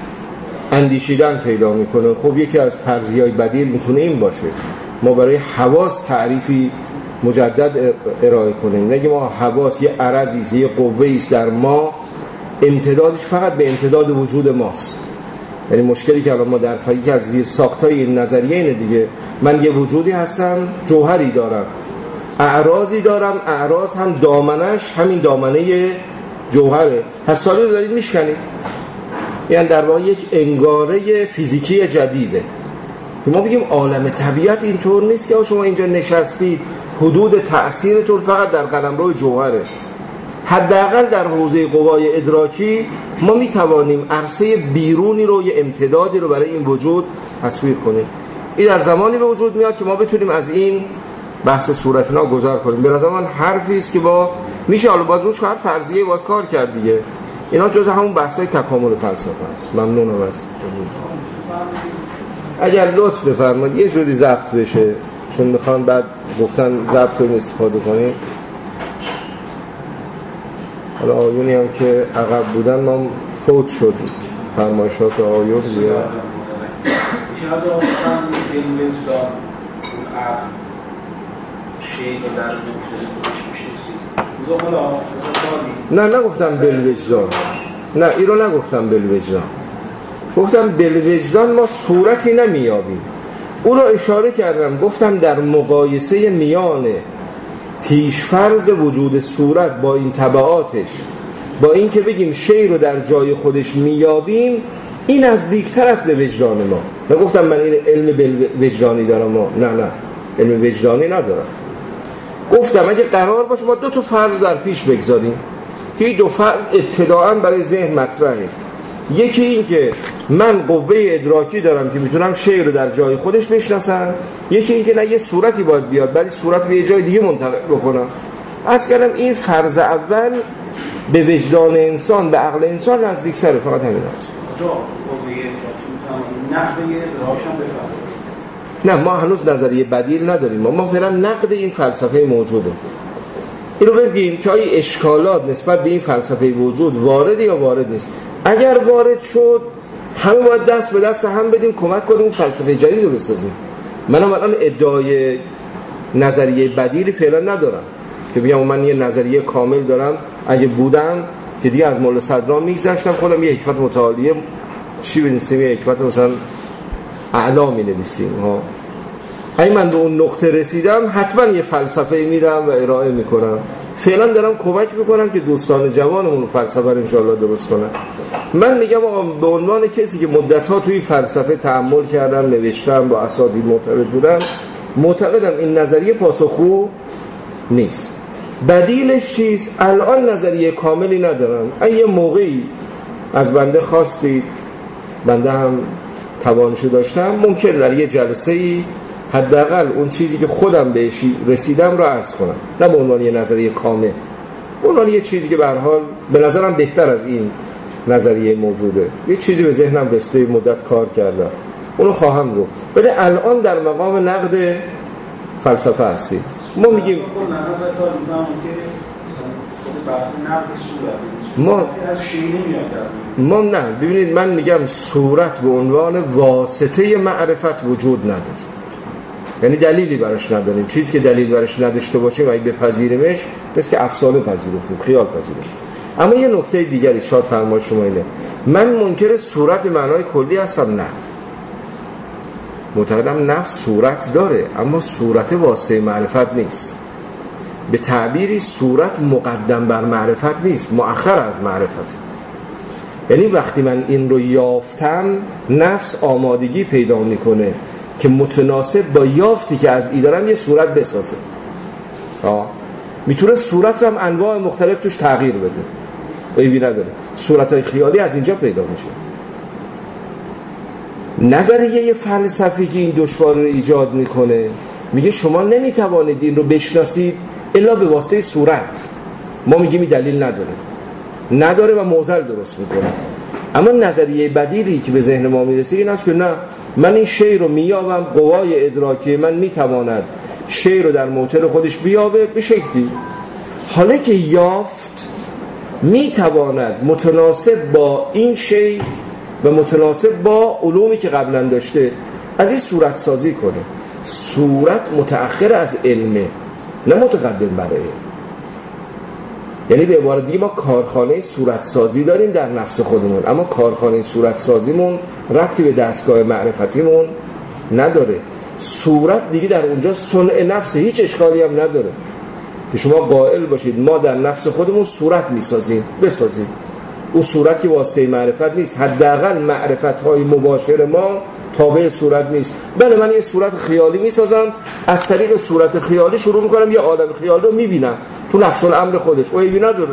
اندیشیدن پیدا میکنه. خب یکی از فرضیه‌های بدیل میتونه این باشه، ما برای حواس تعریفی مجدد ارائه کنیم. نگه ما حواس یه عرضی است، یه قوه‌ای است در ما، امتدادش فقط به امتداد وجود ماست. یعنی مشکلی که الان ما در یکی از زیر ساختای این نظریه اینه دیگه، من یه وجودی هستم، جوهری دارم، اعراضی دارم، اعراض هم دامنش همین دامنه جوهره، حسالی رو دارید میشکنید. یعنی در واقع یک انگاره فیزیکی جدیده که ما بگیم عالم طبیعت اینطور نیست که شما اینجا نشستید حدود تأثیرتون فقط در قلمرو جوهره. حداقل در حوزه قوای ادراکی ما میتوانیم عرصه بیرونی رو، یه امتدادی رو برای این وجود تصویر کنیم. این در زمانی به وجود میاد که ما بتونیم از این بحث صورتنا گذر کنیم. به نظر من حرفی است که با میشه حالا باید روش هر فرضیه باید کار کرد دیگه. اینا جزء همون بحث‌های تکامل فلسفه است. ممنونم از اگر لطف بفرمایید یه جوری ضبط بشه، چون میخوان بعد گفتن ضبط رو استفاده کنیم. حالا آیونی هم که عقب بودن ما فوت شد، فرمایشات آیون دیگه شاید آفتان این وجدان عقل شیء رو در موجود میشه نه نگفتم بالوجدان، نه این رو نگفتم بالوجدان، گفتم بالوجدان ما صورتی نمیابیم. اون رو اشاره کردم، گفتم در مقایسه میان پیشفرض وجود صورت با این تبعاتش، با این که بگیم شی رو در جای خودش میابیم، این نزدیکتر است به وجدان ما. نگفتم من این علم وجدانی دارم، ما نه نه علم وجدانی ندارم. گفتم اگه قرار باشه ما دو تا فرض در پیش بگذاریم که این دو فرض ابتداعاً برای ذهن مطرحه. یکی این که من قوه ادراکی دارم که میتونم شی رو در جای خودش بشناسم، یکی این که نه یه صورتی باید بیاد بعد صورت به یه جای دیگه منتقل بکنم. عرض کردم این فرض اول به وجدان انسان، به عقل انسان نزدیکتره. فقط همین است. نه ما هنوز نظریه بدیل نداریم، ما ما فعلا نقد این فلسفه موجوده. اینو بگیم که آیا اشکالات نسبت به این فلسفه وجود وارد یا وارد نیست. اگر وارد شد همه باید دست به دست هم بدیم کمک کنیم فلسفه جدید رو بسازیم. منم الان ادعای نظریه بدیلی فعلا ندارم که بگم من یه نظریه کامل دارم. اگه بودم که دیگه از مولا صدرا میگذشتم خودم یه حکمت متعالیه چی بنویسیم، یه حکمت مثلا اعلا می نویسیم ها. اگه من به اون نقطه رسیدم حتما یه فلسفه میدم و ارائه میکنم. فعلا دارم کمک میکنم که دوستان جوانمون رو فلسفه رو انشاءالله درست کنن. من میگم آقا به عنوان کسی که مدت‌ها توی فلسفه تأمل کردم، نوشتم، با اساتید مرتبط بودم، معتقدم این نظریه پاسخگو نیست. بدیلش چیست؟ الان نظریه کاملی ندارم. اگه یه موقعی از بنده خواستید، بنده هم توانشو داشتم ممکن در یه جلسه ای حداقل اون چیزی که خودم بهش رسیدم رو عرض کنم، نه به عنوان یه نظریه کامل، به عنوان یه چیزی که به هر حال به نظرم بهتر از این نظریه موجوده، یه چیزی به ذهنم رسیده، مدت کار کردم، اونو خواهم گفت. ولی الان در مقام نقد فلسفه هستیم. ما میگیم ما ما نه ببینید، من میگم صورت به عنوان واسطه معرفت وجود نداره، یعنی دلیلی براش نداریم. چیزی که دلیل براش نداشته باشیم اگه بپذیریمش مثل که افسانه پذیرفتیم، خیال پذیرفتیم. اما یه نکته دیگری شاید فرمای شما اینه، من منکر صورت به معنای کلی هستم؟ نه، معتقدم نفس صورت داره، اما صورت واسطه معرفت نیست. به تعبیری صورت مقدم بر معرفت نیست، مؤخر از معرفت. یعنی وقتی من این رو یافتم، نفس آمادگی پیدا میکنه که متناسب با یافتی که از ای دارم یه صورت بسازه. آه. میتونه صورت رو هم انواع مختلف توش تغییر بده، عیبی نداره. صورتهای خیالی از اینجا پیدا میشه. نظریه فلسفی که این دشوار رو ایجاد میکنه میگه شما نمیتوانید این رو بشناسید الا به واسطه صورت. ما میگیم این دلیل نداره نداره و معضل درست میکنه. اما نظریه بدیلی که به ذهن ما میرسه این است که نه، من این شی رو مییابم، قوای ادراکی من میتواند شی رو در موطن خودش بیابه به شکلی، حالا که یافت میتواند متناسب با این شی و متناسب با علومی که قبلا داشته از این صورت سازی کنه. صورت متأخر از علمه، نه متقدم برای. یعنی به عبارت دیگه ما کارخانه صورت سازی داریم در نفس خودمون، اما کارخانه صورت سازیمون ربطی به دستگاه معرفتیمون نداره. صورت دیگه در اونجا صنع نفس، هیچ اشکالی هم نداره که شما قائل باشید ما در نفس خودمون صورت میسازیم، بسازیم. اون صورت که واسطه معرفت نیست، حداقل معرفت‌های مباشر ما تابع صورت نیست. بله، من یه صورت خیالی میسازم، از طریق صورت خیالی شروع میکنم یه عالم خیالی رو میبینم تو نفس الامر خودش، او عیبی نداره.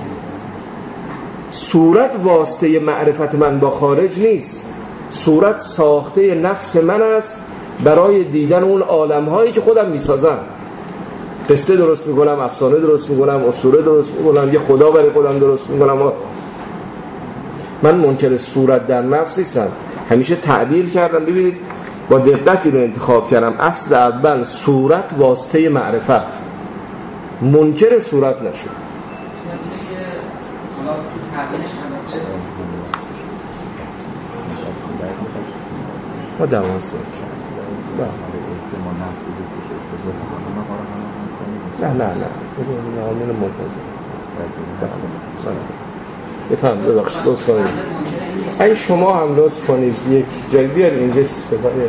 صورت واسطه معرفت من با خارج نیست، صورت ساخته نفس من است برای دیدن اون عالم‌هایی که خودم میسازم. قصه درست میکنم، افسانه درست میکنم، اسطوره درست میکنم، یه خدا برای خودم درست میکنم. من منکر صورت در نفس نیستم، همیشه تعبیر کردم، ببینید با دقتی رو انتخاب کردم. اصل اول صورت واسطه معرفت، منکر صورت نشد. ما دوازده نه نه نه نامین منتظر بفهم ببخش دوست کنید. اگه شما هم لطف کنید یک جایی بیار اینجا که صدای،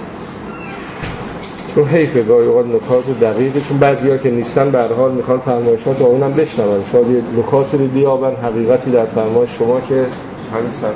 چون حیفه گاهی اوقات نکات دقیقه، چون بعضی ها که نیستن به هر حال میخوان فرمایشات و اونم بشنون، شاید یک نکاتی رو بیابن، حقیقتی در فرمایش شما که همین سر.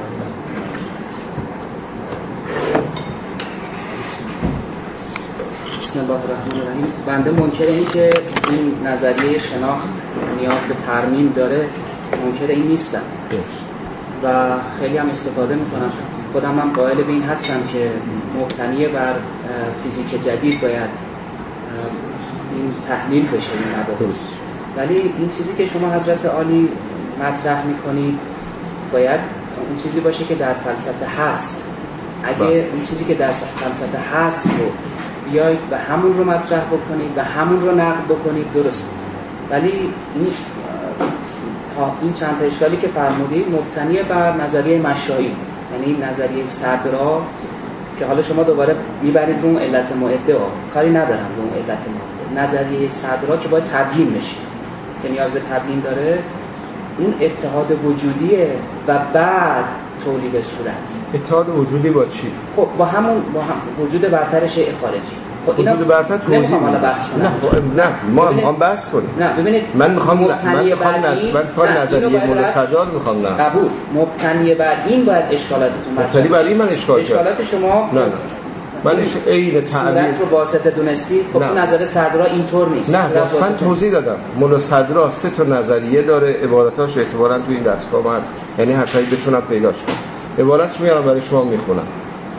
بسم الله الرحمن الرحیم. بنده منکر این که این نظریه شناخت نیاز به ترمیم داره منکر این نیستم و خیلی هم استفاده میکنم. خودم هم قائل به این هستم که مبتنی بر فیزیک جدید باید این تحلیل بشه این مباحث. ولی این چیزی که شما حضرت عالی مطرح میکنید باید اون چیزی باشه که در فلسفه هست. اگه اون چیزی که در فلسفه هست رو بیایید و همون رو مطرح بکنید و همون رو نقد بکنید درست. ولی این این چند تا اشکالی که فرمودید مبتنی بر نظریه مشایی، یعنی نظریه صدرا که حالا شما دوباره میبرید رو اون علت معده ها، کاری ندارم رو اون علت معده. نظریه صدرا که باید تبیین بشه، که نیاز به تبیین داره، اون اتحاد وجودیه و بعد تولید صورت. اتحاد وجودی با چی؟ خب با همون با هم وجود برتر شیء خارجی. خب اینا وجود برتر توضیح حالا بحث کنم. نه خب نه ما میخوام بحث کنیم. نه ببینید من میخوام من میخوام نظر من میخوام نظریه مولا صدر میخوام. نه قبول. مبتنی بر این باید اشکالاتتون مطرح. مبتنی بر این من اشکال اشکالات شما نه نه من اش عین تعبیر صورت رو واسطه دونستی. خب تو نظر صدرا اینطور نیست. نه من توضیح دادم. مولا صدرا سه تا نظریه داره، عباراتاش احتمالاً تو این دستگاه هست، یعنی حسابی بتونم پیداش کنم. عبارتش میارم برای شما میخونم.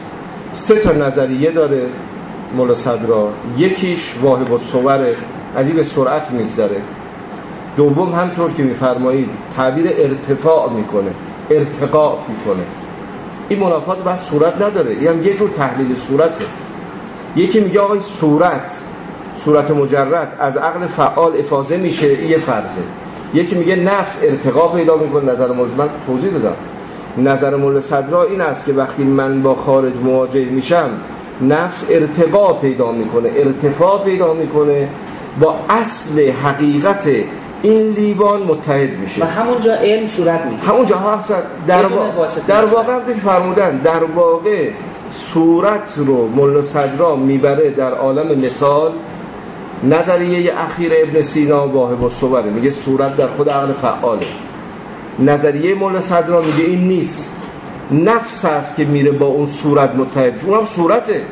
سه تا نظریه داره مولا صدرا. یکیش واهب الصور، از این به سرعت میگذره. دوم همطور که میفرمایید تعبیر ارتفاع میکنه، ارتقاء میکنه. این منافات بحث صورت نداره، این هم یه جور تحلیل صورته. یکی میگه آقای صورت صورت مجرد از عقل فعال افاضه میشه، یه فرضه. یکی میگه نفس ارتقا پیدا میکنه. نظر مولا من توضیح دادم. نظر مولا صدرا این است که وقتی من با خارج مواجه میشم نفس ارتقا پیدا میکنه، ارتفاع پیدا میکنه، با اصل حقیقت این لیوان متحد میشه و همونجا علم صورت میگیره. همونجا ها اصلا در, با... در واقع هم فرمودن در واقع صورت رو مولا صدرا میبره در عالم مثال. نظریه اخیر ابن سینا واهب الصور میگه صورت در خود عقل فعاله. نظریه مولا صدرا میگه این نیست، نفس هست که میره با اون صورت متحد. اونم صورته.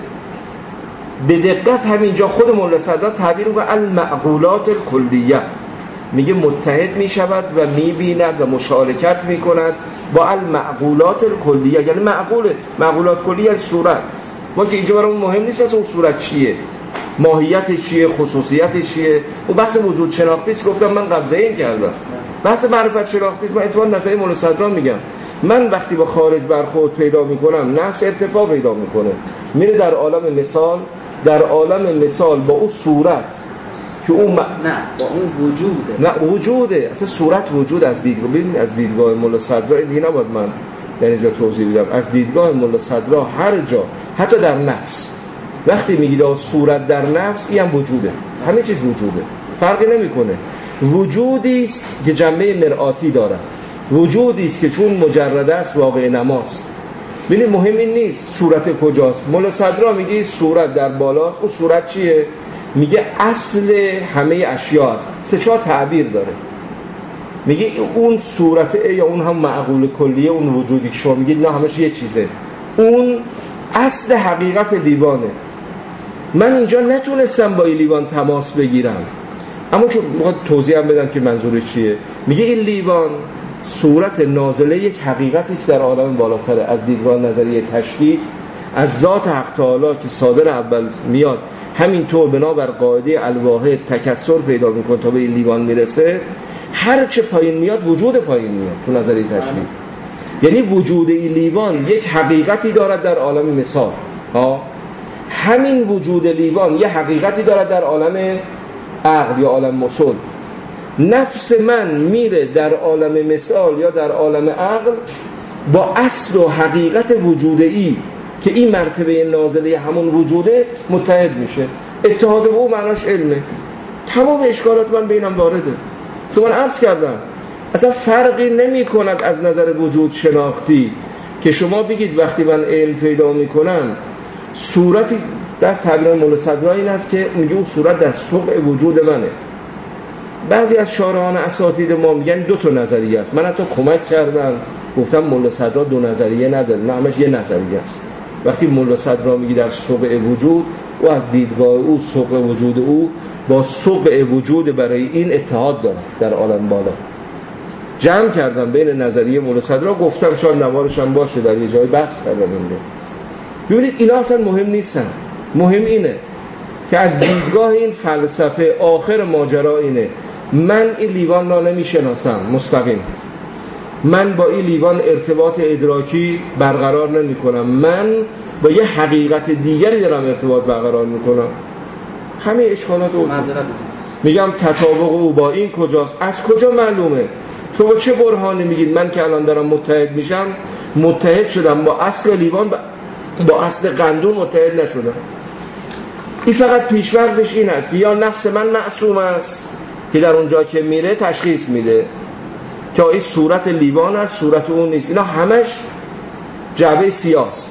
به دقت همینجا خود مولا صدرا تعبیر میکنه المعقولات الکلیه، میگه متحد میشود و میبیند و مشارکت میکند با المعقولات الکلیه. یعنی معقوله، معقولات کلیه یعنی صورت. ما که اینجا برامون مهم نیست اصلا اون صورت چیه، ماهیتش چیه، خصوصیتش چیه. اون بحث وجود شناختی است. گفتم من قبضه این کردم. بحث معرفت شناختی من اعتبار نظری مولا صدرا میگم. من وقتی با خارج برخورد پیدا میکنم نفس ارتفاع پیدا میکنه، میره در عالم مثال. در عالم مثال با اون صورت که اون م... نه با اون وجوده، نه وجوده اصلا صورت وجود. از دیدگاه ببین از دیدگاه مولا صدرا دیگه نباید من در اینجا توضیح بدم. از دیدگاه مولا صدرا هر جا حتی در نفس وقتی میگید صورت در نفس این هم وجوده، همه چیز وجوده، فرقی نمیکنه. وجودی است که جنبه مرآتی داره، وجودی است که چون مجرد است واقع نماست. ببین مهم این نیست صورت کجاست. مولا صدرا میگه صورت در بالاست. اون صورت چیه؟ میگه اصل همه اشیا است. سه چهار تعبیر داره. میگه اون صورت یا اون هم معقول کلیه، اون وجودی که شما میگید نه همش یه چیزه، اون اصل حقیقت لیوانه. من اینجا نتونستم با این لیوان تماس بگیرم، اما چون میخواد توضیح هم بدم که منظورش چیه. میگه این لیوان صورت نازله یک حقیقتی است در عالم بالاتره. از دیدگاه نظریه تشکیک از ذات حق تعالی که صادر اول میاد، همینطور بنابر قاعده الواحد تکثر پیدا میکنه تا به این لیوان میرسه. هر چه پایین میاد وجود پایین میاد تو نظریه تشکیک. یعنی وجود این لیوان یک حقیقتی دارد در عالم مثال. ها همین وجود لیوان یک حقیقتی دارد در عالم عقل یا عالم مثل. نفس من میره در عالم مثال یا در عالم عقل با اصل و حقیقت وجودی که این مرتبه نازله همون وجوده متحد میشه. اتحاد با او معناش علمه. تمام اشکالات من بینم وارده. چون من عرض کردم اصلا فرقی نمی کند از نظر وجود شناختی که شما بگید وقتی من علم پیدا میکنم صورتی دست تعبیر مولا صدرا این است که میگه اون صورت در سوق وجود منه. بعضی از شارحان اساتید ما میگن دو تا نظریه است. من حتی کمک کردم گفتم مولا صدرا دو نظریه نداره، نه همش یه نظریه است. وقتی مولا صدرا میگه در سوق وجود، او از دیدگاه او سوق وجود او با سوق وجود برای این اتحاد داره در عالم بالا. جمع کردم بین نظریه مولا صدرا، گفتم شاید نوارش هم باشه در یه جای بحث کردم اینجا. ببینید اینا اصلا مهم نیستن. مهم اینه که از دیدگاه این فلسفه آخر ماجرا اینه من این لیوان را نمیشناسم مستقیم، من با این لیوان ارتباط ادراکی برقرار نمی کنم، من با یه حقیقت دیگری دارم ارتباط برقرار میکنم. همه اشکالات رو میگم تطابق او با این کجاست؟ از کجا معلومه؟ شما چه برهانی میگید من که الان دارم متحد میشم متحد شدم با اصل لیوان با اصل قندون متحد نشدم؟ این فقط پیش‌ورزش این است که یا نفس من معصوم است که در اونجا که میره تشخیص میده که این صورت لیوان است، صورت اون نیست. اینا همش جعبه سیاست.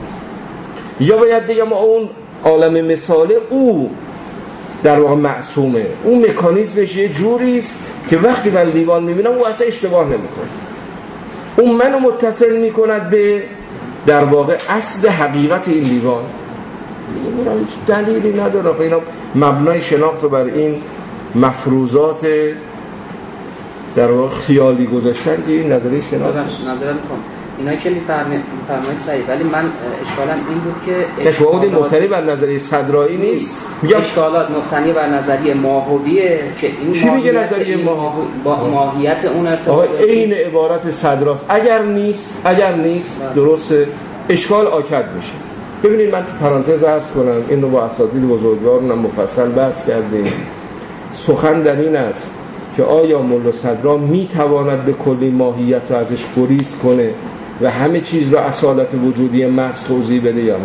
یا باید بگم اون عالم مثاله او در واقع معصومه، اون مکانیزمش یه جوری است که وقتی من لیوان میبینم او اصلا اشتباه نمیکنه، اون منو متصل میکند به در واقع اصل حقیقت این لیوان. اینا هیچ دلیلی نداره. اینا مبنای شناخت رو بر این مفروضات در واقع خیالی گذاشتن که این نظریه شناخت نظر میکنم. اینا که میفرمایید صحیح، ولی من اشکالم این بود که اشکالات مبتنی بر نظریه صدرایی نیست. میگم اشکالات مبتنی بر نظریه ماهویه که این چی میگه نظریه ماهوی؟ با ماهیت اون ارتباط عین عبارت صدراست. اگر نیست اگر نیست درسته اشکال آکد میشه. ببینید من تو پرانتز عرض کنم، این رو با اساتید بزرگوارم مفصل بحث کردیم. سخن در این است که آیا ملا صدرا میتواند به کلی ماهیت رو ازش گریز کنه و همه چیز رو اصالت وجودی محض توضیح بده یا نه؟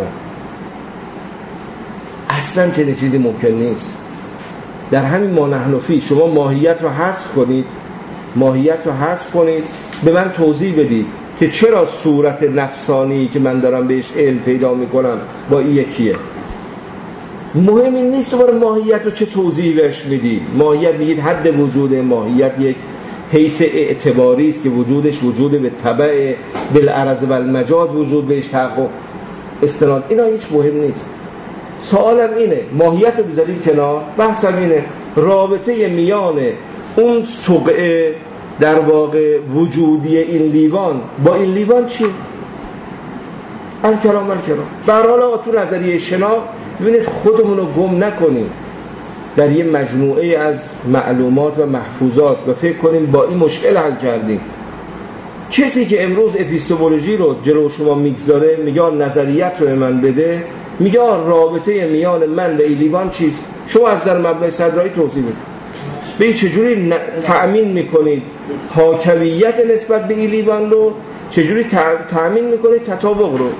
اصلا چنین چیزی ممکن نیست. در همین ما نحن فی شما ماهیت رو حذف کنید، ماهیت رو حذف کنید، به من توضیح بدید که چرا صورت نفسانی که من دارم بهش علم پیدا میکنم با این یکیه. مهم این نیست دوباره ماهیت رو چه توضیحی بهش میدید. ماهیت میگید حد وجود ماهیت یک حیث اعتباری است که وجودش وجود به تبع بالعرض و المجاز وجود بهش تحقق استناد. اینا هیچ مهم نیست. سوالم اینه ماهیت رو بذاریم کنار، بحثم اینه رابطه میان اون سقعه در واقع وجودی این لیوان با این لیوان چی؟ الکلام الکلام. به هر حال آقا تو نظریه شناخت ببینید خودمون رو گم نکنیم در یه مجموعه از معلومات و محفوظات و فکر کنیم با این مشکل حل کردیم. کسی که امروز اپیستمولوژی رو جلو شما میگذاره میگه نظریت رو من بده، میگه رابطه میان من و این لیوان چیست؟ شما از در مبنای صدرایی توضیح بدید. به چجوری ن... تأمین میکنید حاکمیت نسبت به این لیوان رو، چجوری تأمین میکنید تطابق رو؟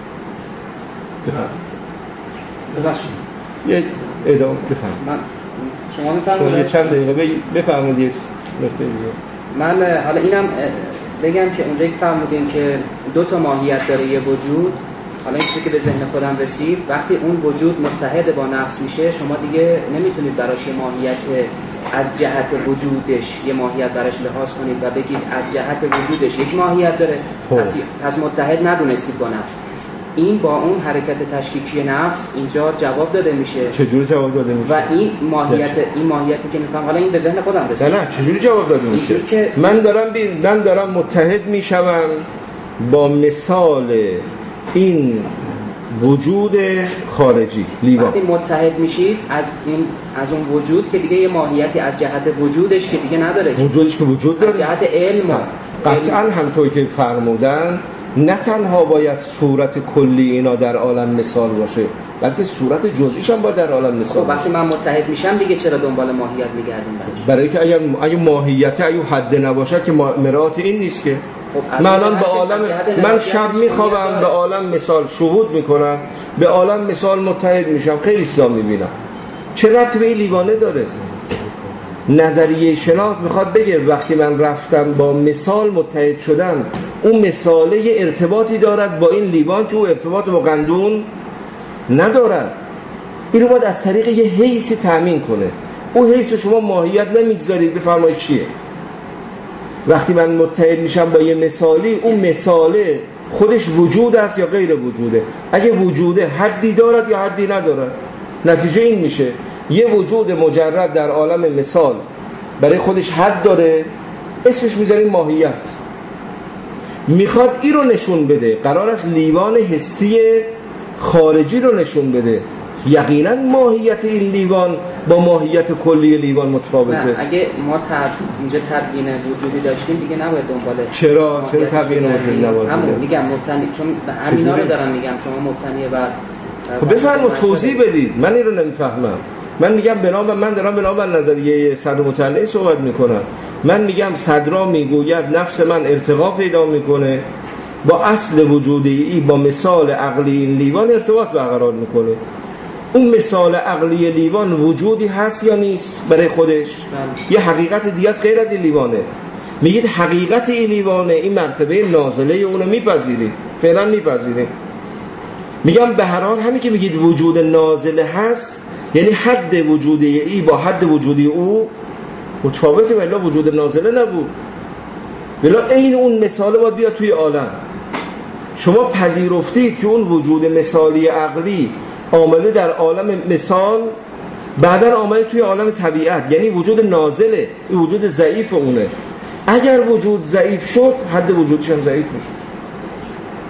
ببخشید یه ادامه بفرمایید. من شما میفرمایید چند دقیقه بفرمایید یه نکته دیگه. من حالا اینم بگم که اونجایی که فرمودین که دو تا ماهیت داره یه وجود، حالا این چیزی که به ذهن خودم رسید، وقتی اون وجود متحد با نفس میشه شما دیگه نمیتونید براش یه ماهیت از جهت وجودش یه ماهیت براش لحاظ کنید و بگید از جهت وجودش یک ماهیت داره، پس, پس متحد ندونستید با نفس. این با اون حرکت تشکیکی نفس اینجا جواب داده میشه. چجوری جواب داده میشه؟ و این ماهیت این ماهیتی که میفهم، حالا این به ذهن خودم رسید. نه نه چجوری جواب داده میشه؟ که من دارم بی... من دارم متحد میشم با مثال این وجود خارجی لیوان. وقتی متحد میشید از این از اون وجود که دیگه یه ماهیتی از جهت وجودش که دیگه نداره، وجودش که وجود داره از جهت علم قطعا همونطوری که فرمودن نه تنها باید صورت کلی اینا در عالم مثال باشه بلکه صورت جزئیش هم باید در عالم مثال باشه. وقتی من متحد میشم دیگه چرا دنبال ماهیت میگردیم براش؟ برای که اگر اگه ماهیت اگه حد نباشه که مراد این نیست که خب من الان به عالم من شب میخوابم به عالم مثال شهود میکنم، به عالم مثال متحد میشم، خیلی چیزا میبینم. چه ربطی به این لیوانه داره؟ نظریه شناخت میخواد بگه وقتی من رفتم با مثال متحد شدم اون مثاله ارتباطی دارد با این لیوان که او ارتباط با قندون ندارد. این رو باید از طریق یه حیث تامین کنه. اون حیث شما ماهیت نمیگذارید. بفرمایید چیه؟ وقتی من متحد میشم با یه مثالی، اون مثاله خودش وجود است یا غیر وجوده؟ اگه وجوده حدی دارد یا حدی ندارد؟ نتیجه این میشه یه وجود مجرد در عالم مثال برای خودش حد داره، اسمش میذاریم ماهیت. میخواد این رو نشون بده، قرار است لیوان حسی خارجی رو نشون بده. یقینا ماهیت این لیوان با ماهیت کلی لیوان متفاوته. نه اگه ما تب... اینجا تبیین وجودی داشتیم دیگه نباید دنباله. چرا؟ چرا تبیین وجودی نباید؟ همون میگم مبتنی، چون همینا رو دارم میگم شما مبتنیه و خب بفرمایید توضیح بدید. من این رو نمیفهمم. من میگم بنابر من دارم بنابر نظریه صدر مطلعی صحبت میکنم. من میگم صدرا میگوید نفس من ارتقا پیدا میکنه با اصل وجودی، با مثال عقلی این لیوان ارتباط برقرار میکنه. اون مثال عقلی لیوان وجودی هست یا نیست برای خودش؟ بله. یه حقیقت دیگه از غیر از این لیوانه. میگید حقیقت این لیوانه، این مرتبه نازله اونو میپذیرید، فعلا میپذیرید. میگم به هر حال همین که میگید وجود نازله هست یعنی حد وجودی ای با حد وجودی او متفاوته، ولی وجود نازله نبود. ولی این اون مثال باید بیاد توی عالم. شما پذیرفتید که اون وجود مثالی عقلی آمده در عالم مثال، بعدا آمده توی عالم طبیعت، یعنی وجود نازله، این وجود ضعیف اونه. اگر وجود ضعیف شد حد وجودش هم ضعیف میشه.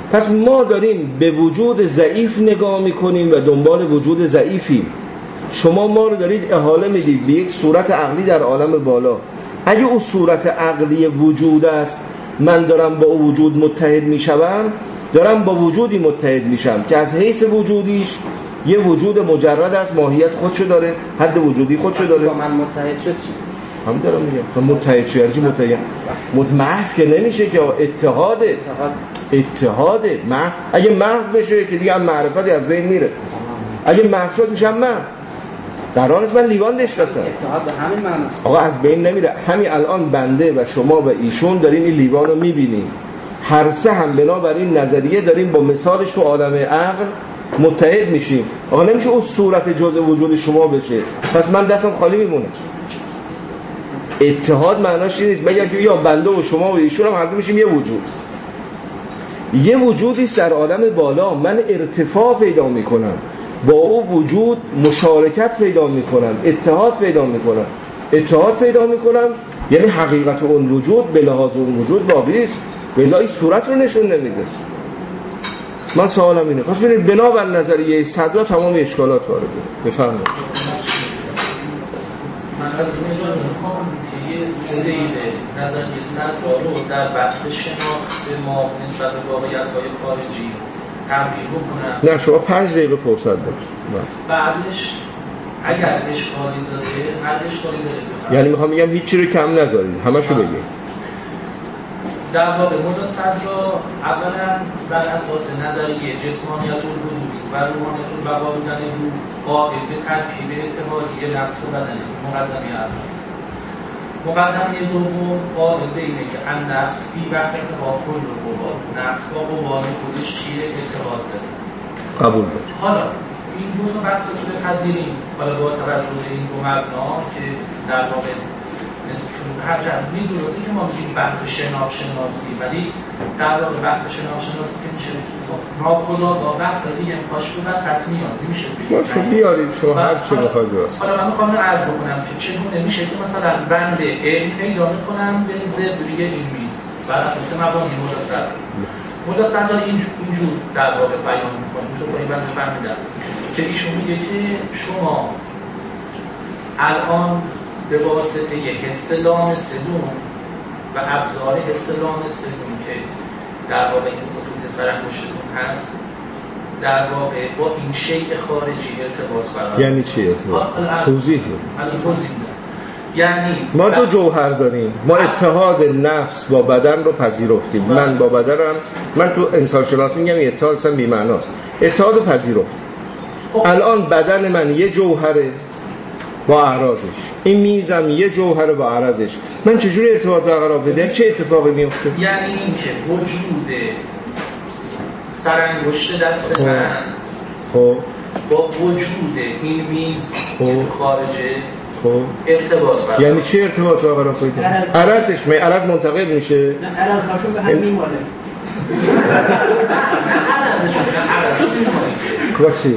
پس ما داریم به وجود ضعیف نگاه میکنیم و دنبال وجود ضعیفیم. شما ما رو دارید احاله میدید به یک صورت عقلی در عالم بالا. اگه اون صورت عقلی وجود است، من دارم با اون وجود متحد میشم، دارم با وجودی متحد میشم که از حیث وجودیش یه وجود مجرد است، ماهیت خودشو داره، حد وجودی خودشو داره. با من متحد شد چی؟ هم دارم میگم متحد شد، یعنی متحد محو که نمیشه که اتحاده اتحاد اتحاده محو. اگه محو بشه که دیگه هم معرفتی از بین میره. اگه محو شد میشم من در حال من لیوان نشناسم. اتحاد به همین معناست. آقا از بین نمیره. همین الان بنده و شما و ایشون داریم این لیوان رو میبینیم، هر سه هم بنابر این نظریه داریم با مثالش تو عالم عقل متحد میشیم. آقا نمیشه اون صورت جزء وجود شما بشه، پس من دستم خالی میمونه. اتحاد معناش این نیست مگر که یا بنده و شما و ایشون هم هر دو میشیم یه وجود. یه وجودی در عالم بالا، من ارتفاع پیدا میکنم، با او وجود مشارکت پیدا میکنم، اتحاد پیدا میکنم. اتحاد پیدا میکنم یعنی حقیقت اون وجود به لحاظ اون وجود باقی است، بلایی صورت رو نشون نمیده. من سوالم اینه، پس ببینید بنابر نظریه صدرا تمام اشکالات وارده. بفرمایید. من از این اجازه میخوام که یه سه دقیقه نظریه صدرا رو در بحث شناخت ما نسبت به واقعیت‌های خارجی تمرین بکنم. نه شما پنج دقیقه فرصت دارید. بعدش اگر اشکالی داره، هر اشکالی داره بفرمایید. یعنی میخوام بگم هیچ چیزی رو کم نذارید، همشو بگید. در واقع ملا صدرا اولا بر اساس نظریه جسمانیت الحدوث و روحانیت البقا بودن روح قائل به ترکیب اتحادی نفس و بدن مقدمه اول. مقدمه دوم قائل به اینه که ان نفس بی وحدت ها کل قوا، نفس با قوای خودش چیه اتحاد داره. قبول دارم. حالا این دو تا بحث رو بپذیریم، حالا با توجه به این دو مبنا که در واقع مثل چون هر جمعی درسته که ما میگیم بحث شناخت شناسی، ولی در واقع بحث شناخت شناسی که میشه ناخدا با بحث دیگه پاش به وسط میاد، نمیشه بگیم شما بیارید شما هر چی بخواید درست. حالا من میخوام عرض بکنم که چگونه میشه که مثلا بند علم پیدا میکنم به زبری علمی است بر اساس مبانی ملا صدرا. ملا صدرا اینجور در واقع بیان میکنه، تو با این بند فهمیدم که ایشون میگه که شما الان به واسطه یک حس لامسدون و ابزار حس لامسدون که در واقع این خطوط سرانگشتتون هست، در واقع با این شیء خارجی ارتباط برقرار. یعنی چی ارتباط؟ توضیح بدید. توضیح میدم. یعنی ما دو جوهر داریم، ما اتحاد نفس با بدن رو پذیرفتیم. من با بدنم، من تو انسان شناسی میگم اتحاد اصلا بی معناست. اتحاد رو پذیرفتیم. الان بدن من یه جوهره با اعراضش، این میزم یه جوهره با اعراضش، من چجوری ارتباط برقرار بدم؟ چه اتفاقی میفته؟ یعنی اینکه وجود سرانگشت دست من خب با وجود این میز که خارجه خب ارتباط برقرار. یعنی چه ارتباط برقرار پیدا؟ اعراضش می اعراض منتقل میشه. نه اعراض هاشون به هم میمونه. کاسی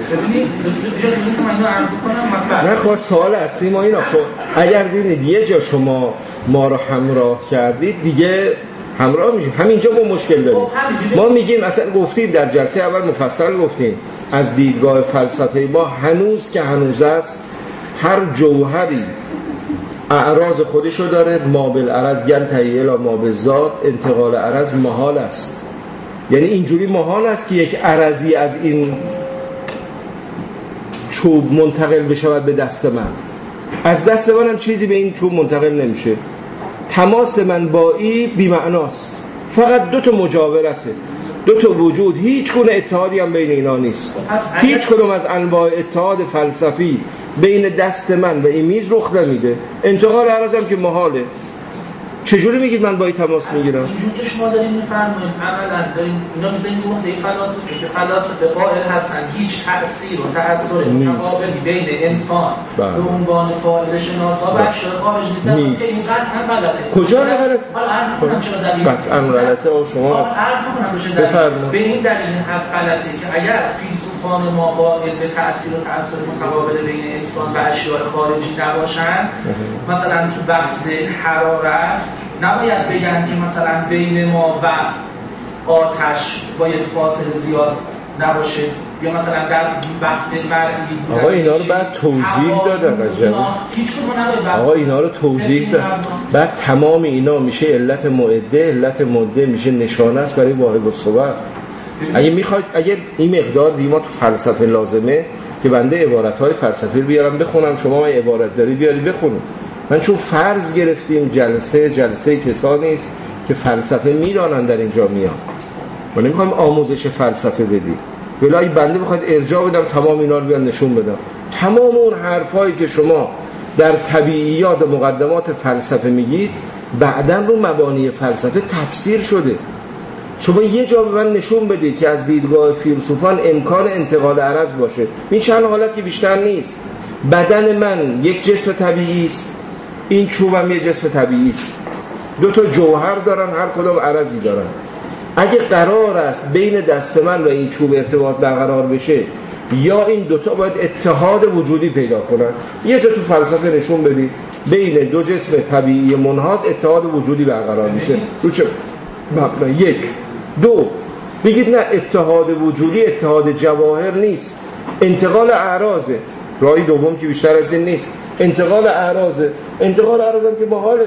نه خواهد سوال اصلی ما اینا. خب اگر ببینید یه جا شما ما رو همراه کردید دیگه همراه میشیم. همینجا ما مشکل داریم. ما میگیم اصلا گفتیم در جلسه اول مفصل گفتیم از دیدگاه فلسفه ما هنوز که هنوز است هر جوهری اعراض خودشو داره. ما بالعرض ینتهی الی ما بالذات، انتقال عرض محال است. یعنی اینجوری محال است که یک عرضی از این چوب منتقل بشود به دست من، از دست منم چیزی به این چوب منتقل نمیشه. تماس من با ای بی معناست، فقط دو تا مجاورته، دو تا وجود، هیچ گونه اتحادی هم بین اینا نیست. هیچ کدوم از انواع اتحاد فلسفی بین دست من و این میز رخ نمیده. انتقال عرضم که محاله. چجوری میگید من با این تماس میگیرم؟ اینجور که شما دارین میفرمایید عملا دارین اینا میزنید نقطه فلاسفه که فلاسفه قائل هستن هیچ تأثیر و تأثیر متقابلی بین انسان به عنوان فاعل شناسا و اشیاء خارج نیستن. این قطعا غلطه. کجا غلطه؟ حالا عرض می‌کنم چرا دلیل قطعا غلطه. و شما عرض می‌کنم بشه دلیل. به این دلیل حرف غلطه که اگر فیلسوفان ما قائل به تأثیر و تأثیر متقابل بین انسان و اشیاء خارجی نباشن، مثلا تو بحث حرارت نباید بگن که مثلا بین ما و آتش باید فاصله زیاد نباشه، یا مثلا در بحث مرئی آقا اینا رو بعد توضیح دادن عجب. آقا اینا رو توضیح داد. بعد تمام اینا میشه علت معده، علت مده میشه نشانه است برای واهب الصور. اگه میخواید اگه این مقدار دیگه تو فلسفه لازمه که بنده عبارت‌های فلسفی بیارم بخونم، شما من عبارت داری بیاری بخونید. من چون فرض گرفتیم جلسه جلسه کسانی است که فلسفه میدانن در اینجا میان. ما نمیخوایم آموزش فلسفه بدیم. ولی بنده بخواد ارجاع بدم تمام اینا رو بیان نشون بدم. تمام اون حرفایی که شما در طبیعیات و مقدمات فلسفه میگید بعداً رو مبانی فلسفه تفسیر شده. شما یه جا به من نشون بدید که از دیدگاه فیلسوفان امکان انتقال عرض باشه. این چند حالت که بیشتر نیست. بدن من یک جسم طبیعی است، این چوبم یک جسم طبیعی است. دو تا جوهر دارن، هر کدام عرضی دارن. اگه قرار است بین دست من و این چوب ارتباط برقرار بشه، یا این دوتا باید اتحاد وجودی پیدا کنن. یه جا تو فلسفه نشون بدید بین دو جسم طبیعی منحاز اتحاد وجودی برقرار میشه. رو چه مبنا؟ یک. دو، بگید نه اتحاد وجودی اتحاد جواهر نیست، انتقال اعراضه. راهی دوم که بیشتر از این نیست، انتقال اعراضه. انتقال اعراض هم که محاله.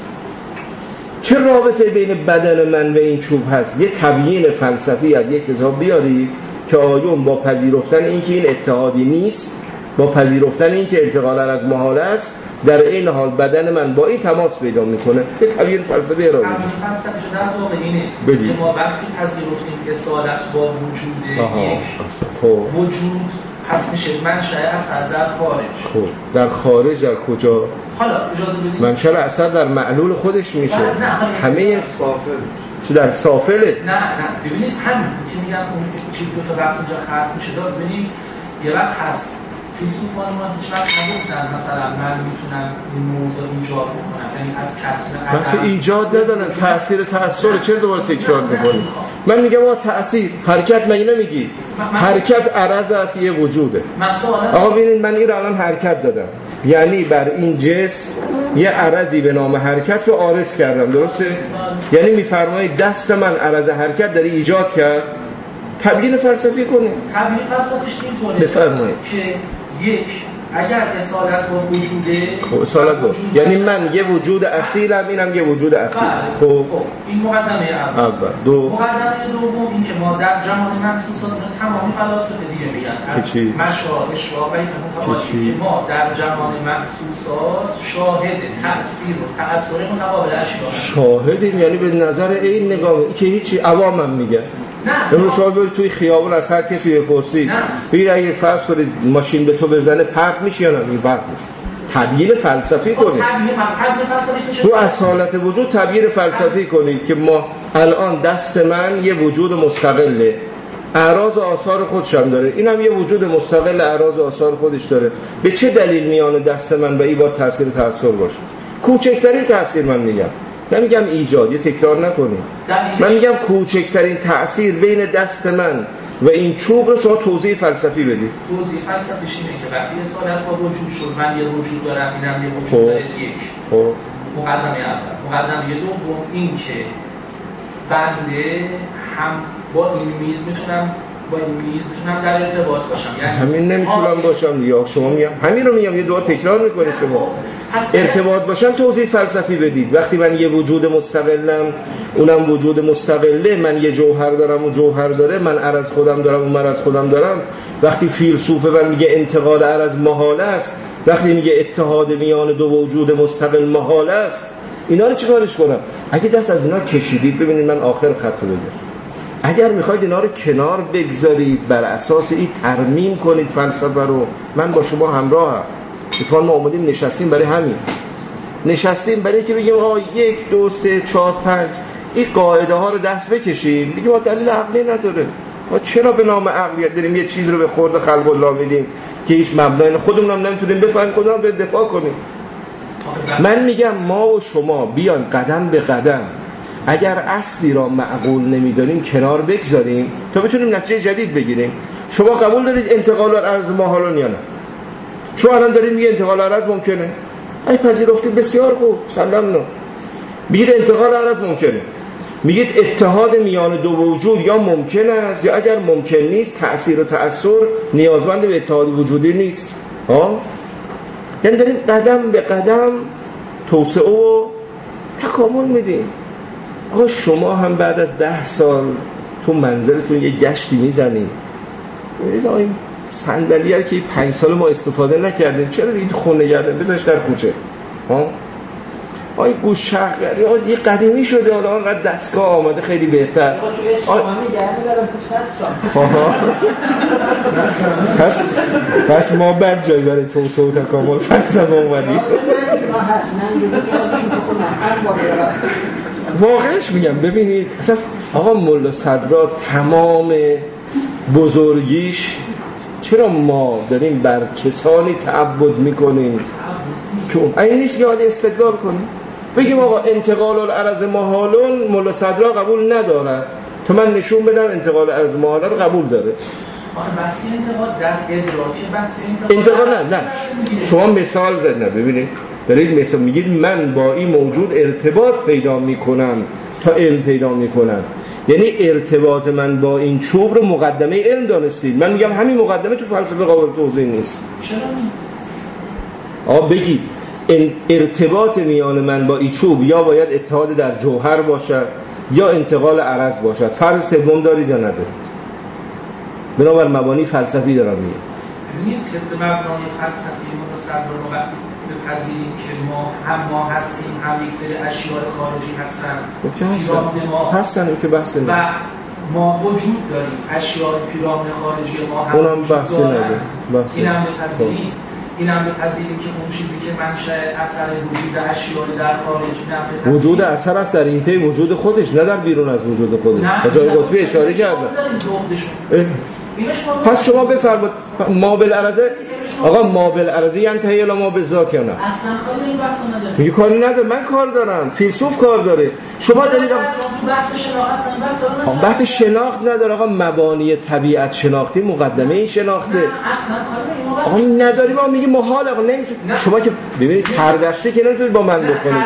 چه رابطه بین بدن من و این چوب هست؟ یه تبیین فلسفی از یک کتاب بیاری که آیون با پذیرفتن اینکه این اتحادی نیست، با پذیرفتن اینکه انتقال از محال است، در این حال بدن من با این تماس پیدا میکنه. یه تبیین فلسفی ارائه. تبیین فلسفی شده در واقع اینه که ما وقتی پذیرفتیم اصالت با وجود یک خب. وجود پس میشه منشأ اثر در خارج. خب در خارج در کجا؟ حالا اجازه بدید منشأ اثر در معلول خودش میشه. همه صافل چه در سافله؟ نه نه ببینید همین که میگم اون چیز دو تا بحث اینجا ختم میشه داد. ببینید یه وقت هست فیلسوفان ما هیچ وقت نگفتن مثلا من میتونم این موضوع ایجاد بکنم، یعنی از کسب بحث ایجاد ندارن، تأثیر تأثیر چرا دوباره تکرار میکنی؟ من میگم آقا تأثیر حرکت مگه نمیگی؟ حرکت عرض است یه وجوده. آقا ببینید من این رو الان حرکت دادم، یعنی بر این جسم یه عرضی به نام حرکت رو عارض کردم، درسته؟ یعنی میفرمایید دست من عرض حرکت داری ایجاد کرد. تبیین فلسفی کنه. تبیین فلسفیش اینطوره بفرمایید که یک اگر اصالت با وجوده، خب اصالت با یعنی من یه وجود اصیلم، اینم یه وجود اصیل. خب این مقدمه اول. اول دو مقدمه دوم این که ما در جهان محسوسات تمامی فلاسفه دیگه میگن از مشاهد اشراق و متعالی که ما در جهان محسوسات شاهد تأثیر و تأثیر متقابل اشیاء شاهدیم، یعنی به نظر این نگاه که هیچی عوامم میگه. امروز شما برید توی خیابون از هر کسی بپرسی بگید اگه فرض کنید ماشین به تو بزنه پرت میشی یا نه؟ پرت میشی. تبیین فلسفی کنید. تو اصالت وجود تبیین فلسفی کنید که ما الان دست من یه وجود مستقله، اعراض و آثار خودش هم داره، اینم یه وجود مستقل اعراض و آثار خودش داره. به چه دلیل میان دست من و این با تاثیر تاثیر باشه؟ کوچکترین تاثیر من میگم، نمیگم ایجاد، یه تکرار نکنید. من میگم کوچکترین تأثیر بین دست من و این چوب رو شما توضیح فلسفی بدید. توضیح فلسفیش اینه که وقتی اصالت با وجود شد، من یه وجود دارم، اینم یه وجود داره. یک خب مقدمه اول. مقدمه دوم این که بنده هم با این میز میتونم با این میز میتونم در ارتباط باشم، یعنی همین نمیتونم باشم یا شما میگم همین رو میگم، یه دور تکرار میکنید شما. ارتباط باشم توضیح فلسفی بدید. وقتی من یه وجود مستقلم، اونم وجود مستقله، من یه جوهر دارم و جوهر داره، من عرض خودم دارم و من عرض خودم دارم. وقتی فیلسوف من میگه انتقال عرض محال است، وقتی میگه اتحاد میان دو وجود مستقل محال است، اینا رو چیکارش کنم؟ اگه دست از اینا کشیدید، ببینید من آخر خط رو بگم، اگر میخواید اینا رو کنار بگذارید بر اساس این ترمیم کنید فلسفه رو، من با شما همراهم. اتفاقا ما اومدیم نشستیم برای همین، نشستیم برای که بگیم آقا یک دو سه چهار پنج این قاعده ها رو دست بکشیم. بگیم ما دلیل عقلی نداره، ما چرا به نام عقلیت داریم یه چیز رو به خورد خلق الله میدیم که هیچ مبنای خودمون هم نمیتونیم بفهمیم، کدوم به دفاع کنیم. من میگم ما و شما بیان قدم به قدم اگر اصلی را معقول نمیدانیم کنار بگذاریم تا بتونیم نتیجه جدید بگیریم. شما قبول دارید انتقال عرض محالون یا نه؟ شما الان دارید میگه انتقال عرض ممکنه، ای پذیرفتید بسیار خوب، سلام نو بگید انتقال عرض ممکنه. میگید اتحاد میان دو وجود یا ممکن است یا اگر ممکن نیست تأثیر و تأثیر نیازمند به اتحاد وجودی نیست. ها؟ یعنی داریم قدم به قدم توسعه و تکامل میدیم. آقا شما هم بعد از ده سال تو منزلتون یه گشتی میزنیم، ببینید آقا این صندلیه که پنج سال ما استفاده نکردیم چرا دیگه تو خونه گردیم بذارش در کوچه. ها؟ آی گوش شقری آی یه قدیمی شده، حالا انقدر دستگاه آماده خیلی بهتر. پس پس ما بعد جایی برای توسعه و تکامل فلسفه اومدیم. واقعش میگم ببینید اصلا آقا ملا صدرا تمام بزرگیش چرا ما داریم بر کسانی تعبد میکنیم که این نیست که حالا استدلال کنیم بگیم آقا انتقال الارض محالون ملا صدرا قبول نداره تو من نشون بدم انتقال الارض محاله رو قبول داره. بحثی انتقال در ادراک بحثی انتقال نه نه شما مثال زد نه ببینید دارید مثال میگید من با این موجود ارتباط پیدا میکنم تا علم پیدا میکنم، یعنی ارتباط من با این چوب رو مقدمه علم دانستید. من میگم همین مقدمه تو فلسفه قابل توضیح نیست. چرا نیست؟ آقا بگید ارتباط میان من با این چوب یا باید اتحاد در جوهر باشد یا انتقال عرض باشد. فرض سوم دارید یا ندارید؟ بنابر مبانی فلسفی دارم میگم. ببینید طبق مبانی فلسفی ما صدر ما وقتی بپذیریم که ما هم ما هستیم هم یک سری اشیاء خارجی هستن پیرامون ما هستن که بحث و ما وجود داریم اشیاء پیرامون خارجی ما هم اونم بحث نداره. اینم بپذیریم اینم بپذیریم که اون چیزی که منشأ اثر وجود اشیاء در خارج نم وجود اثر است در اینتای وجود خودش نه در بیرون از وجود خودش. به جای قطبی اشاره کردم. پس شما بفرمایید ما بالعرضه آقا ما بالعرضه ینتهی الی ما بالذات یا نه؟ اصلا کاری این بحث نداره. میگه کاری نداره، من کار دارم، فیلسوف کار داره. شما دارید بحث شناخت اصلا بحث بحث شناخت نداره آقا، مبانی طبیعت شناختی مقدمه این شناخته. آقا نداری ما میگه محال آقا نمیشه. شما که ببینید هر دسته که نمیتونید با من بکنید.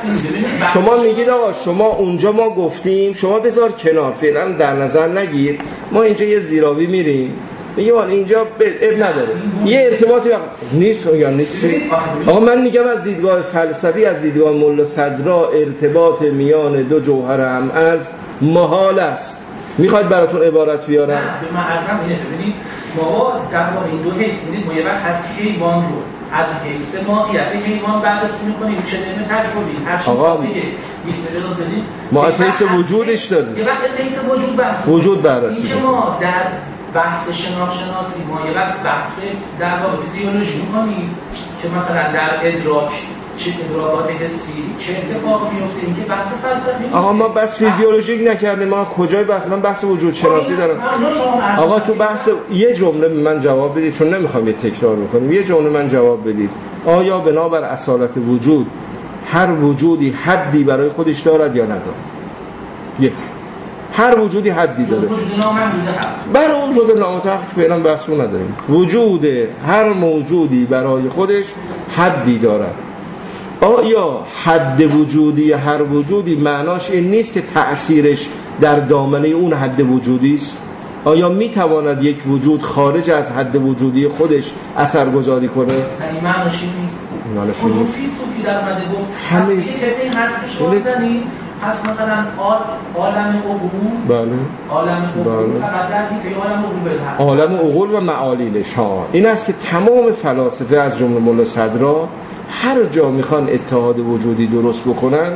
شما میگید آقا شما اونجا ما گفتیم شما بذار کنار فعلا در نظر نگیر، ما اینجا یه زیراوی میریم میگه ولی اینجا اب نداره یه ارتباطی نیست یا نیست. آقا من میگم از دیدگاه فلسفی از دیدگاه ملا صدرا ارتباط میان دو جوهر هم ارز محال است. میخواید براتون عبارت بیارم؟ نه به من ارزم اینه. ببینید ما در واقع این دو حیث ببینید ما یه وقت از حیوان رو از حیث ماهیت حیوان بررسی میکنیم چه علم تجربی هر چی آقا میگه بیست اجازه بدید ما از حیث وجودش داریم. یه وقت از حیث وجود بررسی وجود بررسی این که ما در بحث شناخت شناسی ما یه وقت بحث در واقع فیزیولوژی می‌کنیم که مثلا در ادراک چه ادراکات حسی چه اتفاق میفته، این که بحث فلسفی نیست. آقا ما بس فیزیولوژیک نکردیم، ما کجای بحث؟ من بحث وجود شناسی دارم. آقا تو بحث یه جمله من جواب بدید چون نمیخوام یه تکرار بکنیم. یه جمله من جواب بدید. آیا بنابر اصالت وجود هر وجودی حدی برای خودش دارد یا ندارد؟ یک هر وجودی حدی داره. وجود نامحدود حد. برای وجود نامحدود فعلا بحثو نداریم. وجود هر موجودی برای خودش حدی دارد. آیا حد وجودی هر وجودی معناش این نیست که تأثیرش در دامنه اون حد وجودی است؟ آیا میتواند یک وجود خارج از حد وجودی خودش اثرگذاری کنه؟ یعنی معناش این نیست. معناش این نیست. نیست. فیلسوفی در اومده گفت پس دیگه طبق این حرف شما بزنید پس مثلا عالم عقول بله عالم عقول بله. فقط در حیطه عالم عقول بده. عالم عقول و معالیلش ها این است که تمام فلاسفه از جمله ملا صدرا هر جا میخوان اتحاد وجودی درست بکنن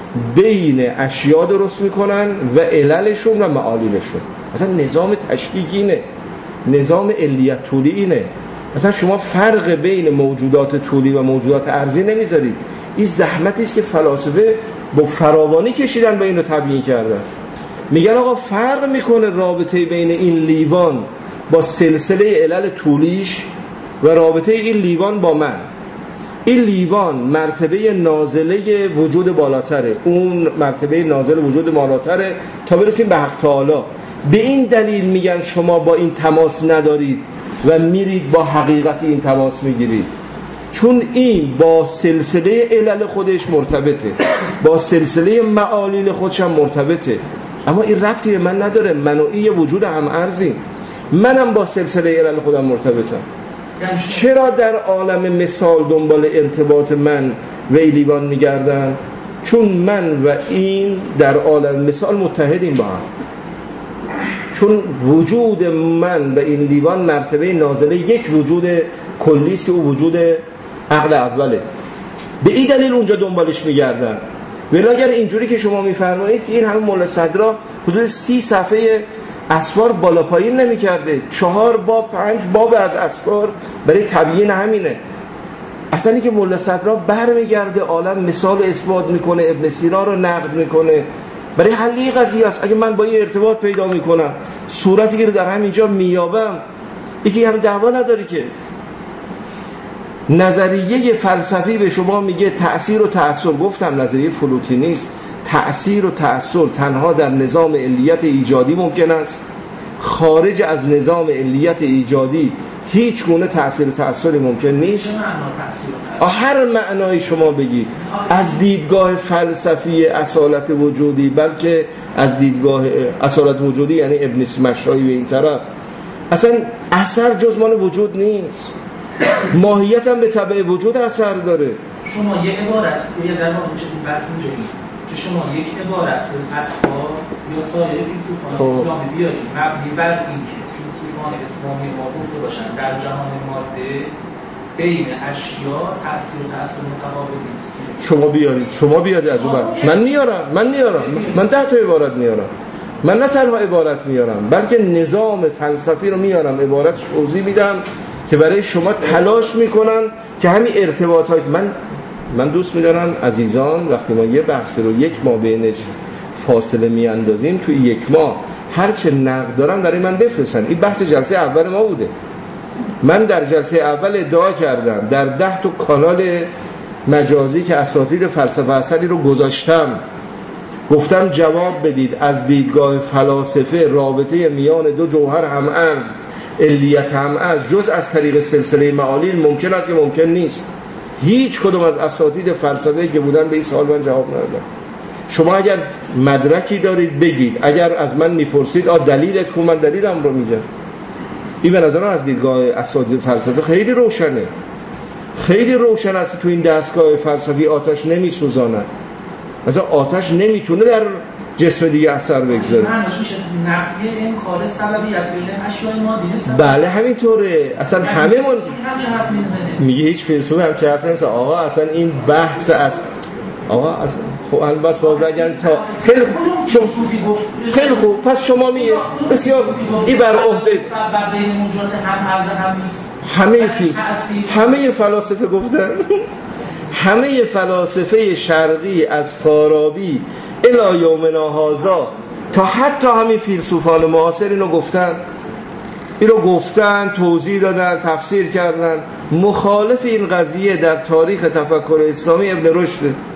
بین اشیاء درست میکنن و عللشون و معالیلشون. اصلا نظام تشکیکی اینه، نظام علیت طولی اینه. اصلا شما فرق بین موجودات طولی و موجودات ارضی نمیذارید. این زحمتی است که فلاسفه با فراوانی کشیدن و این رو تبیین کردن. میگن آقا فرق میکنه رابطه بین این لیوان با سلسله علل طولیش و رابطه این لیوان با من. این لیوان مرتبه نازله وجود بالاتره، اون مرتبه نازل وجود بالاتره تا برسیم به حق تعالی. به این دلیل میگن شما با این تماس ندارید و میرید با حقیقت این تماس میگیرید. چون این با سلسله علل خودش مرتبطه، با سلسله معالیل خودش هم مرتبطه، اما این ربطی به من نداره. منوعی وجود هم ارزی، منم با سلسله علل خودم مرتبطم. چرا در عالم مثال دنبال ارتباط من و لیوان میگردن؟ چون من و این در عالم مثال متحدیم با هم، چون وجود من و این لیوان مرتبه نازله یک وجود کلی است که او وجود عقل اوله. به این دلیل اونجا دنبالش میگردن. ولی اگر اینجوری که شما میفرمایید که این همه مولا صدرا حدود سی صفحه اسفار بالا پایین نمی‌کرده، چهار باب پنج باب از اسفار برای تبیین همینه. اصلا این که مولا صدرا برمیگرده عالم مثال اثبات میکنه، ابن سینا رو نقد میکنه برای حل این قضیه است. اگه من با این ارتباط پیدا میکنم، صورتی که در همینجا میابم، یکی هم دعوا نداری که. نظریه فلسفی به شما میگه تأثیر و تأثیر، گفتم نظریه فلوتی نیست، تأثیر و تأثیر تنها در نظام علیت ایجادی ممکن است، خارج از نظام علیت ایجادی هیچ گونه تأثیر و تأثیری ممکن نیست. هر معنای شما بگید، از دیدگاه فلسفی اصالت وجودی، بلکه از دیدگاه اصالت وجودی یعنی ابن مشایی و این طرف، اصلا اثر جز مال وجود نیست، ماهیت هم به تبع وجود اثر داره. شما یه عبارت یا در واقع میشه این بحث اینجایی که شما یک عبارت از اسفار یا سایر فیلسوفان اسلامی بیارید مبنی بر این که فیلسوفان اسلامی ما گفته باشن در جهان ماده بین اشیا تأثیر و تأثیر متقابل نیست. شما بیارید، شما بیارید از اون بعد من میارم، من میارم من ده تا عبارت میارم. من نه تنها عبارت میارم بلکه نظام فلسفی رو میارم، عبارت توضیح میدم که برای شما تلاش میکنن که همین ارتباطات. من من دوست میدارم عزیزان وقتی ما یه بحث رو یک ماه بینش فاصله میاندازیم، توی یک ماه هر چه نقد دارن برای من بفرستن. این بحث جلسه اول ما بوده. من در جلسه اول ادعا کردم در ده تا کانال مجازی که اساتید فلسفه اصلی رو گذاشتم، گفتم جواب بدید از دیدگاه فلاسفه رابطه میان دو جوهر هم ارز، علیت هم ارز، جز از طریق سلسله معالیل ممکن است یا ممکن نیست. هیچ کدوم از اساتید فلسفه که بودن به این سوال من جواب ندادن. شما اگر مدرکی دارید بگید، اگر از من میپرسید آ دلیلت کو، من دلیلم رو میگم. این به نظر از دیدگاه اساتید فلسفه خیلی روشنه، خیلی روشن است که تو این دستگاه فلسفی آتش نمیسوزانه. مثلا آتش نمیتونه در جسم دیگه اثر بگذاره. معنیش میشه نفی این کار سلبیت بین اشیاء مادی نیست. بله همینطوره. اصلا همه من میگه هیچ فیلسوف هم چه حرف نمیزنه. آقا اصلا این بحث از آقا اصلا خب البته باز بگن تا خیلی خوب شما خیلی خوب پس شما میگه بسیار این بر عهده سبب بین موجودات هم ارز هم نیست. همه فیلسوف همه فلاسفه گفتن، همه فلاسفه شرقی از فارابی الی یومنا هذا تا حتی همین فیلسوفان معاصر اینو گفتن، اینو گفتن، توضیح دادن، تفسیر کردن. مخالف این قضیه در تاریخ تفکر اسلامی ابن رشد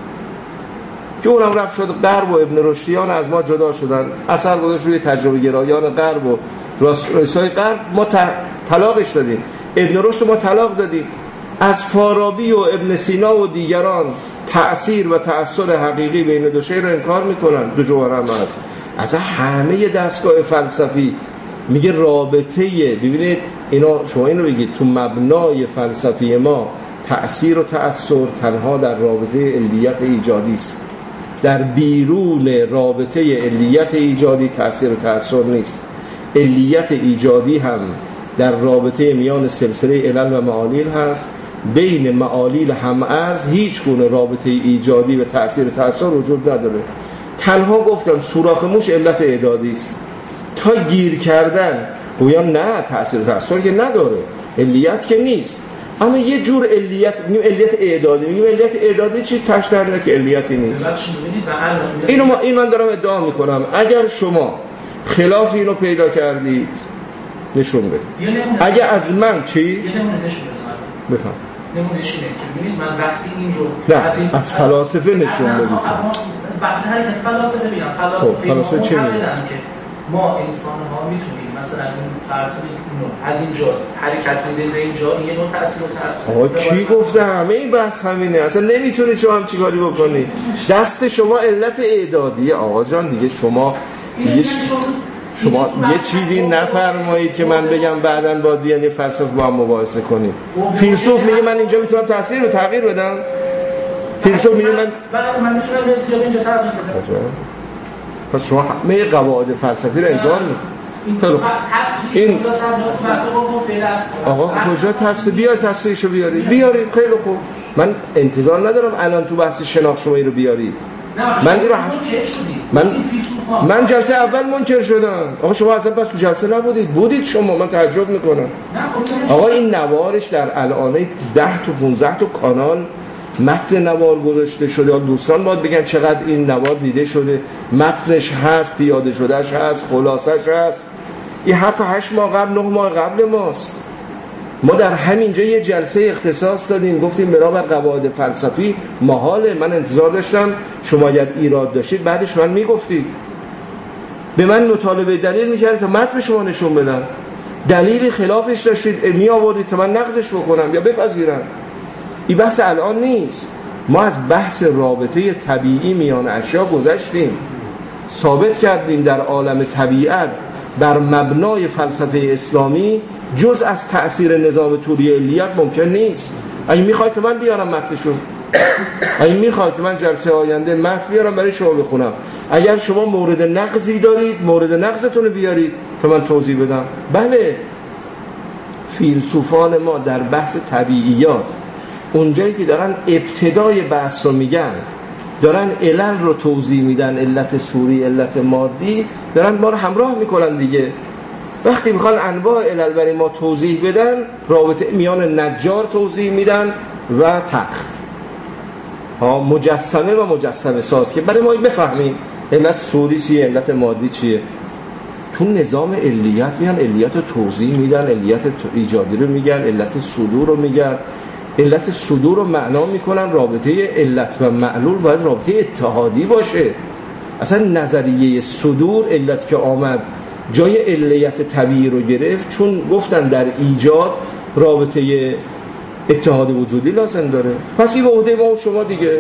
که اونم رفت شد غرب و ابن رشدیان از ما جدا شدن، اثر گذاشت روی تجربه گرایان غرب و رسای غرب. ما طلاقش دادیم، ابن رشد ما طلاق دادیم. از فارابی و ابن سینا و دیگران تأثیر و تأثیر حقیقی بین دو شی رو انکار میکنن، دو جوهر هم هست. از همه دستگاه فلسفی میگه رابطه، ببینید اینا شما اینو بگید تو مبنای فلسفی ما تأثیر و تأثیر تنها در رابطه علیت ایجادی است، در بیرون رابطه علیت ایجادی تأثیر و تأثیر نیست. علیت ایجادی هم در رابطه میان سلسله علل و معالیل هست، بین معالیل هم ارز هیچ گونه رابطه ایجادی و تأثیر و تأثیر وجود نداره. تنها گفتم سوراخ موش علت اعدادی است. تا گیر کردن گویان نه تأثیر و تأثیر که نداره، علیت که نیست، اما یه جور علیت میگیم علیت اعدادی، میگیم علیت اعدادی چیز تشت در که علیتی نیست. اینو ما این من دارم ادعا میکنم. اگر شما خلاف اینو پیدا کردید نشون بده. اگه از من چی؟ یه نمونه نشون بده. بفهم. نمونهش اینه که ببینید من وقتی این رو نه از, این از فلاسفه نشون بدید. بحث حرکت فلاسفه بگم. فلاسفه, فلاسفه چی میگن که ما انسان ها میتونیم مثلا مثلا این فرضی از اینجا حرکت میده به اینجا یه نوع تاثیر و تاثیر. آقا کی گفته همه این بحث همینه؟ اصلا نمیتونی شما هم چیکاری بکنی. دست شما علت اعدادیه آقا جان دیگه. شما یه شما یه چیزی نفرمایید که من بگم بعداً باید بیان یه فلسفه با هم مباحثه کنیم. فیلسوف میگه من اینجا میتونم تاثیر و تغییر بدم. فیلسوف میگه من بعد من میتونم اینجا اینجا تغییر بدم. پس شما همه قواعد فلسفی رو انکار میکنید. این آقا کجا تصریح؟ بیار تصریحشو بیاری. بیاری خیلی خوب. من انتظار ندارم الان تو بحث شناخت شما این رو بیاری. من این رو هش... من من جلسه اول منکر شدم. آقا شما اصلا بس تو جلسه نبودید. بودید شما. من تعجب میکنم. آقا این نوارش در الانه ده تا پانزده تا کانال متن نوار گذاشته شده. دوستان باید بگن چقدر این نوار دیده شده. متنش هست، پیاده شدهش هست، خلاصش هست. این هفت هشت ماه قبل، نه ماه قبل ماست. ما در همینجا یه جلسه اختصاص دادیم گفتیم بنابر قواعد فلسفی محاله. من انتظار داشتم شما اگر ایراد داشتید بعدش من میگفتید. به من مطالبه دلیل میکردید تا متن شما نشون بدم. دلیلی خلافش داشتید می آوردید تا من نقضش بکنم یا بپذیرم. این بحث الان نیست. ما از بحث رابطه طبیعی میان اشیا گذشتیم. ثابت کردیم در عالم طبیعت بر مبنای فلسفه اسلامی جز از تأثیر نظام طوری علیت ممکن نیست. اگه میخواید من بیارم متنشو، اگه میخواید من جلسه آینده متن بیارم برای شما بخونم. اگر شما مورد نقضی دارید مورد نقضتون رو بیارید تا من توضیح بدم. بله فیلسوفان ما در بحث طبیعیات اونجایی که دارن ابتدای بحث رو میگن، دارن علل رو توضیح میدن، علت صوری، علت مادی، دارن ما رو همراه میکنن دیگه. وقتی میخوان انواع علل برای ما توضیح بدن، رابطه میان نجار توضیح میدن و تخت ها، مجسمه و مجسمه ساز، که برای ما بفهمیم علت صوری چیه، علت مادی چیه. تو نظام علیت میان علیت رو توضیح میدن، علت ایجادی رو میگن، علت صدور رو میگن. علت صدور رو معنا میکنن رابطه علت و معلول باید رابطه اتحادی باشه. اصلا نظریه صدور علت که آمد جای علیت طبیعی رو گرفت، چون گفتن در ایجاد رابطه اتحاد وجودی لازم داره. پس این به عهده ما و شما دیگه.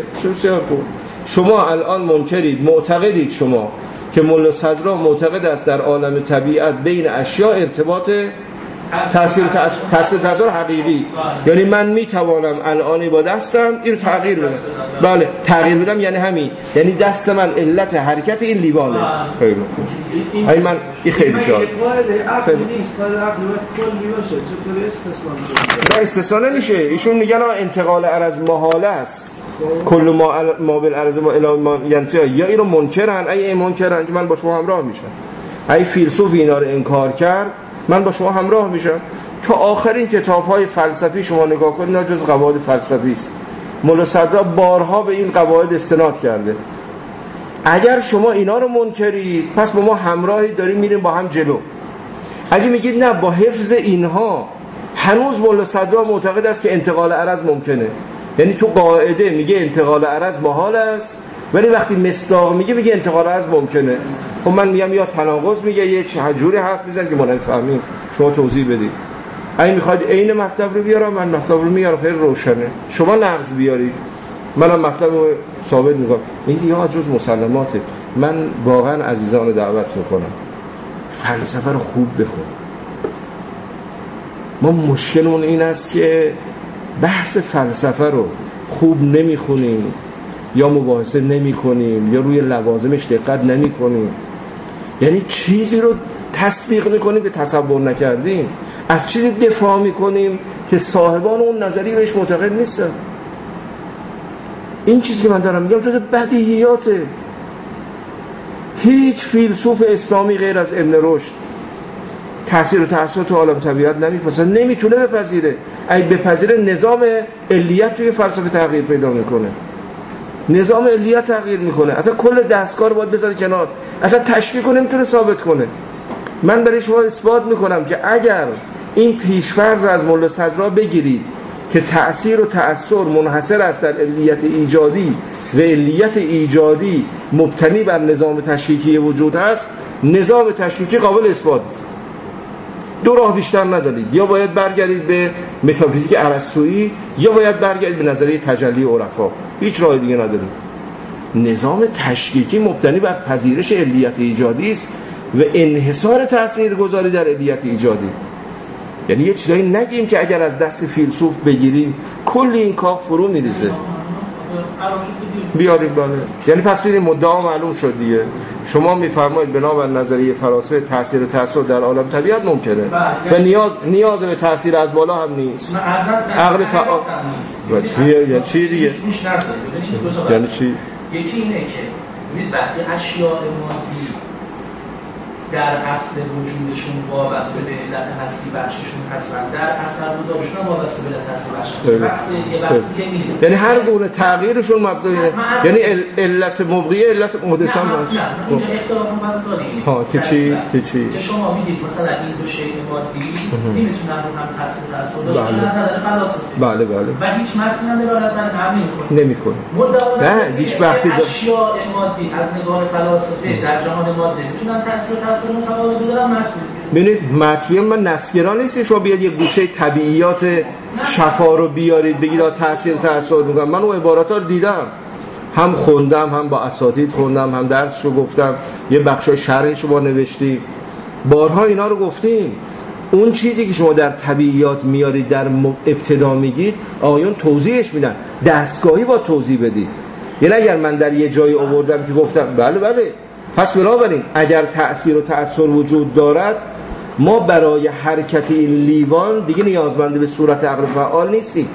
شما الان منکرید، معتقدید شما که ملا صدرا معتقد است در عالم طبیعت بین اشیاء ارتباط تاثیر تاثیر تاثیر حقیقی. یعنی من میتوانم الان با دستم این تغییر بدم. بله تغییر بدم یعنی همین، یعنی دست من علت حرکت این لیوانه. خیلی خوب. ای من این خیلی جالب. عقل نیست، عقل کلی باشه. چطوری استثنا میشه؟ نه استثنا نمیشه. ایشون میگن انتقال عرض محاله است. کل ما ما بالعرض و الی ما ینتهی. یا اینو منکرن، ای منکرن که من با شما همراه میشم. ای فیلسوف اینا رو انکار کرد، من با شما همراه میشم. تا آخرین کتاب‌های فلسفی شما نگاه کنید، اینا جز قواعد فلسفی است. ملا صدرا بارها به این قواعد استناد کرده. اگر شما اینا رو منکرید، پس با ما همراهی داریم میریم با هم جلو. اگه میگید نه با حفظ اینها هنوز ملا صدرا معتقد است که انتقال عرض ممکنه، یعنی تو قاعده میگه انتقال عرض محال است، ولی وقتی مصداق میگه میگه انتقال عرض ممکنه. خب من میگم یا تناقض میگه، یه چه جوری حرف میزنه که ما نفهمیم، شما توضیح بدید. اگه میخواید عین مطلب رو بیارم، من مطلب رو میارم، خیلی روشنه. شما نقض بیارید، منم مطلب رو ثابت میکنم. این دیگه جز مسلماته. من واقعا عزیزان دعوت میکنم فلسفه رو خوب بخون. ما مشکلمون این است که بحث فلسفه رو خوب نمیخونیم، یا مباحثه نمی کنیم، یا روی لوازمش دقت نمی کنیم. یعنی چیزی رو تصدیق می کنیم که تصور نکردیم، از چیزی دفاع می کنیم که صاحبان اون نظری بهش معتقد نیستن. این چیزی که من دارم میگم جز بدیهیاته. هیچ فیلسوف اسلامی غیر از ابن رشد تأثیر و تأثیر تو عالم طبیعت نمیکنه، مثلا نمیتونه بپذیره. اگه بپذیره نظام علیت توی فلسفه تغییر پیدا میکنه، نظام علیت تغییر میکنه، اصلا کل دستگاه رو باید بذاره کنار، اصلا تشکیک رو نمیتونه ثابت کنه. من برای شما اثبات میکنم که اگر این پیشفرض از ملا صدرا بگیرید که تأثیر و تأثیر منحصر است در علیت ایجادی و علیت ایجادی مبتنی بر نظام تشکیکی وجود هست، نظام تشکیکی قابل اثبات. دو راه بیشتر ندارید، یا باید برگردید به متافیزیک ارسطویی یا باید برگردید به نظریه تجلی عرفا، هیچ راه دیگه ندارید. نظام تشکیکی مبتنی بر پذیرش علیت ایجادی است و انحصار تاثیرگذاری در علیت ایجادی. یعنی یه چیزایی نگیم که اگر از دست فیلسوف بگیریم کل این کاخ فرو میریزه. بیاریم بالا. یعنی پس ببینید مدعا معلوم شد دیگه. شما میفرمایید بنابر نظریه فلاسفه تاثیر و تاثیر در عالم طبیعت ممکنه و نیاز نیاز به تاثیر از بالا هم نیست. عقل فعال و چیه یعنی چی دیگه؟ یعنی چی؟ یکی اینه که ببینید وقتی اشیاء مادی در اصل وجودشون وابسته به علت هستی بخششون هستن، در اثرگذاریشون هم وابسته به علت هستی بخششون بحث یه بحث دیگه می‌ریم. یعنی هر گونه تغییرشون مبنی یعنی علت مبغیه علت محدثه هم هست. اینجا اختلاف مبحث اینه ها که چی که چی که شما میگید مثلا این دو شیء مادی نمیتونن رو هم تاثیر تاثیر داشته باشه از نظر فلاسفه. بله بله. و هیچ متن هم دلالت بر هم نمی‌کنه. نمی‌کنه. نه هیچ وقتی اشیاء مادی از نگاه فلاسفه در جهان ماده میتونن تاثیر تاثیر متفاوت بذارن مسئول. ببینید مطبیع من نسگرا نیستیم شما بیاد یه گوشه طبیعیات شفا رو بیارید بگید تاثیر تاثیر میگم. من اون عبارات‌ها رو دیدم، هم خوندم، هم با اساتید خوندم، هم درسشو گفتم، یه بخشای شرحشو با نوشتیم، بارها اینا رو گفتیم. اون چیزی که شما در طبیعیات میارید در ابتدا میگید آیون توضیحش میدن، دستگاهی با توضیح بدید. یعنی اگر من در یه جایی آوردم که گفتم بله بله پس بنابراین اگر تأثیر و تأثیر وجود دارد ما برای حرکت این لیوان دیگه نیازمند به صورت عقل فعال نیستیم.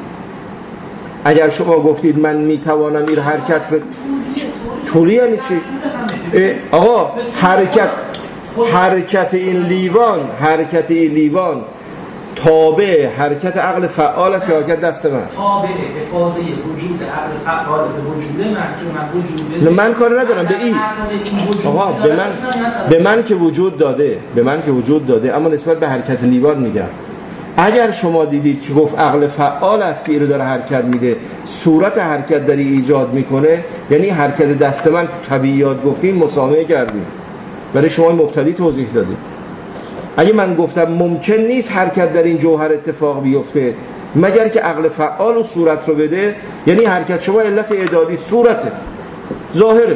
اگر شما گفتید من میتوانم این حرکت به طوری یعنی چی؟ آقا حرکت حرکت این لیوان حرکت این لیوان تابع حرکت عقل فعال است که حرکت دست من تابع به فازه وجود عقل فعال به وجود من که من وجود بده من کار ندارم به این آقا به من به من که وجود داده به من که وجود داده اما نسبت به حرکت لیوان میگم اگر شما دیدید که گفت عقل فعال است که این رو داره حرکت میده صورت حرکت داری ایجاد میکنه یعنی حرکت دست من طبیعیات گفتیم مسامحه کردیم برای شما مبتدی توضیح دادیم. اگه من گفتم ممکن نیست حرکت در این جوهر اتفاق بیفته مگر که عقل فعال و صورت رو بده یعنی حرکت شما علت اعدادی صورته ظاهره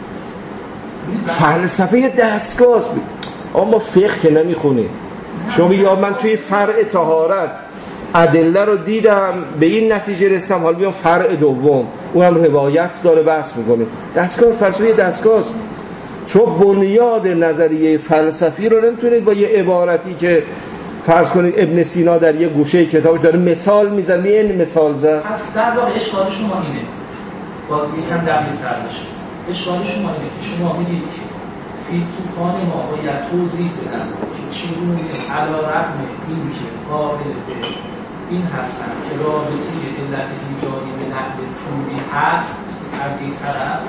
فلسفه دستگاه اما فقه که نمیخونی شما یا من توی فرع طهارت ادله رو دیدم به این نتیجه رسیدم حالا بیام فرع دوم اونم روایت داره بحث میکنه دستگاه فلسفه دستگاه شما بنیاد نظریه فلسفی رو نمیتونید با یه عبارتی که فرض کنید ابن سینا در یه گوشه کتابش داره مثال میزنه این مثال زد پس در واقع اشکال شما اینه باز یکم دقیق‌تر بشه اشکال شما اینه که شما میگید که فیلسوفان ما باید توضیح بدن که چگونه علی‌رغم این که قائل به این هستن که رابطه علت ایجادی به نحو طوری هست از این طرف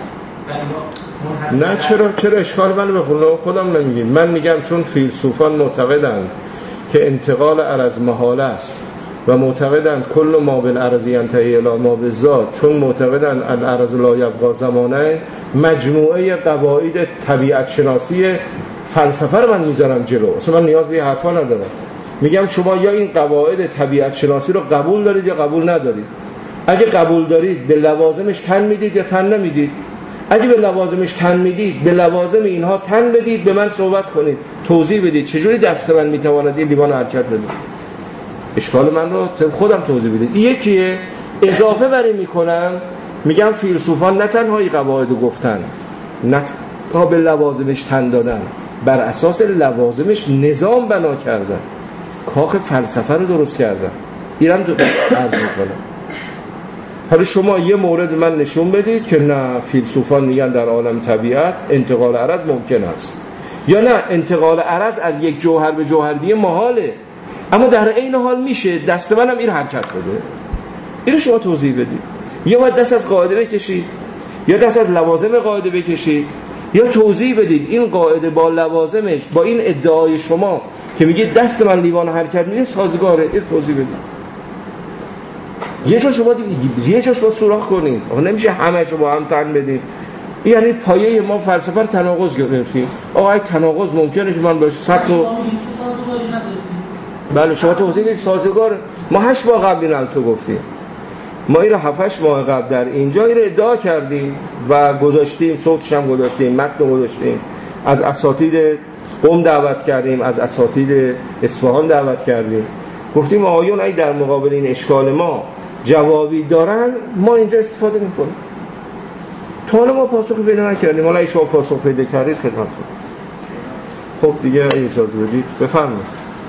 نه چرا چرا اشکال منو به خودم نمیگین من میگم چون فیلسوفان معتقدند که انتقال عرض محال است و معتقدند کل ما بالعرض ینتهی الی ما بالذات چون معتقدند العرض لا یبقی زمانه مجموعه قواعد طبیعت شناسی فلسفه رو من میذارم جلو اصلا من نیاز به حرفا ندارم میگم شما یا این قواعد طبیعت شناسی رو قبول دارید یا قبول ندارید اگه قبول دارید به لوازمش تن میدید یا تن نمیدید اگه به لوازمش تن میدید به لوازم اینها تن بدید به من صحبت کنید توضیح بدید چجوری دست من میتواند این لیوان حرکت بده اشکال من رو خودم توضیح بدید یکیه اضافه بر میکنم میگم فیلسوفان نه تنها این قواعد گفتن نه تنها به لوازمش تن دادن بر اساس لوازمش نظام بنا کردن کاخ فلسفه رو درست کردن اینم دو عرض میکنم حالا شما یه مورد من نشون بدید که نه فیلسوفان میگن در عالم طبیعت انتقال عرض ممکن است یا نه انتقال عرض از یک جوهر به جوهر دیگه محاله اما در عین حال میشه دست منم این حرکت بده اینو شما توضیح بدید یا باید دست از قاعده بکشید یا دست از لوازم قاعده بکشید یا توضیح بدید این قاعده با لوازمش با این ادعای شما که میگید دست من لیوان حرکت میده سازگاره این توضیح بدید یه جا شما یه جاش با سوراخ کنید آقا نمیشه همه شو با هم تن بدید یعنی پایه ما فلسفه رو تناقض گرفتیم آقا این تناقض ممکنه که من باشه صد تا بله شما توضیح بدید سازگار. ما هشت ماه قبل هم تو گفتیم، ما این رو هفت ماه قبل در اینجا این رو ادعا کردیم و گذاشتیم، صوتش هم گذاشتیم، متن گذاشتیم، از اساتید قم دعوت کردیم، از اساتید اصفهان دعوت کردیم، گفتیم آقایون اگه در مقابل این اشکال ما جوابی دارن ما اینجا استفاده میکنیم. تا حالا ما پاسخ پیدا نکردیم، حالا شما پاسخ پیدا کردید خدمتتون. خب دیگه اجازه بدید بفرمایید.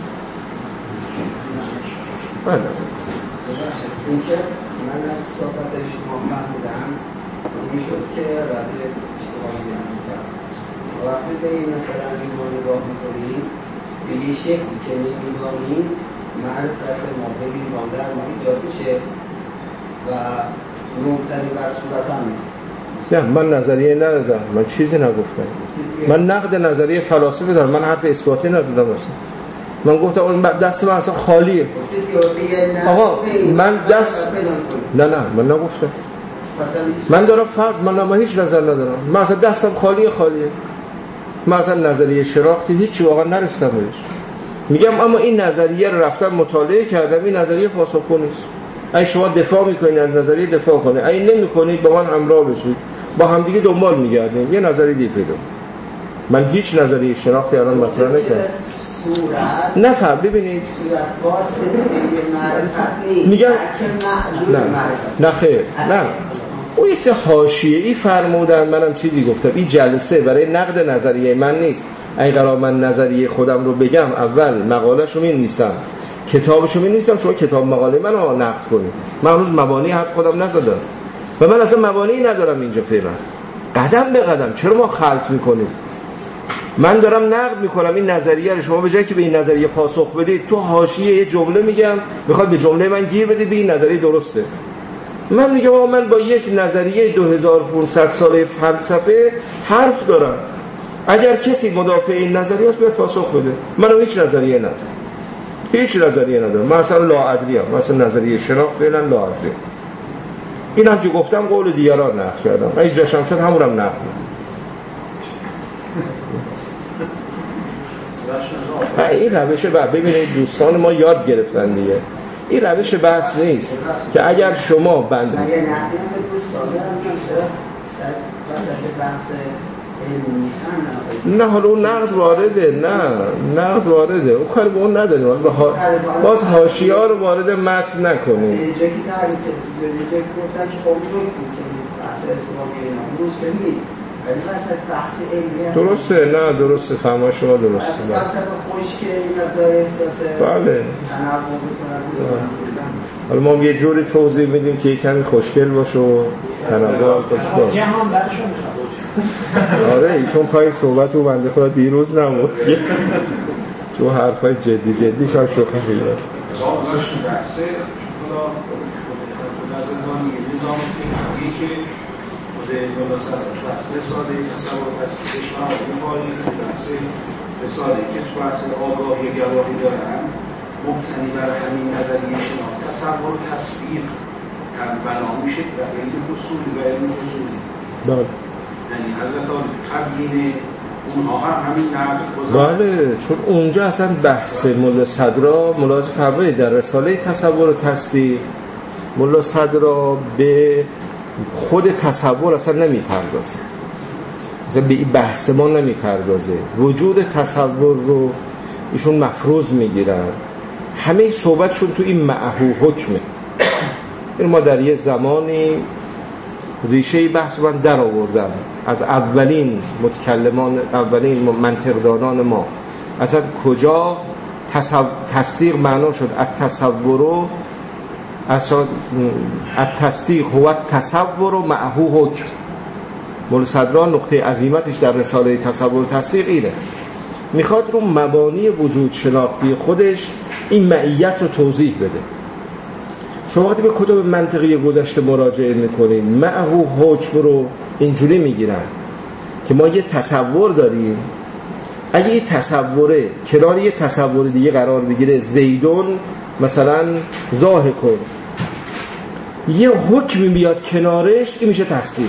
بله اینکه من از صحبت شما فهمیدم این شد که رابطه اشتباه بیان کرد. وقتی به این مثلا این ما نگاه میکنیم به یه شکلی که نمیدانیم معرفت ما به ایمان در ما ایجاد میشه و نوفتنی بر صورت هم نیست. نه من نظریه ندادم، من چیزی نگفتم، من نقد نظریه فلاسفه دارم، من حرف اثباتی نزدم اصلا. من گفتم دست من اصلا خالیه. آقا من دست نه نه من نگفتم، من دارم فرض، من ما هیچ نظر ندارم، من اصلا دستم خالیه خالیه من اصلا نظریه شناختی هیچی واقعا نرسیدم بهش. میگم اما این نظریه رو رفتم مطالعه کردم، این نظریه پاسخگو نیست. اگه شما دفاع میکنید از نظریه دفاع کنید، اگه نمیکنید با من همراه بشید، با هم دیگه دنبال میگردیم یه نظریه دیگه پیدا. من هیچ نظریه شناختی الان مطرح نکردم. صورت نه فهم ببینید صورت واسطه معرفت نیست میگم نه نه خیر نه اون یک حاشیه‌ای فرمودن، منم چیزی گفتم. این جلسه برای نقد نظریه من نیست. اگه قرار من نظریه خودم رو بگم اول مقاله‌شو می‌نویسم، کتابشو می‌نویسم، شما کتاب مقاله منو نقد کنید. من هنوز مبانی حرف خودم نزدم و من اصلا مبانی ندارم اینجا فعلا. قدم به قدم چرا ما خلط می‌کنیم؟ من دارم نقد میکنم این نظریه رو، شما به جای که به این نظریه پاسخ بدید تو حاشیه یه جمله میگم میخواد به جمله من گیر بدید به این نظریه درسته. من میگم آقا من با یک نظریه دو هزار و پانصد ساله فلسفه حرف دارم، اگر کسی مدافع این نظریه است بیاد پاسخ بده. من هیچ نظریه ندارم، هیچ نظریه ندارم. من اصلا لاعدلی ام، مثلا نظریه شناخت فعلا لاعدلی. اینم که گفتم قول دیگران نقد کردم، اگه جاشم شد همونم نقد. این روش بحث ببینید دوستان ما یاد گرفتن دیگه، این روش بحث نیست که اگر شما بند نه حالا اون نقد وارده، نه نقد وارده، اون کار به اون نداریم، باز حاشیه‌ها رو وارد متن نکنیم. اینجا که تعریف اینجا که گفتن که خب جوک بود که بحث اسلامی اینا روز کنید ولی وسط بحث علمی درسته، نه درسته، فهمای شما درسته. وسط خوش که این نظر احساس بله تنوع بکنن. حالا ما یه جوری توضیح میدیم که کمی خوشگل باشه و تنوع باشه. جهان برشون میخواد. آره ایشون پای صحبت و بنده خدا دیروز نمود تو حرفای جدی جدی شاید شوخی می‌کنه. باش بحثه خدا نظام نظام که خود واسه بحث ساده تصور تصدیقش ما مقالی بحث رساله که تو بحث آگاهی گواهی دارن مبتنی بر همین نظریه شناخت تصور تصدیق هم بنا میشه و علم اصولی و علم اصولی. بله. یعنی حضرت تبیین اونها هم همین نقد بله، چون اونجا اصلا بحث ملا صدرا ملاحظه فرمایید در رساله تصور و تصدیق ملا صدرا به خود تصور اصلا نمیپردازه، اصلا به این بحث ما نمیپردازه، وجود تصور رو ایشون مفروض میگیرن، همه صحبتشون تو این معهو حکمه. این ما در یه زمانی ریشه بحث من در آوردم از اولین متکلمان، اولین منطقدانان ما، اصلا کجا تصدیق معنا شد التصور اصلا التصدیق هو التصور معهو حکم. مولا صدران نقطه عظیمتش در رساله تصور تصدیق اینه، میخواد رو مبانی وجود شناختی خودش این معیت رو توضیح بده. شما وقتی به کتب منطقی گذشته مراجعه میکنین معهو حکم رو اینجوری میگیرن که ما یه تصور داریم، اگه یه تصوره کنار یه تصور دیگه قرار بگیره، زیدون مثلا ضاحکون، یه حکمی بیاد کنارش، این میشه تصدیق.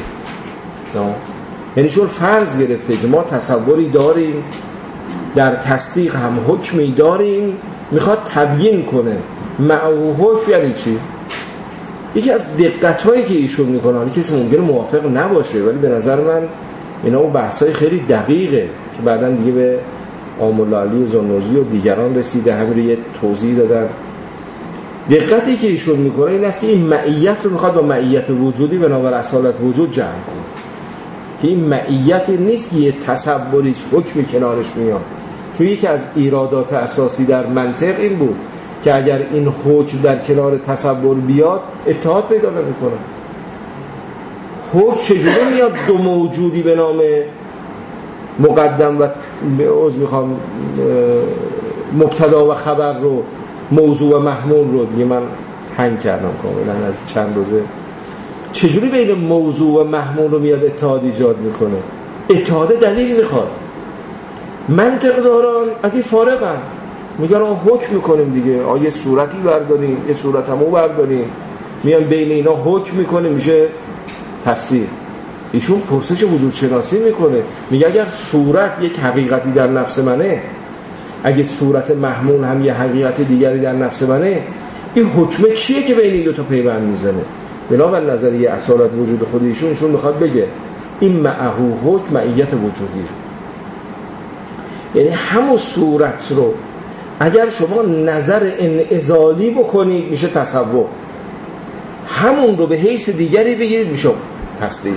یعنی شما فرض گرفته که ما تصوری داریم، در تصدیق هم حکمی داریم میخواد تبیین کنه معه حکم یعنی چی. یکی از دقت‌هایی که ایشون میکنه، حالا کسی ممکنه موافق نباشه، ولی به نظر من اینا اون بحث‌های خیلی دقیقه که بعداً دیگه به آمل علی زنوزی و دیگران رسیده، همین رو یه توضیح دادن. دقتی که ایشون میکنه این است که این معیت رو میخواد با معیت وجودی بنابر اصالت وجود جمع کنه، که این معیت نیست که یه تصوری حکمی کنارش میاد. چون یکی از ایرادات اساسی در منطق این بود که اگر این حکم در کنار تصور بیاد اتحاد پیدا نمیکنه. حکم چجوری میاد دو موجودی به نام مقدم و عذر میخوام مبتدا و خبر رو، موضوع و محمول رو، دیگه من هنگ کردم کاملا از چند روزه، چجوری بین موضوع و محمول رو میاد اتحاد ایجاد میکنه؟ اتحاد دلیل میخواد. منطق داران از این فارغن، میگن آن حکم میکنیم دیگه، آ یه صورتی برداریم یه صورت همو برداریم، میان بین اینا حکم میکنه، میشه تصدیق. ایشون پرسش وجود شناسی میکنه، میگه اگر صورت یک حقیقتی در نفس منه، اگه صورت محمول هم یه حقیقت دیگری در نفس منه، این حکمه چیه که بین این دو تا پیوند میزنه؟ بنابر نظریه اصالت وجود خود ایشون، ایشون میخواد بگه این معه حکم معیت وجودی، یعنی همون صورت رو اگر شما نظر انعزالی بکنید میشه تصور، همون رو به حیث دیگری بگیرید میشه تصدیق.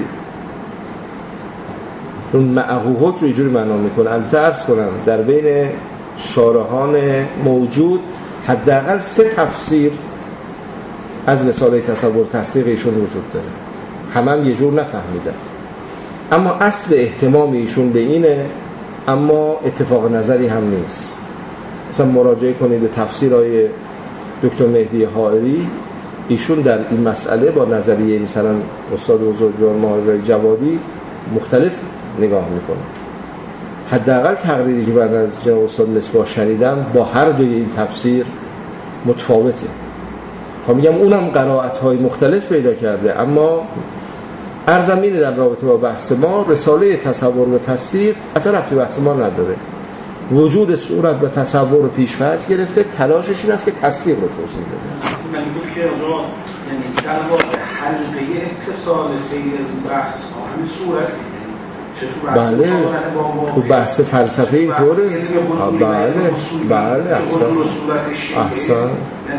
چون معه حکم رو اینجوری معنا میکنه. البته عرض کنم در بین شارحان موجود حداقل سه تفسیر از رساله تصور تصدیق ایشون وجود داره، همه هم یه جور نفهمیدن، اما اصل اهتمام ایشون به اینه، اما اتفاق نظری هم نیست. مثلا مراجعه کنید به تفسیرهای دکتر مهدی حائری، ایشون در این مسئله با نظریه مثلا استاد بزرگوار مهاجر جوادی مختلف نگاه میکنه. حداقل تقریری که بعد از جناب استاد مصباح شنیدم با هر دوی این تفسیر متفاوته. خب میگم اونم قرائت‌های مختلف پیدا کرده، اما عرضم اینه در رابطه با بحث ما رساله تصور و تصدیق اصلا ربطی بحث ما نداره. وجود صورت و تصور رو پیش فرض گرفته، تلاشش این است که تصدیق رو توضیح بده. من میگم که اونجا یعنی در واقع حلقه اتصال خیلی از این بحث همین صورت، بله تو بحث فلسفه اینطوره. بله بله احسن احسن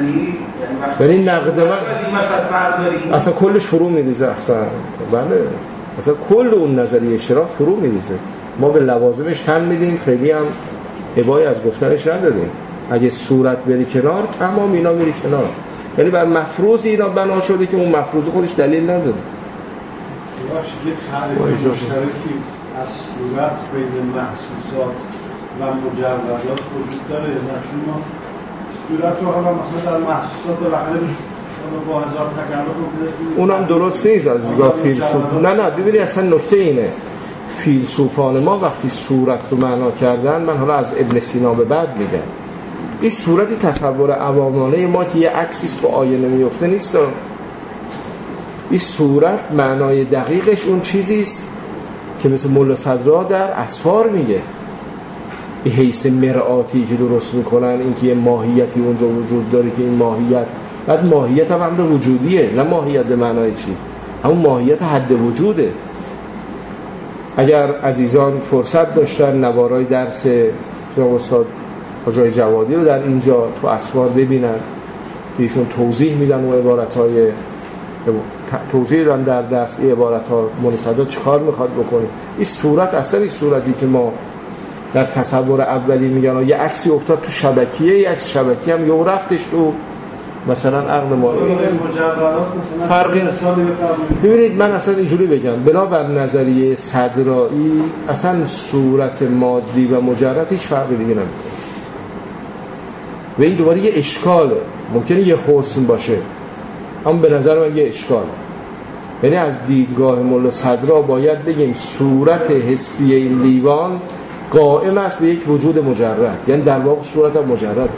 یعنی نقد من اصلا کلش فرو میریزه. احسن بله اصلا کل اون نظریه اشراف فرو میریزه. ما به لوازمش تن میدیم، خیلی هم ابایی از گفتنش نداریم. اگه صورت بری کنار تمام اینا میری کنار، یعنی بر مفروض اینا بنا شده که اون مفروض خودش دلیل نداره. یه تعریف مشترکی از صورت بین محسوسات و مجردات وجود داره. چون ما صورت رو حالا مثلا در محسوسات بالاخره با هزار تکلف اونم درست نیست از دیدگاه فیلسوف. نه نه ببینید اصلا نکته اینه، فیلسوفان ما وقتی صورت رو معنا کردن، من حالا از ابن سینا به بعد میگم، این صورتی تصور عوامانه ما که یه عکسی تو آینه میفته نیست. این صورت معنای دقیقش اون چیزیست که مثل مولا صدرا در اسفار میگه، این حیث مرآتی که درست میکنن، این که یه ماهیتی اونجا وجود داره که این ماهیت، بعد ماهیت هم امر وجودیه، نه ماهیت به معنای چی، همون ماهیت حد وجوده. اگر عزیزان فرصت داشتن نوارای درس جناب استاد حاجی جوادی رو در اینجا تو اسفار ببینن که ایشون توضیح میدن و عبارت‌های توضیح دادن در درس این عبارت‌ها مناسباً چیکار میخواد بکنه. این صورت اصلا این صورتی که ما در تصور اولی میگن یه عکسی افتاد تو شبکیه، یه عکس شبکیه هم یه رفتش تو مثلا عقل ما فرقی. ببینید من اصلا اینجوری بگم، بنابر نظریه صدرایی اصلا صورت مادی و مجرد هیچ فرقی دیگه نمیکنه و این دوباره یه اشکاله. ممکنه یه حسن باشه اما به نظر من یه اشکال، یعنی از دیدگاه مولا صدرا باید بگیم صورت حسی این لیوان قائم است به یک وجود مجرد، یعنی در واقع صورت هم مجرد.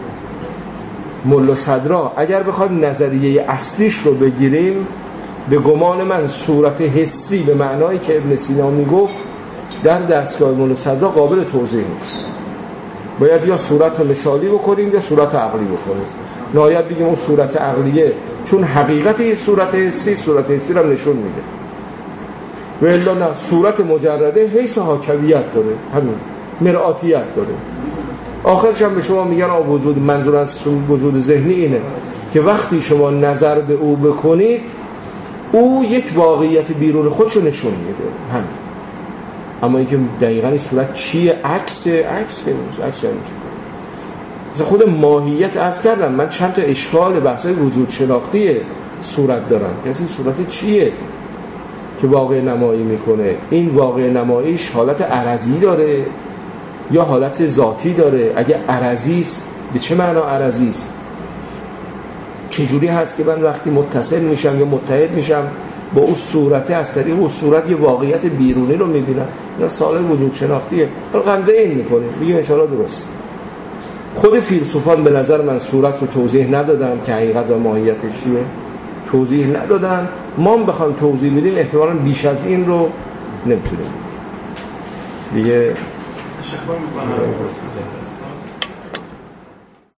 مولا صدرا اگر بخواد نظریه اصلیش رو بگیریم، به گمان من صورت حسی به معنایی که ابن سینا میگفت در دستگاه مولا صدرا قابل توضیح نیست. باید یا صورت مثالی بکنیم یا صورت عقلی بکنیم. نهایت بگیم اون صورت عقلیه چون حقیقت یه صورت حسی صورت حسی رو نشون میده و الا نه صورت مجرده حیث حاکمیت داره، همین مرآتیت داره. آخرش هم به شما میگن آ وجود، منظور از وجود ذهنی اینه که وقتی شما نظر به او بکنید او یک واقعیت بیرون خودشو نشون میده، همین. اما اینکه دقیقاً این صورت چیه، عکس عکس که نمیشه، عکس نمیشه. مثلا خود ماهیت عرض کردم من چند تا اشکال بحثای وجود شناختی صورت دارن. کسی صورت چیه که واقع نمایی میکنه؟ این واقع نماییش حالت عرضی داره یا حالت ذاتی داره؟ اگه عرضی است به چه معنا عرضی است؟ چجوری هست که من وقتی متصل میشم یا متحد میشم با اون صورت از طریق اون صورت یه واقعیت بیرونی رو میبینم؟ اینا سوال وجود شناختیه. حالا غمزه این میکنیم میگیم ان شاءالله درست. خود فیلسوفان به نظر من صورت رو توضیح ندادن که حقیقت و ماهیتش چیه، توضیح ندادن. ما هم بخوایم توضیح میدیم احتمالاً بیش از این رو نمیتونیم دیگه. تشکر میکنم.